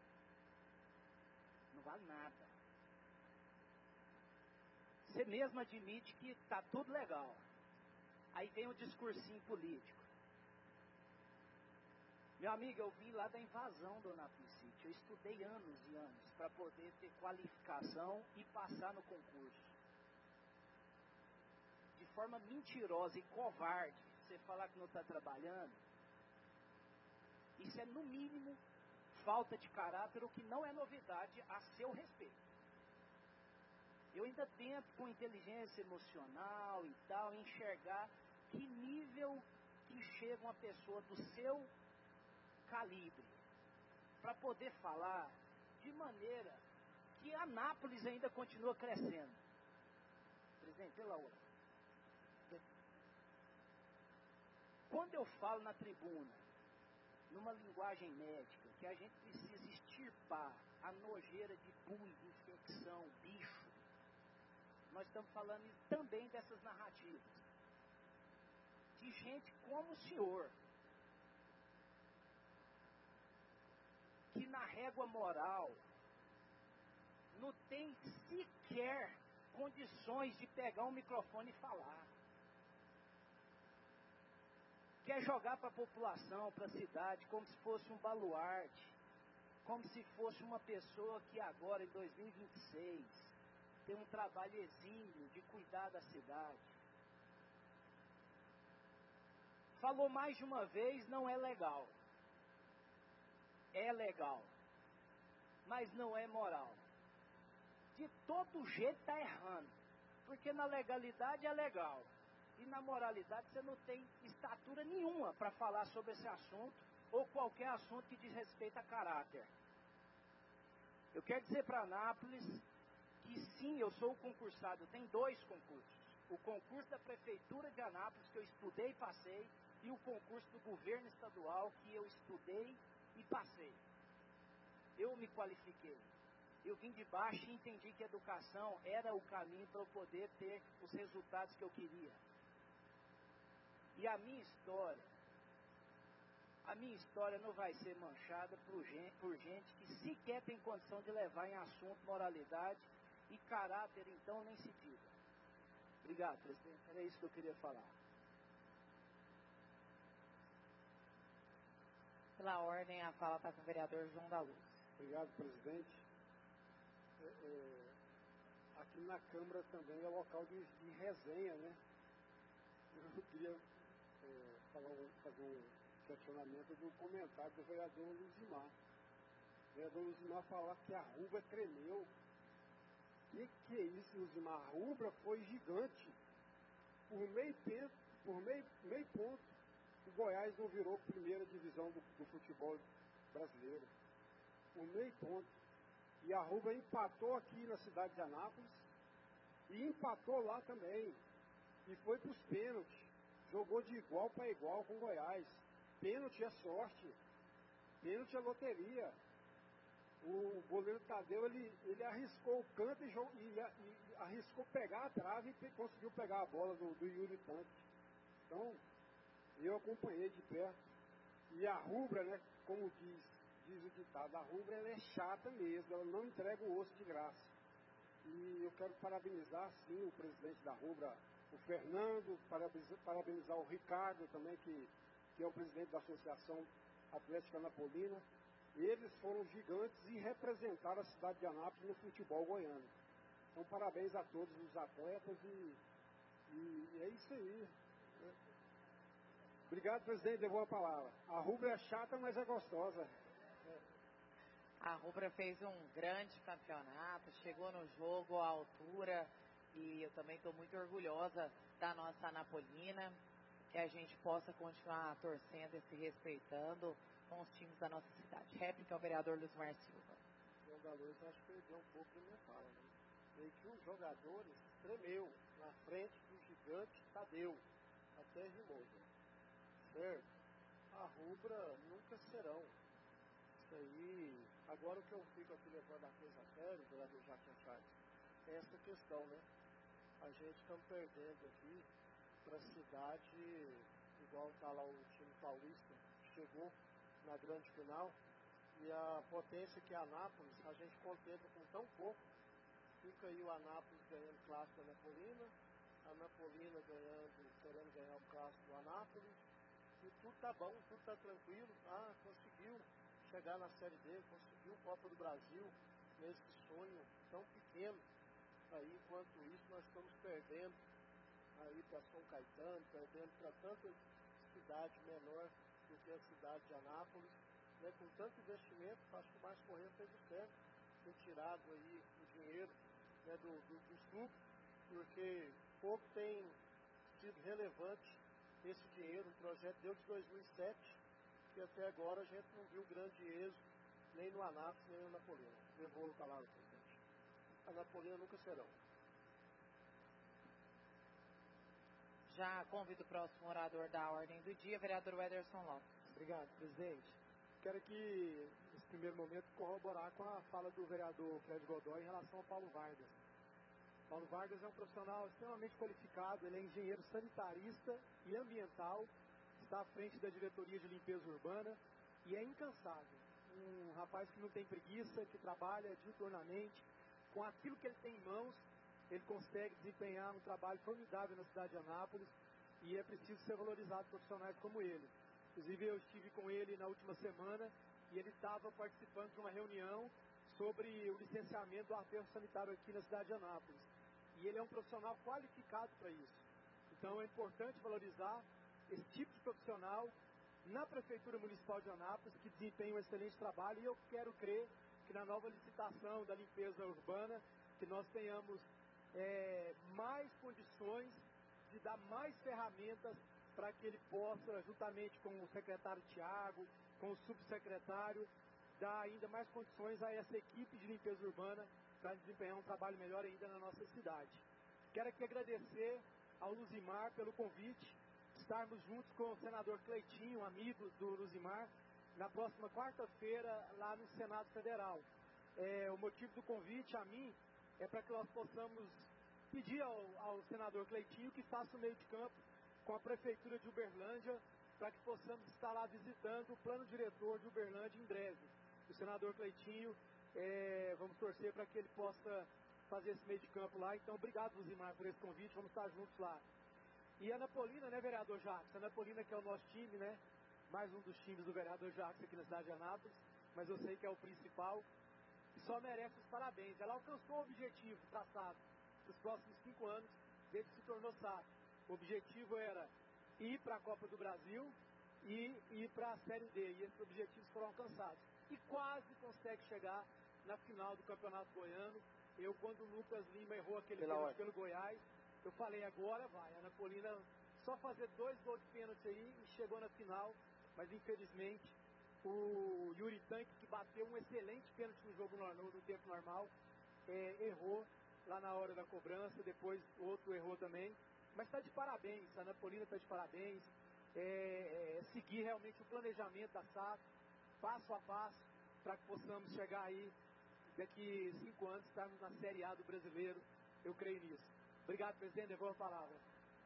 Não vale nada. Você mesmo admite que está tudo legal. Aí vem o discursinho político. Meu amigo, eu vim lá da invasão do Anápolis City. Eu estudei anos e anos para poder ter qualificação e passar no concurso. De forma mentirosa e covarde, você falar que não está trabalhando, isso é no mínimo falta de caráter, o que não é novidade a seu respeito. Eu ainda tento, com inteligência emocional e tal, enxergar que nível que chega uma pessoa do seu calibre para poder falar de maneira que Anápolis ainda continua crescendo. Presidente, pela hora. Quando eu falo na tribuna, numa linguagem médica, que a gente precisa extirpar a nojeira de pus, infecção, bicho, nós estamos falando também dessas narrativas. De gente como o senhor, que na régua moral não tem sequer condições de pegar um microfone e falar. Quer jogar para a população, para a cidade, como se fosse um baluarte, como se fosse uma pessoa que agora, em dois mil e vinte e seis, tem um trabalho exímio de cuidar da cidade. Falou mais de uma vez, não é legal. É legal, mas não é moral. De todo jeito está errando, porque na legalidade é legal, e na moralidade você não tem estatura nenhuma para falar sobre esse assunto, ou qualquer assunto que diz respeito a caráter. Eu quero dizer para Anápolis que sim, eu sou o concursado, tem dois concursos. O concurso da Prefeitura de Anápolis, que eu estudei e passei, e o concurso do governo estadual, que eu estudei e passei. Eu me qualifiquei. Eu vim de baixo e entendi que a educação era o caminho para eu poder ter os resultados que eu queria. E a minha história, a minha história não vai ser manchada por gente, por gente que sequer tem condição de levar em assunto moralidade e caráter, então, nem se diga. Obrigado, presidente. Era isso que eu queria falar. Pela ordem, a fala está com o vereador João da Luz. Obrigado, presidente. É, é, aqui na Câmara também é local de, de resenha, né? Eu queria é, falar, fazer um questionamento do comentário do vereador Luzimar. O vereador Luzimar falar que a Rubra tremeu. Que que é isso, Luzimar? A Rubra foi gigante. Por meio tempo, por meio, meio ponto, o Goiás não virou primeira divisão do, do futebol brasileiro. Por meio ponto. E a Rubra empatou aqui na cidade de Anápolis e empatou lá também. E foi para os pênaltis. Jogou de igual para igual com o Goiás. Pênalti é sorte. Pênalti é loteria. O goleiro Tadeu, ele, ele arriscou o canto e, e, e arriscou pegar a trave e pe, conseguiu pegar a bola do, do Yuri Tanque. Então, eu acompanhei de perto. E a Rubra, né, como diz, diz o ditado, a Rubra ela é chata mesmo, ela não entrega o osso de graça. E eu quero parabenizar, sim, o presidente da Rubra, o Fernando, parabenizar, parabenizar o Ricardo também, que, que é o presidente da Associação Atlética Anapolina. Eles foram gigantes e representaram a cidade de Anápolis no futebol goiano. Então, parabéns a todos os atletas e, e, e é isso aí. Obrigado, presidente, levou a palavra. A Rubra é chata, mas é gostosa. A Rubra fez um grande campeonato, chegou no jogo à altura e eu também estou muito orgulhosa da nossa Anapolina, que a gente possa continuar torcendo e se respeitando com os times da nossa cidade. Réplica ao vereador Luzimar Silva. João da Luz, acho que perdeu um pouco da minha fala, né? E que os jogadores tremeu na frente do gigante Tadeu, até rimou, né? Certo? A Rubra nunca serão. Isso aí, agora o que eu fico aqui levando a coisa a sério, vereador Jaquim Chaves, é essa questão, né? A gente está perdendo aqui para a cidade, igual está lá o time paulista, chegou na grande final, e a potência que é a Anápolis, a gente contempla com tão pouco. Fica aí o Anápolis ganhando clássico da Anapolina, a Anapolina ganhando, querendo ganhar o clássico do Anápolis, e tudo tá bom, tudo tá tranquilo. Ah, conseguiu chegar na Série D, conseguiu o Copa do Brasil, nesse sonho tão pequeno. Aí, enquanto isso, nós estamos perdendo aí para São Caetano, perdendo para tanta cidade menor do que a cidade de Anápolis, né, com tanto investimento. Acho que o mais correto fez o certo, ter tirado aí o dinheiro, né, do, do, dos clubes, porque pouco tem sido relevante esse dinheiro. O projeto deu de dois mil e sete, que até agora a gente não viu grande êxito, nem no Anápolis, nem no Anapolina. Levou a palavra, presidente. Anapolina nunca serão. Já convido o próximo orador da ordem do dia, vereador Wederson Lopes. Obrigado, presidente. Quero aqui, nesse primeiro momento, corroborar com a fala do vereador Fred Godoy em relação ao Paulo Vargas. Paulo Vargas é um profissional extremamente qualificado, ele é engenheiro sanitarista e ambiental, está à frente da diretoria de limpeza urbana e é incansável. Um rapaz que não tem preguiça, que trabalha diuturnamente, com aquilo que ele tem em mãos, ele consegue desempenhar um trabalho formidável na cidade de Anápolis e é preciso ser valorizado profissionais como ele. Inclusive eu estive com ele na última semana e ele estava participando de uma reunião sobre o licenciamento do aterro sanitário aqui na cidade de Anápolis. E ele é um profissional qualificado para isso. Então é importante valorizar esse tipo de profissional na Prefeitura Municipal de Anápolis, que desempenha um excelente trabalho, e eu quero crer que na nova licitação da limpeza urbana, que nós tenhamos é, mais condições de dar mais ferramentas para que ele possa, juntamente com o secretário Tiago, com o subsecretário, dar ainda mais condições a essa equipe de limpeza urbana para desempenhar um trabalho melhor ainda na nossa cidade. Quero aqui agradecer ao Luzimar pelo convite, estarmos juntos com o senador Cleitinho, amigo do Luzimar, na próxima quarta-feira lá no Senado Federal. É, o motivo do convite a mim é para que nós possamos pedir ao, ao senador Cleitinho que faça o meio de campo com a Prefeitura de Uberlândia, para que possamos estar lá visitando o plano diretor de Uberlândia em breve. O senador Cleitinho, é, vamos torcer para que ele possa fazer esse meio de campo lá. Então, obrigado, Luzimar, por esse convite, vamos estar juntos lá. E a Anapolina, né, vereador Jacques? A Anapolina, que é o nosso time, né? Mais um dos times do vereador Jacques aqui na cidade de Anápolis, mas eu sei que é o principal, e só merece os parabéns. Ela alcançou o objetivo traçado nos próximos cinco anos, desde que se tornou S A F. O objetivo era ir para a Copa do Brasil e ir para a Série D, e esses objetivos foram alcançados. E quase consegue chegar na final do Campeonato Goiano. Eu, quando o Lucas Lima errou aquele pênalti pelo Goiás, eu falei, agora vai. A Anapolina só fazer dois gols de pênalti aí e chegou na final, mas infelizmente o Yuri Tanque, que bateu um excelente pênalti no jogo no, no tempo normal, é, errou lá na hora da cobrança, depois outro errou também. Mas está de parabéns, a Anapolina está de parabéns. É, é, seguir realmente o planejamento da S A F, passo a passo, para que possamos chegar aí, daqui cinco anos, estarmos na Série A do Brasileiro. Eu creio nisso. Obrigado, presidente. Devolvo a palavra.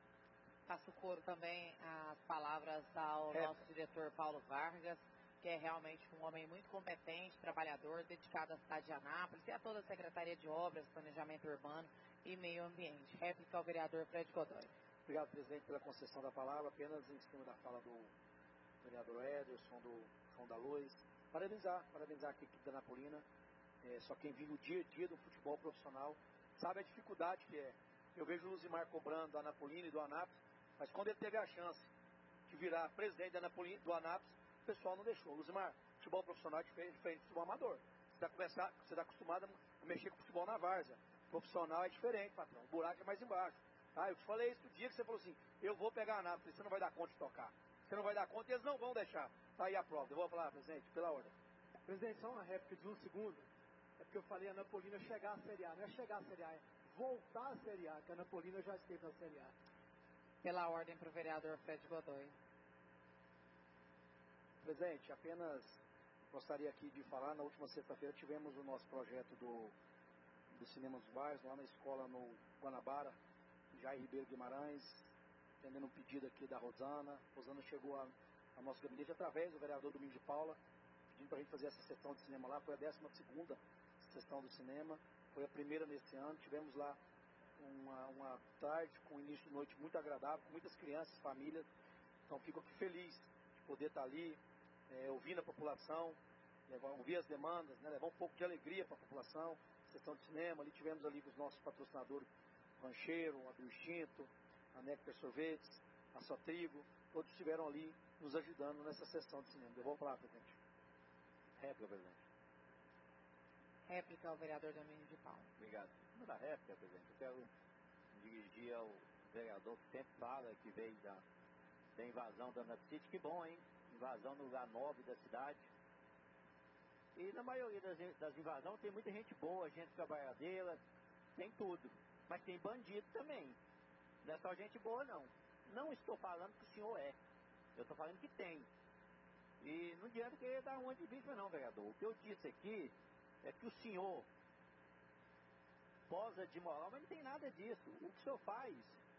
Passo coro também as palavras ao É. nosso diretor Paulo Vargas, que é realmente um homem muito competente, trabalhador, dedicado à cidade de Anápolis e a toda a Secretaria de Obras, Planejamento Urbano e Meio Ambiente. Réplica ao vereador Fred Godoy. Obrigado, presidente, pela concessão da palavra. Apenas em cima da fala do vereador Ederson, do João da Luz. Parabenizar, parabenizar aqui a equipe da Anapolina. É, só quem vive o dia a dia do futebol profissional sabe a dificuldade que é. Eu vejo o Luzimar cobrando a Anapolina e do Anápolis, mas quando ele teve a chance de virar presidente da Anapolina, do Anápolis, o pessoal não deixou. Luzimar, futebol profissional é diferente, diferente do futebol amador. Você está tá acostumado a mexer com futebol na várzea. Profissional é diferente, patrão. O buraco é mais embaixo. Ah, eu te falei isso no dia que você falou assim, eu vou pegar a Anápolis, você não vai dar conta de tocar. Você não vai dar conta e eles não vão deixar. Tá aí a prova. Eu vou falar, presidente, pela ordem. Presidente, só uma réplica de um segundo. É porque eu falei a Anapolina chegar à Série A. Não é chegar à Série A, é voltar à Série A, que a Anapolina já esteve na Série A. Pela ordem para o vereador Fred Godoy. Presidente, apenas gostaria aqui de falar, na última sexta-feira tivemos o nosso projeto do, do Cinema dos Bairros, lá na escola no Guanabara, Jair Ribeiro Guimarães, atendendo um pedido aqui da Rosana. Rosana chegou a, ao nosso gabinete através do vereador Domingos de Paula, pedindo para a gente fazer essa sessão de cinema lá. Foi a décima segunda sessão do cinema, foi a primeira nesse ano. Tivemos lá uma, uma tarde com início de noite muito agradável, com muitas crianças, famílias. Então fico aqui feliz de poder estar ali, é, ouvindo a população, levar, ouvir as demandas, né, levar um pouco de alegria para a população. Sessão de cinema, ali tivemos ali com os nossos patrocinadores, Rancheiro, a do Extinto, a Nectar Sorvetes, a Só Trigo, todos estiveram ali nos ajudando nessa sessão de cinema. Eu vou falar, presidente. Réplica, presidente. Réplica ao vereador Domingos de Paula. Obrigado. Em cima da réplica, presidente, eu quero dirigir ao vereador que sempre fala que veio da, da invasão da Napcity. Que bom, hein? Invasão no lugar nove da cidade. E na maioria das, das invasões tem muita gente boa, gente trabalhadeira, tem tudo. Mas tem bandido também. Não é só gente boa, não. Não estou falando que o senhor é. Eu estou falando que tem. E não adianta querer dar uma de bicho, não, vereador. O que eu disse aqui é que o senhor posa de moral, mas não tem nada disso. O que o senhor faz,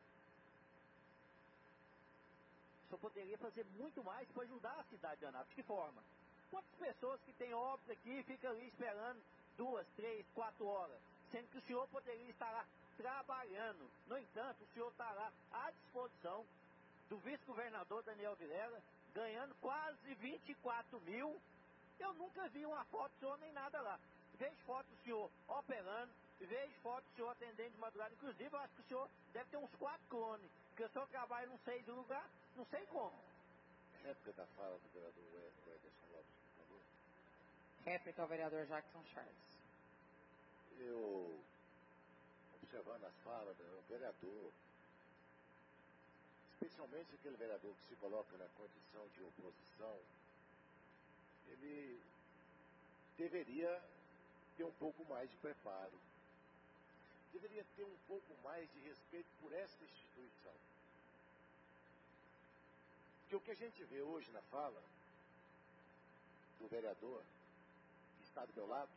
o senhor poderia fazer muito mais para ajudar a cidade de Anápolis. De que forma? Quantas pessoas que têm obras aqui ficam ali esperando duas, três, quatro horas, sendo que o senhor poderia estar lá trabalhando. No entanto, o senhor está lá à disposição do vice-governador Daniel Vilela, ganhando quase vinte e quatro mil. Eu nunca vi uma foto do senhor nem nada lá. Vejo foto do senhor operando, vejo foto do senhor atendendo de madrugada. Inclusive, eu acho que o senhor deve ter uns quatro clones, porque o senhor trabalha não sei do lugar, não sei como. Réplica da fala do vereador Ederson Lopes, por favor. Réplica ao vereador Jackson Charles. Eu, observando as falas do vereador, especialmente aquele vereador que se coloca na condição de oposição, ele deveria ter um pouco mais de preparo, deveria ter um pouco mais de respeito por essa instituição. Porque o que a gente vê hoje na fala do vereador, que está do meu lado,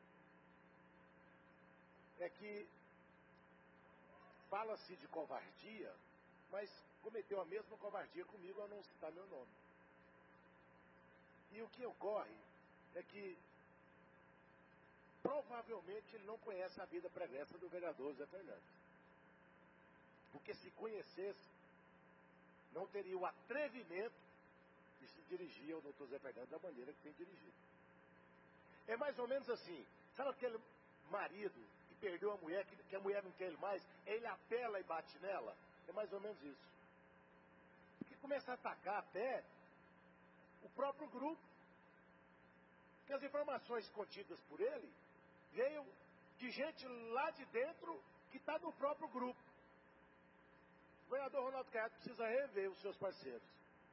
é que fala-se de covardia, mas cometeu a mesma covardia comigo ao não citar meu nome. E o que ocorre é que provavelmente ele não conhece a vida pregressa do vereador Zé Fernandes. Porque se conhecesse, não teria o atrevimento de se dirigir ao doutor Zé Fernandes da maneira que tem dirigido. É mais ou menos assim, sabe aquele marido que perdeu a mulher, que, que a mulher não quer ele mais, ele apela e bate nela? É mais ou menos isso. Porque começa a atacar até o próprio grupo. Porque as informações contidas por ele veio de gente lá de dentro que está no próprio grupo. O vereador Ronaldo Caiado precisa rever os seus parceiros.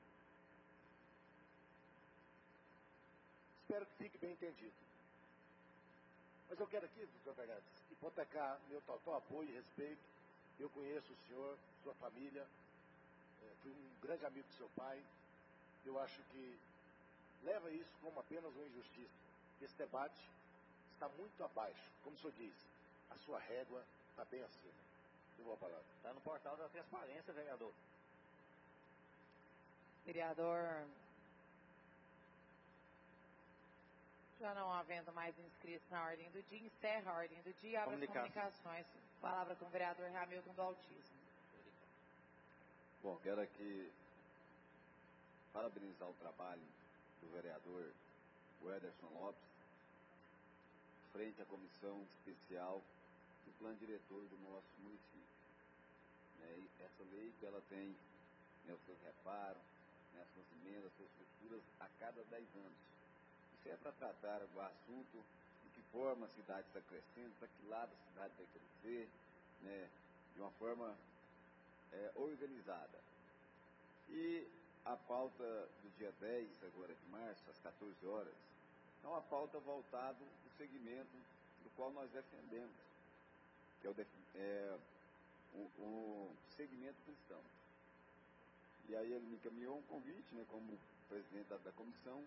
Espero que fique bem entendido. Mas eu quero aqui, doutor Fernandes, hipotecar meu total apoio e respeito. Eu conheço o senhor, sua família, fui um grande amigo do seu pai. Eu acho que leva isso como apenas uma injustiça. Esse debate está muito abaixo. Como o senhor disse, a sua régua está bem acima. Eu vou falar. Está no portal da transparência, vereador. Vereador, já não havendo mais inscritos na ordem do dia, encerra a ordem do dia e abre as comunicações. Palavra com o vereador Hamilton do Autismo. Bom, quero aqui parabenizar o trabalho do vereador Wederson Lopes, frente à comissão especial do plano diretor do nosso município. Né, essa lei que ela tem, né, os seus reparos, né, as suas emendas, as suas estruturas a cada dez anos. Isso é para tratar o assunto de que forma a cidade está crescendo, para que lado a cidade vai crescer, né, de uma forma é, organizada. E a pauta do dia dez, agora de março, às quatorze horas, é uma pauta voltada ao segmento do qual nós defendemos, que é o, é, o, o segmento cristão. E aí ele me encaminhou um convite, né, como presidente da, da comissão,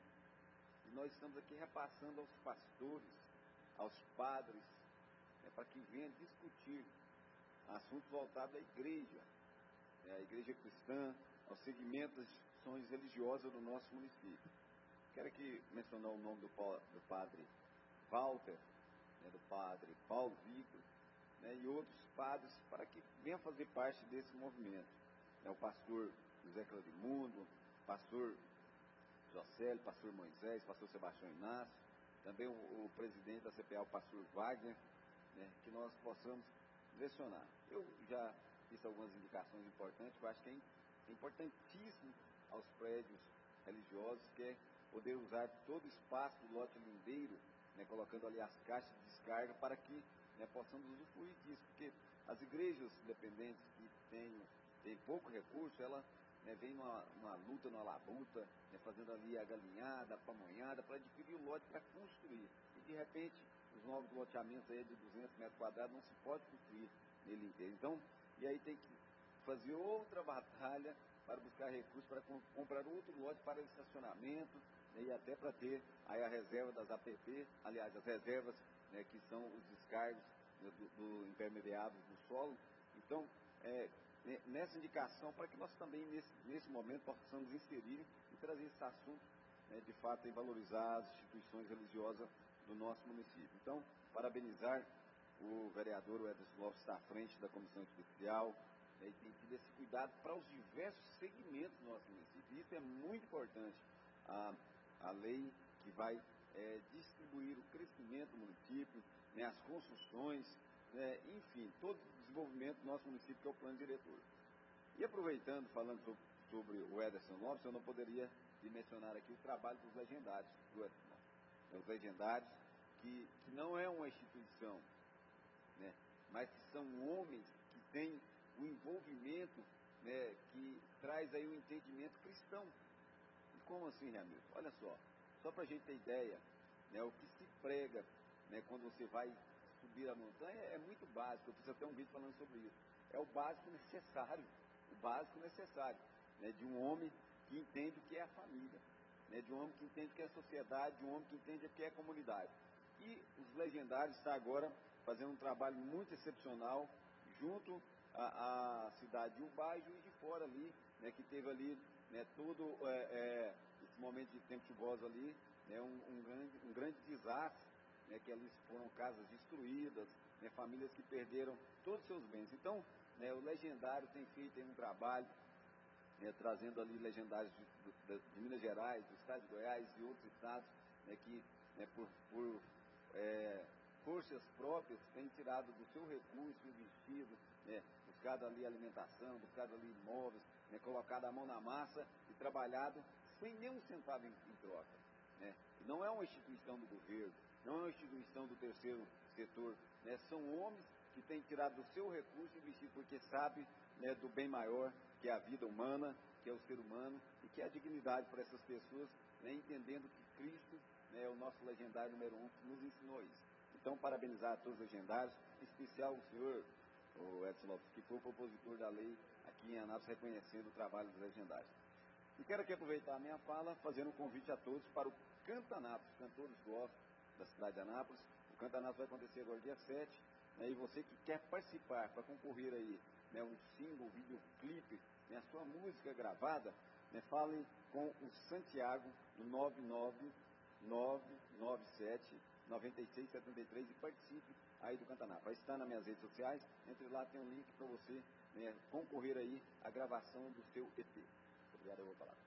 e nós estamos aqui repassando aos pastores, aos padres, né, para que venham discutir assuntos voltados à igreja, né, à igreja cristã, aos segmentos das instituições religiosas do nosso município. Quero aqui mencionar o nome do, do padre Walter, né, do padre Paulo Vitor, né, e outros padres, para que venham fazer parte desse movimento. Né, o pastor José Claudimundo, pastor Jocélio, pastor Moisés, pastor Sebastião Inácio, também o, o presidente da C P A, o pastor Wagner, né, que nós possamos direcionar. Eu já fiz algumas indicações importantes, eu acho que é importantíssimo aos prédios religiosos, que é poder usar todo o espaço do lote lindeiro, né, colocando ali as caixas de descarga, para que, né, possamos usufruir disso, porque as igrejas independentes que têm, têm pouco recurso, ela, né, vem numa, numa luta, numa labuta, né, fazendo ali a galinhada, a pamonhada, para adquirir o lote para construir. E de repente, os novos loteamentos aí de duzentos metros quadrados não se pode construir nele inteiro. Então, e aí tem que fazer outra batalha para buscar recursos, para comprar outro lote para estacionamento, né, e até para ter aí a reserva das A P P, aliás, as reservas, né, que são os descargos, né, do, do impermeável do solo. Então, é, nessa indicação, para que nós também, nesse, nesse momento, possamos inserir e trazer esse assunto, né, de fato, em valorizar as instituições religiosas do nosso município. Então, parabenizar o vereador Wederson Lopes, está à frente da comissão especial, né, e tem tido esse cuidado para os diversos segmentos do nosso município. E isso é muito importante. A, a lei que vai é, distribuir o crescimento do município, né, as construções, né, enfim, todo o desenvolvimento do nosso município, que é o plano diretor. E aproveitando, falando sobre, sobre o Wederson Lopes, eu não poderia mencionar aqui o trabalho dos legendários do Wederson Lopes. Os legendários, que, que não é uma instituição, né, mas que são homens que têm o envolvimento, né, que traz aí o entendimento cristão. E como assim, Hamilton? Olha só, só para a gente ter ideia, né, o que se prega, né, quando você vai subir a montanha é muito básico. Eu preciso até um vídeo falando sobre isso. É o básico necessário, o básico necessário, né, de um homem que entende o que é a família, né, de um homem que entende o que é a sociedade, de um homem que entende o que é a comunidade. E os Legendários estão agora fazendo um trabalho muito excepcional junto à, à cidade de Ubá e Juiz de Fora ali, né, que teve ali, né, todo é, é, esse momento de tempo chuvoso ali, né, um, um, grande, um grande desastre, né, que ali foram casas destruídas, né, famílias que perderam todos os seus bens. Então, né, o Legendário tem feito um trabalho, né, trazendo ali legendários de, de, de Minas Gerais, do estado de Goiás e outros estados, né, que né, por, por é, forças próprias têm tirado do seu recurso investido, né, buscado ali alimentação, buscado ali imóveis, né, colocado a mão na massa e trabalhado sem nenhum centavo em, em troca. Né. Não é uma instituição do governo, não é uma instituição do terceiro setor, né, são homens que têm tirado do seu recurso e investido porque sabe, né, do bem maior, que é a vida humana, que é o ser humano, e que é a dignidade para essas pessoas, né, entendendo que Cristo, né, é o nosso legendário número um, que nos ensinou isso. Então, parabenizar a todos os legendários, em especial o senhor, o Edson Lopes, que foi o propositor da lei aqui em Anápolis, reconhecendo o trabalho dos legendários. E quero aqui aproveitar a minha fala, fazendo um convite a todos para o Canta Anápolis, cantores gospel da cidade de Anápolis. O Canta Anápolis vai acontecer agora dia sete, né, e você que quer participar para concorrer aí, né, um single, um videoclipe, né, a sua música gravada, né, fale com o Santiago no nove nove nove nove sete nove seis sete três e participe aí do Canta Anápolis. Vai estar nas minhas redes sociais, entre lá tem um link para você, né, concorrer aí à gravação do seu E P. Obrigado, eu vou falar.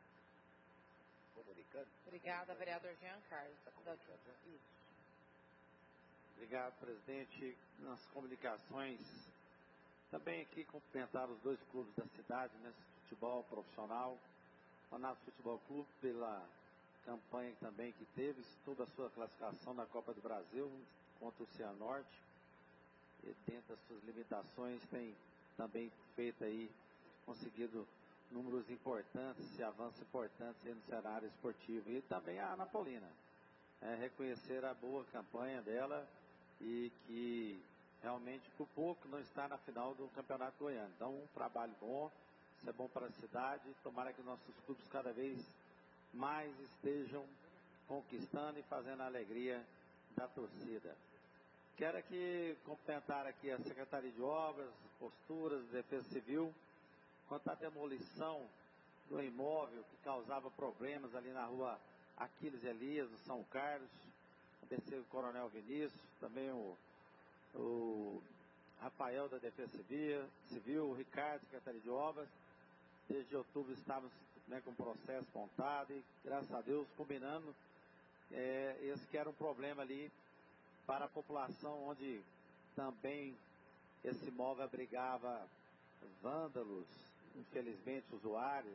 Comunicando. Obrigada, vereador Jean Carlos. Isso. Obrigado, presidente. Nas comunicações, também aqui cumprimentar os dois clubes da cidade, nesse futebol profissional, o Anápolis Futebol Clube, pela campanha também que teve, toda a sua classificação na Copa do Brasil contra o Cianorte, e dentro das suas limitações tem também feito aí, conseguido números importantes e avanços importantes aí no cenário esportivo. E também a Anapolina, é, reconhecer a boa campanha dela e que realmente por pouco não está na final do Campeonato Goiano. Então, um trabalho bom, isso é bom para a cidade, tomara que nossos clubes cada vez mais estejam conquistando e fazendo a alegria da torcida. Quero aqui cumprimentar aqui a Secretaria de Obras, Posturas, Defesa Civil, quanto à demolição do imóvel que causava problemas ali na rua Aquiles Elias, no São Carlos, abençoe o Coronel Vinícius, também o, o Rafael da Defesa Civil, Civil, o Ricardo, Secretaria de Obras. Desde outubro estávamos, né, com o processo montado e, graças a Deus, combinando é, esse que era um problema ali para a população, onde também esse imóvel abrigava vândalos, infelizmente usuários,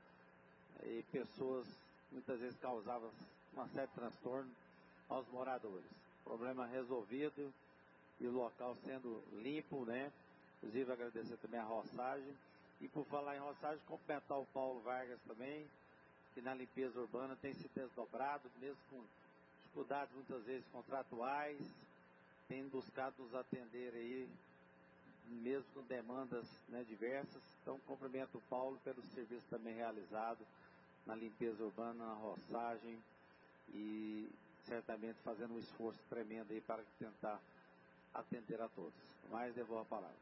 e pessoas muitas vezes causavam uma série de transtorno aos moradores. Problema resolvido e o local sendo limpo, né? Inclusive agradecer também a roçagem. E por falar em roçagem, cumprimentar o Paulo Vargas também, que na limpeza urbana tem se desdobrado, mesmo com dificuldades muitas vezes contratuais, tem buscado nos atender aí, mesmo com demandas, né, diversas. Então, cumprimento o Paulo pelo serviço também realizado na limpeza urbana, na roçagem e certamente fazendo um esforço tremendo aí para tentar atender a todos. Mais devolvo a palavra.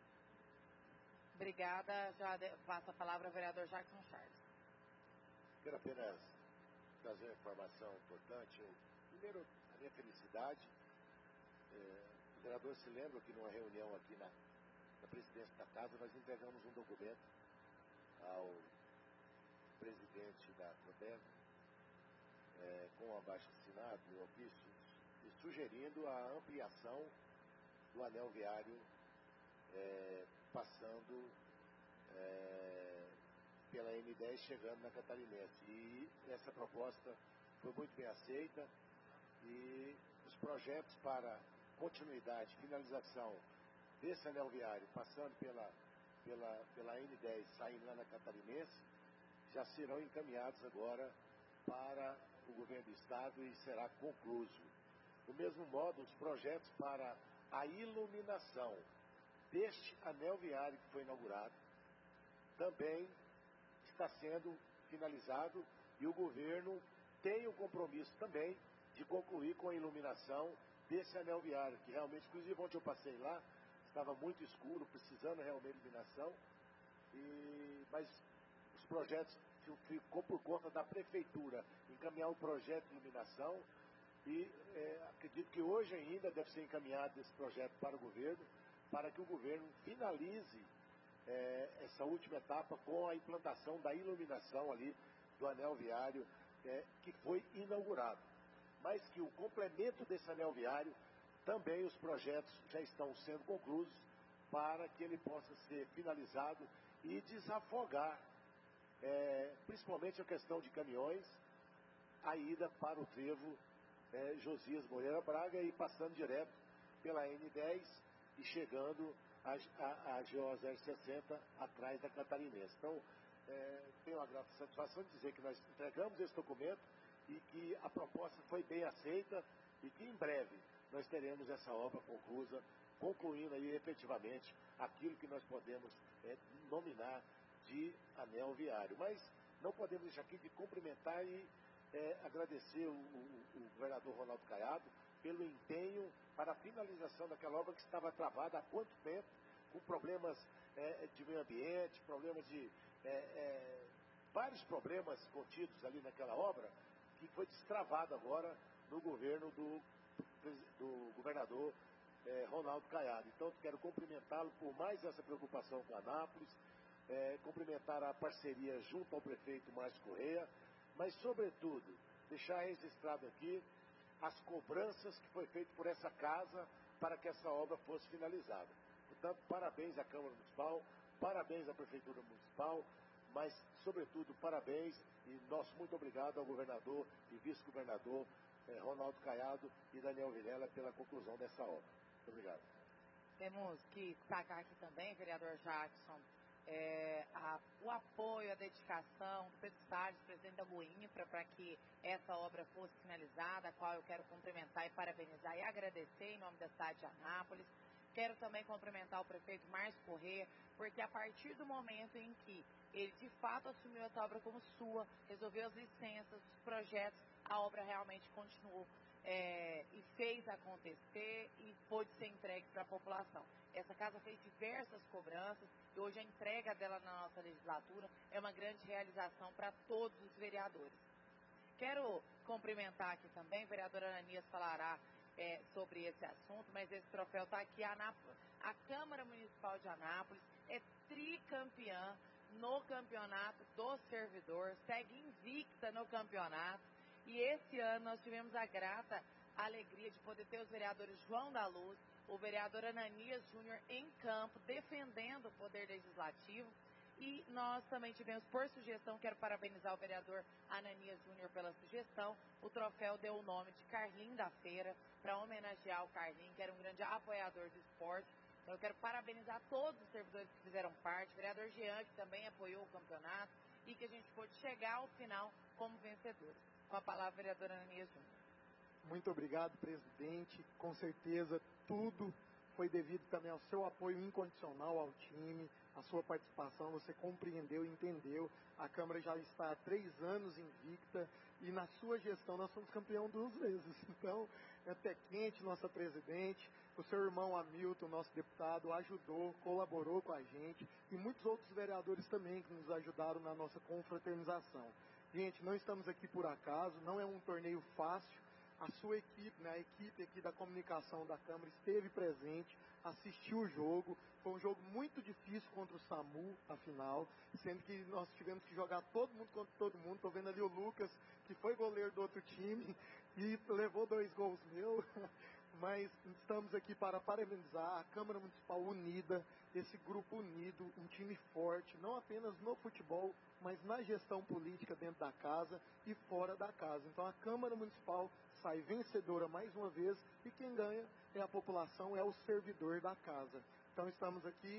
Obrigada. Já passo a palavra ao vereador Jackson Charles. Quero apenas trazer uma informação importante. Eu, primeiro, a minha felicidade. É, o vereador se lembra que numa reunião aqui na, na presidência da casa, nós entregamos um documento ao presidente da Codeva, é, com o abaixo-assinado, o ofício, e sugerindo a ampliação do anel viário, é, passando é, pela M dez, chegando na Catarinense. E essa proposta foi muito bem aceita e os projetos para continuidade, finalização desse anel viário, passando pela pela, pela N dez saindo lá na Catarinense, já serão encaminhados agora para o governo do estado e será concluído. Do mesmo modo, os projetos para a iluminação deste anel viário que foi inaugurado também está sendo finalizado e o governo tem o compromisso também de concluir com a iluminação desse anel viário, que realmente, inclusive ontem eu passei lá, estava muito escuro, precisando realmente de iluminação, e, mas os projetos ficou por conta da prefeitura encaminhar o projeto de iluminação e é, acredito que hoje ainda deve ser encaminhado esse projeto para o governo, para que o governo finalize é, essa última etapa com a implantação da iluminação ali do anel viário é, que foi inaugurado. Mas que o complemento desse anel viário, também os projetos já estão sendo concluídos para que ele possa ser finalizado e desafogar, é, principalmente a questão de caminhões, a ida para o trevo é, Josias Moreira Braga e passando direto pela N dez e chegando a, a, a G O zero sessenta atrás da Catarinense. Então, é, tenho a grata satisfação de dizer que nós entregamos esse documento e que a proposta foi bem aceita e que em breve nós teremos essa obra conclusa, concluindo aí efetivamente aquilo que nós podemos é, nominar de anel viário. Mas não podemos deixar aqui de cumprimentar e é, agradecer o, o, o governador Ronaldo Caiado pelo empenho para a finalização daquela obra que estava travada há quanto tempo, com problemas é, de meio ambiente, problemas de é, é, vários problemas contidos ali naquela obra, que foi destravado agora no governo do, do governador é, Ronaldo Caiado. Então, quero cumprimentá-lo por mais essa preocupação com Anápolis, é, cumprimentar a parceria junto ao prefeito Márcio Correia, mas, sobretudo, deixar registrado aqui as cobranças que foi feito por essa casa para que essa obra fosse finalizada. Portanto, parabéns à Câmara Municipal, parabéns à Prefeitura Municipal, mas, sobretudo, parabéns e nosso muito obrigado ao governador e vice-governador eh, Ronaldo Caiado e Daniel Vilela pela conclusão dessa obra. Muito obrigado. Temos que destacar aqui também, vereador Jackson, é, a, o apoio, a dedicação do Pedro Salles, presidente da Boinfra, para que essa obra fosse finalizada, a qual eu quero cumprimentar e parabenizar e agradecer em nome da cidade de Anápolis. Quero também cumprimentar o prefeito Márcio Corrêa, porque a partir do momento em que ele de fato assumiu essa obra como sua, resolveu as licenças, os projetos, a obra realmente continuou é, e fez acontecer e pôde ser entregue para a população. Essa casa fez diversas cobranças e hoje a entrega dela na nossa legislatura é uma grande realização para todos os vereadores. Quero cumprimentar aqui também, o vereador Ananias falará É, sobre esse assunto, mas esse troféu está aqui. A, Anápolis, a Câmara Municipal de Anápolis é tricampeã no campeonato do servidor, segue invicta no campeonato e esse ano nós tivemos a grata alegria de poder ter os vereadores João da Luz, o vereador Ananias Júnior em campo, defendendo o poder legislativo. E nós também tivemos, por sugestão, quero parabenizar o vereador Ananias Júnior pela sugestão, o troféu deu o nome de Carlinho da Feira, para homenagear o Carlinho, que era um grande apoiador do esporte. Então eu quero parabenizar todos os servidores que fizeram parte, o vereador Jean, que também apoiou o campeonato, e que a gente pôde chegar ao final como vencedores. Com a palavra, vereador Ananias Júnior. Muito obrigado, presidente. Com certeza, tudo foi devido também ao seu apoio incondicional ao time, a sua participação, você compreendeu e entendeu. A Câmara já está há três anos invicta e na sua gestão nós somos campeão duas vezes. Então, é até quente, nossa presidente, o seu irmão Hamilton, nosso deputado, ajudou, colaborou com a gente e muitos outros vereadores também que nos ajudaram na nossa confraternização. Gente, não estamos aqui por acaso, não é um torneio fácil. A sua equipe, né, a equipe aqui da comunicação da Câmara esteve presente, assistiu o jogo. Foi um jogo muito difícil contra o SAMU, afinal, sendo que nós tivemos que jogar todo mundo contra todo mundo. Estou vendo ali o Lucas, que foi goleiro do outro time e levou dois gols meus. Mas estamos aqui para parabenizar a Câmara Municipal unida, esse grupo unido, um time forte, não apenas no futebol, mas na gestão política dentro da casa e fora da casa. Então a Câmara Municipal sai vencedora mais uma vez e quem ganha é a população, é o servidor da casa. Então estamos aqui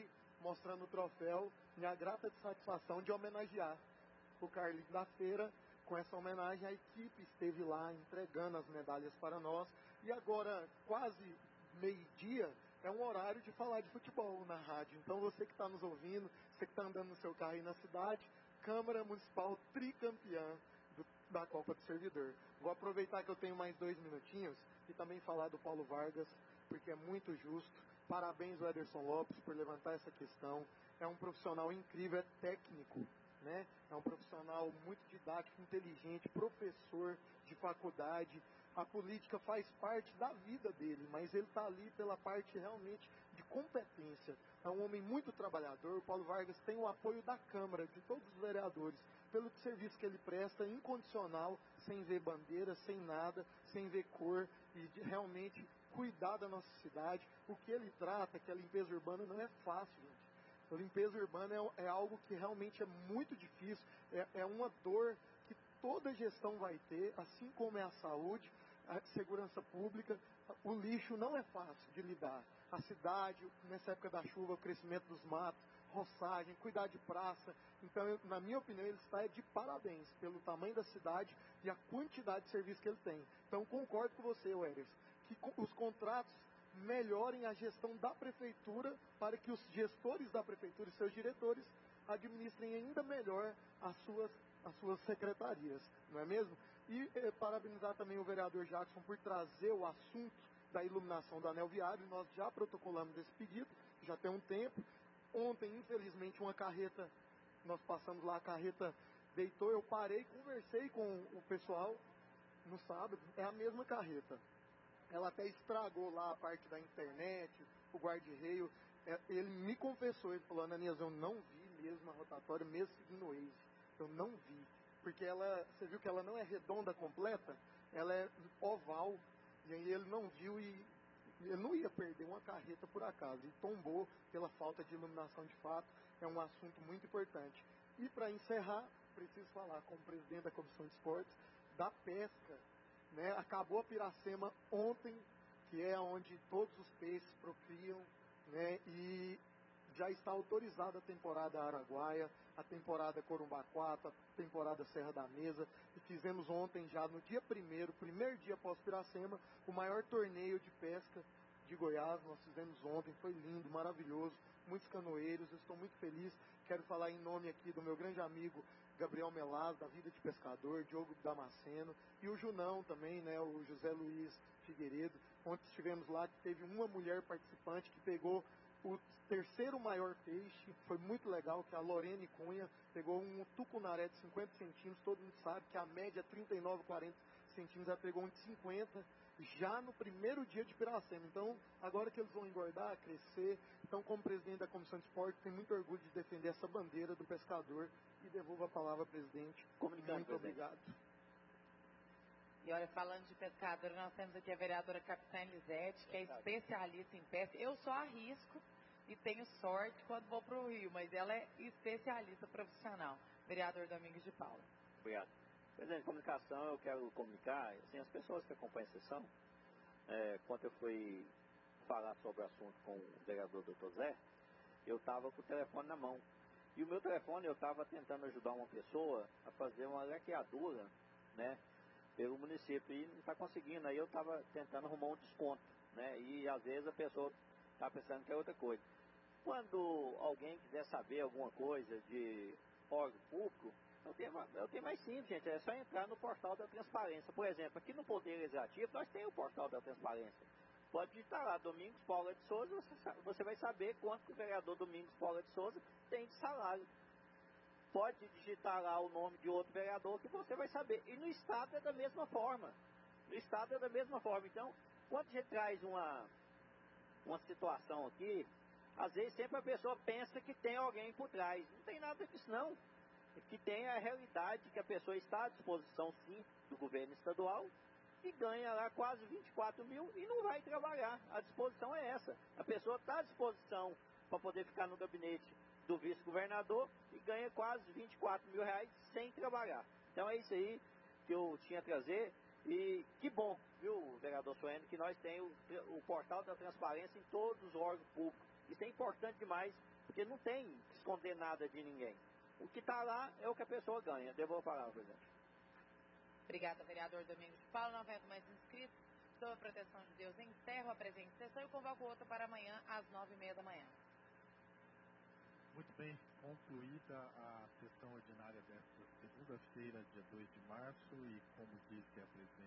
mostrando o troféu, minha grata satisfação de homenagear o Carlinhos da Feira. Com essa homenagem, a equipe esteve lá entregando as medalhas para nós. E agora, quase meio-dia, é um horário de falar de futebol na rádio. Então, você que está nos ouvindo, você que está andando no seu carro aí na cidade, Câmara Municipal tricampeã do, da Copa do Servidor. Vou aproveitar que eu tenho mais dois minutinhos e também falar do Paulo Vargas, porque é muito justo. Parabéns, Ederson Lopes, por levantar essa questão. É um profissional incrível, é técnico, né? É um profissional muito didático, inteligente, professor de faculdade. A política faz parte da vida dele, mas ele está ali pela parte realmente de competência. É um homem muito trabalhador. O Paulo Vargas tem o apoio da Câmara, de todos os vereadores, pelo serviço que ele presta, incondicional, sem ver bandeira, sem nada, sem ver cor, e de realmente cuidar da nossa cidade. O que ele trata, que a limpeza urbana, não é fácil, gente. A limpeza urbana é, é algo que realmente é muito difícil, é, é uma dor que toda gestão vai ter, assim como é a saúde, a segurança pública. O lixo não é fácil de lidar. A cidade, nessa época da chuva, o crescimento dos matos, roçagem, cuidar de praça. Então, eu, na minha opinião, ele está de parabéns pelo tamanho da cidade e a quantidade de serviço que ele tem. Então, concordo com você, Wellers, que os contratos melhorem a gestão da prefeitura para que os gestores da prefeitura e seus diretores administrem ainda melhor as suas, as suas secretarias, não é mesmo? E eh, parabenizar também o vereador Jackson por trazer o assunto da iluminação do anel viário. Nós já protocolamos esse pedido, já tem um tempo. Ontem, infelizmente, uma carreta, nós passamos lá, a carreta deitou, eu parei, conversei com o pessoal no sábado, é a mesma carreta. Ela até estragou lá a parte da internet, o guarda-reio. É, ele me confessou, ele falou, Ananias, eu não vi mesmo a rotatória, mesmo seguindo o Waze. Eu não vi. Porque ela, você viu que ela não é redonda completa, ela é oval. E aí ele não viu e ele não ia perder uma carreta por acaso. E tombou pela falta de iluminação de fato. É um assunto muito importante. E para encerrar, preciso falar com o presidente da Comissão de Esportes da pesca. Né? Acabou a Piracema ontem, que é onde todos os peixes procriam, né? E já está autorizada a temporada Araguaia, a temporada Corumbaquata, a temporada Serra da Mesa, e fizemos ontem já no dia primeiro, primeiro dia após Piracema, o maior torneio de pesca de Goiás. Nós fizemos ontem, foi lindo, maravilhoso, muitos canoeiros, eu estou muito feliz. Quero falar em nome aqui do meu grande amigo Gabriel Melaz, da Vida de Pescador, Diogo Damasceno, e o Junão também, né, o José Luiz Figueiredo. Ontem estivemos lá, teve uma mulher participante que pegou o terceiro maior peixe, foi muito legal, que a Lorene Cunha pegou um tucunaré de cinquenta centímetros, todo mundo sabe que a média é trinta e nove, quarenta centímetros, ela pegou um de cinquenta, já no primeiro dia de Piracema. Então, agora que eles vão engordar, crescer, então, como presidente da Comissão de Esporte, tenho muito orgulho de defender essa bandeira do pescador. E devolvo a palavra ao presidente. Comunicando, muito presidente. Obrigado. E olha, falando de pescador, nós temos aqui a vereadora Capitã Elisete, que é especialista em pesca. Eu só arrisco e tenho sorte quando vou para o Rio, mas ela é especialista profissional. Vereador Domingos de Paula. Obrigado. Presidente de comunicação, eu quero comunicar, assim, as pessoas que acompanham a sessão, é, quando eu fui falar sobre o assunto com o vereador doutor Zé, eu estava com o telefone na mão. E o meu telefone, eu estava tentando ajudar uma pessoa a fazer uma laqueadura, né, pelo município, e não está conseguindo. Aí eu estava tentando arrumar um desconto, né, e às vezes a pessoa está pensando que é outra coisa. Quando alguém quiser saber alguma coisa de órgão público, eu tenho, eu tenho mais simples, gente, é só entrar no portal da transparência. Por exemplo, aqui no Poder Legislativo, nós temos o portal da transparência. Pode digitar lá, Domingos Paula de Souza, você, você vai saber quanto o vereador Domingos Paula de Souza tem de salário. Pode digitar lá o nome de outro vereador que você vai saber. E no Estado é da mesma forma. No Estado é da mesma forma. Então, quando a gente traz uma, uma situação aqui, às vezes sempre a pessoa pensa que tem alguém por trás. Não tem nada disso não. Que tem a realidade que a pessoa está à disposição, sim, do governo estadual, e ganha lá quase vinte e quatro mil e não vai trabalhar. A disposição é essa. A pessoa está à disposição para poder ficar no gabinete do vice-governador e ganha quase vinte e quatro mil reais sem trabalhar. Então é isso aí que eu tinha a trazer. E que bom, viu, vereador Suene, que nós temos o, o portal da transparência em todos os órgãos públicos. Isso é importante demais Porque não tem que esconder nada de ninguém. O que está lá é o que a pessoa ganha. Devolvo a palavra, presidente. Obrigada, vereador Domingos de Paula. Não havendo mais inscritos, sob a proteção de Deus, encerro a presente sessão e convoco outra para amanhã às nove e meia da manhã. Muito bem, concluída a sessão ordinária desta segunda-feira, dia dois de março, e como disse a presidente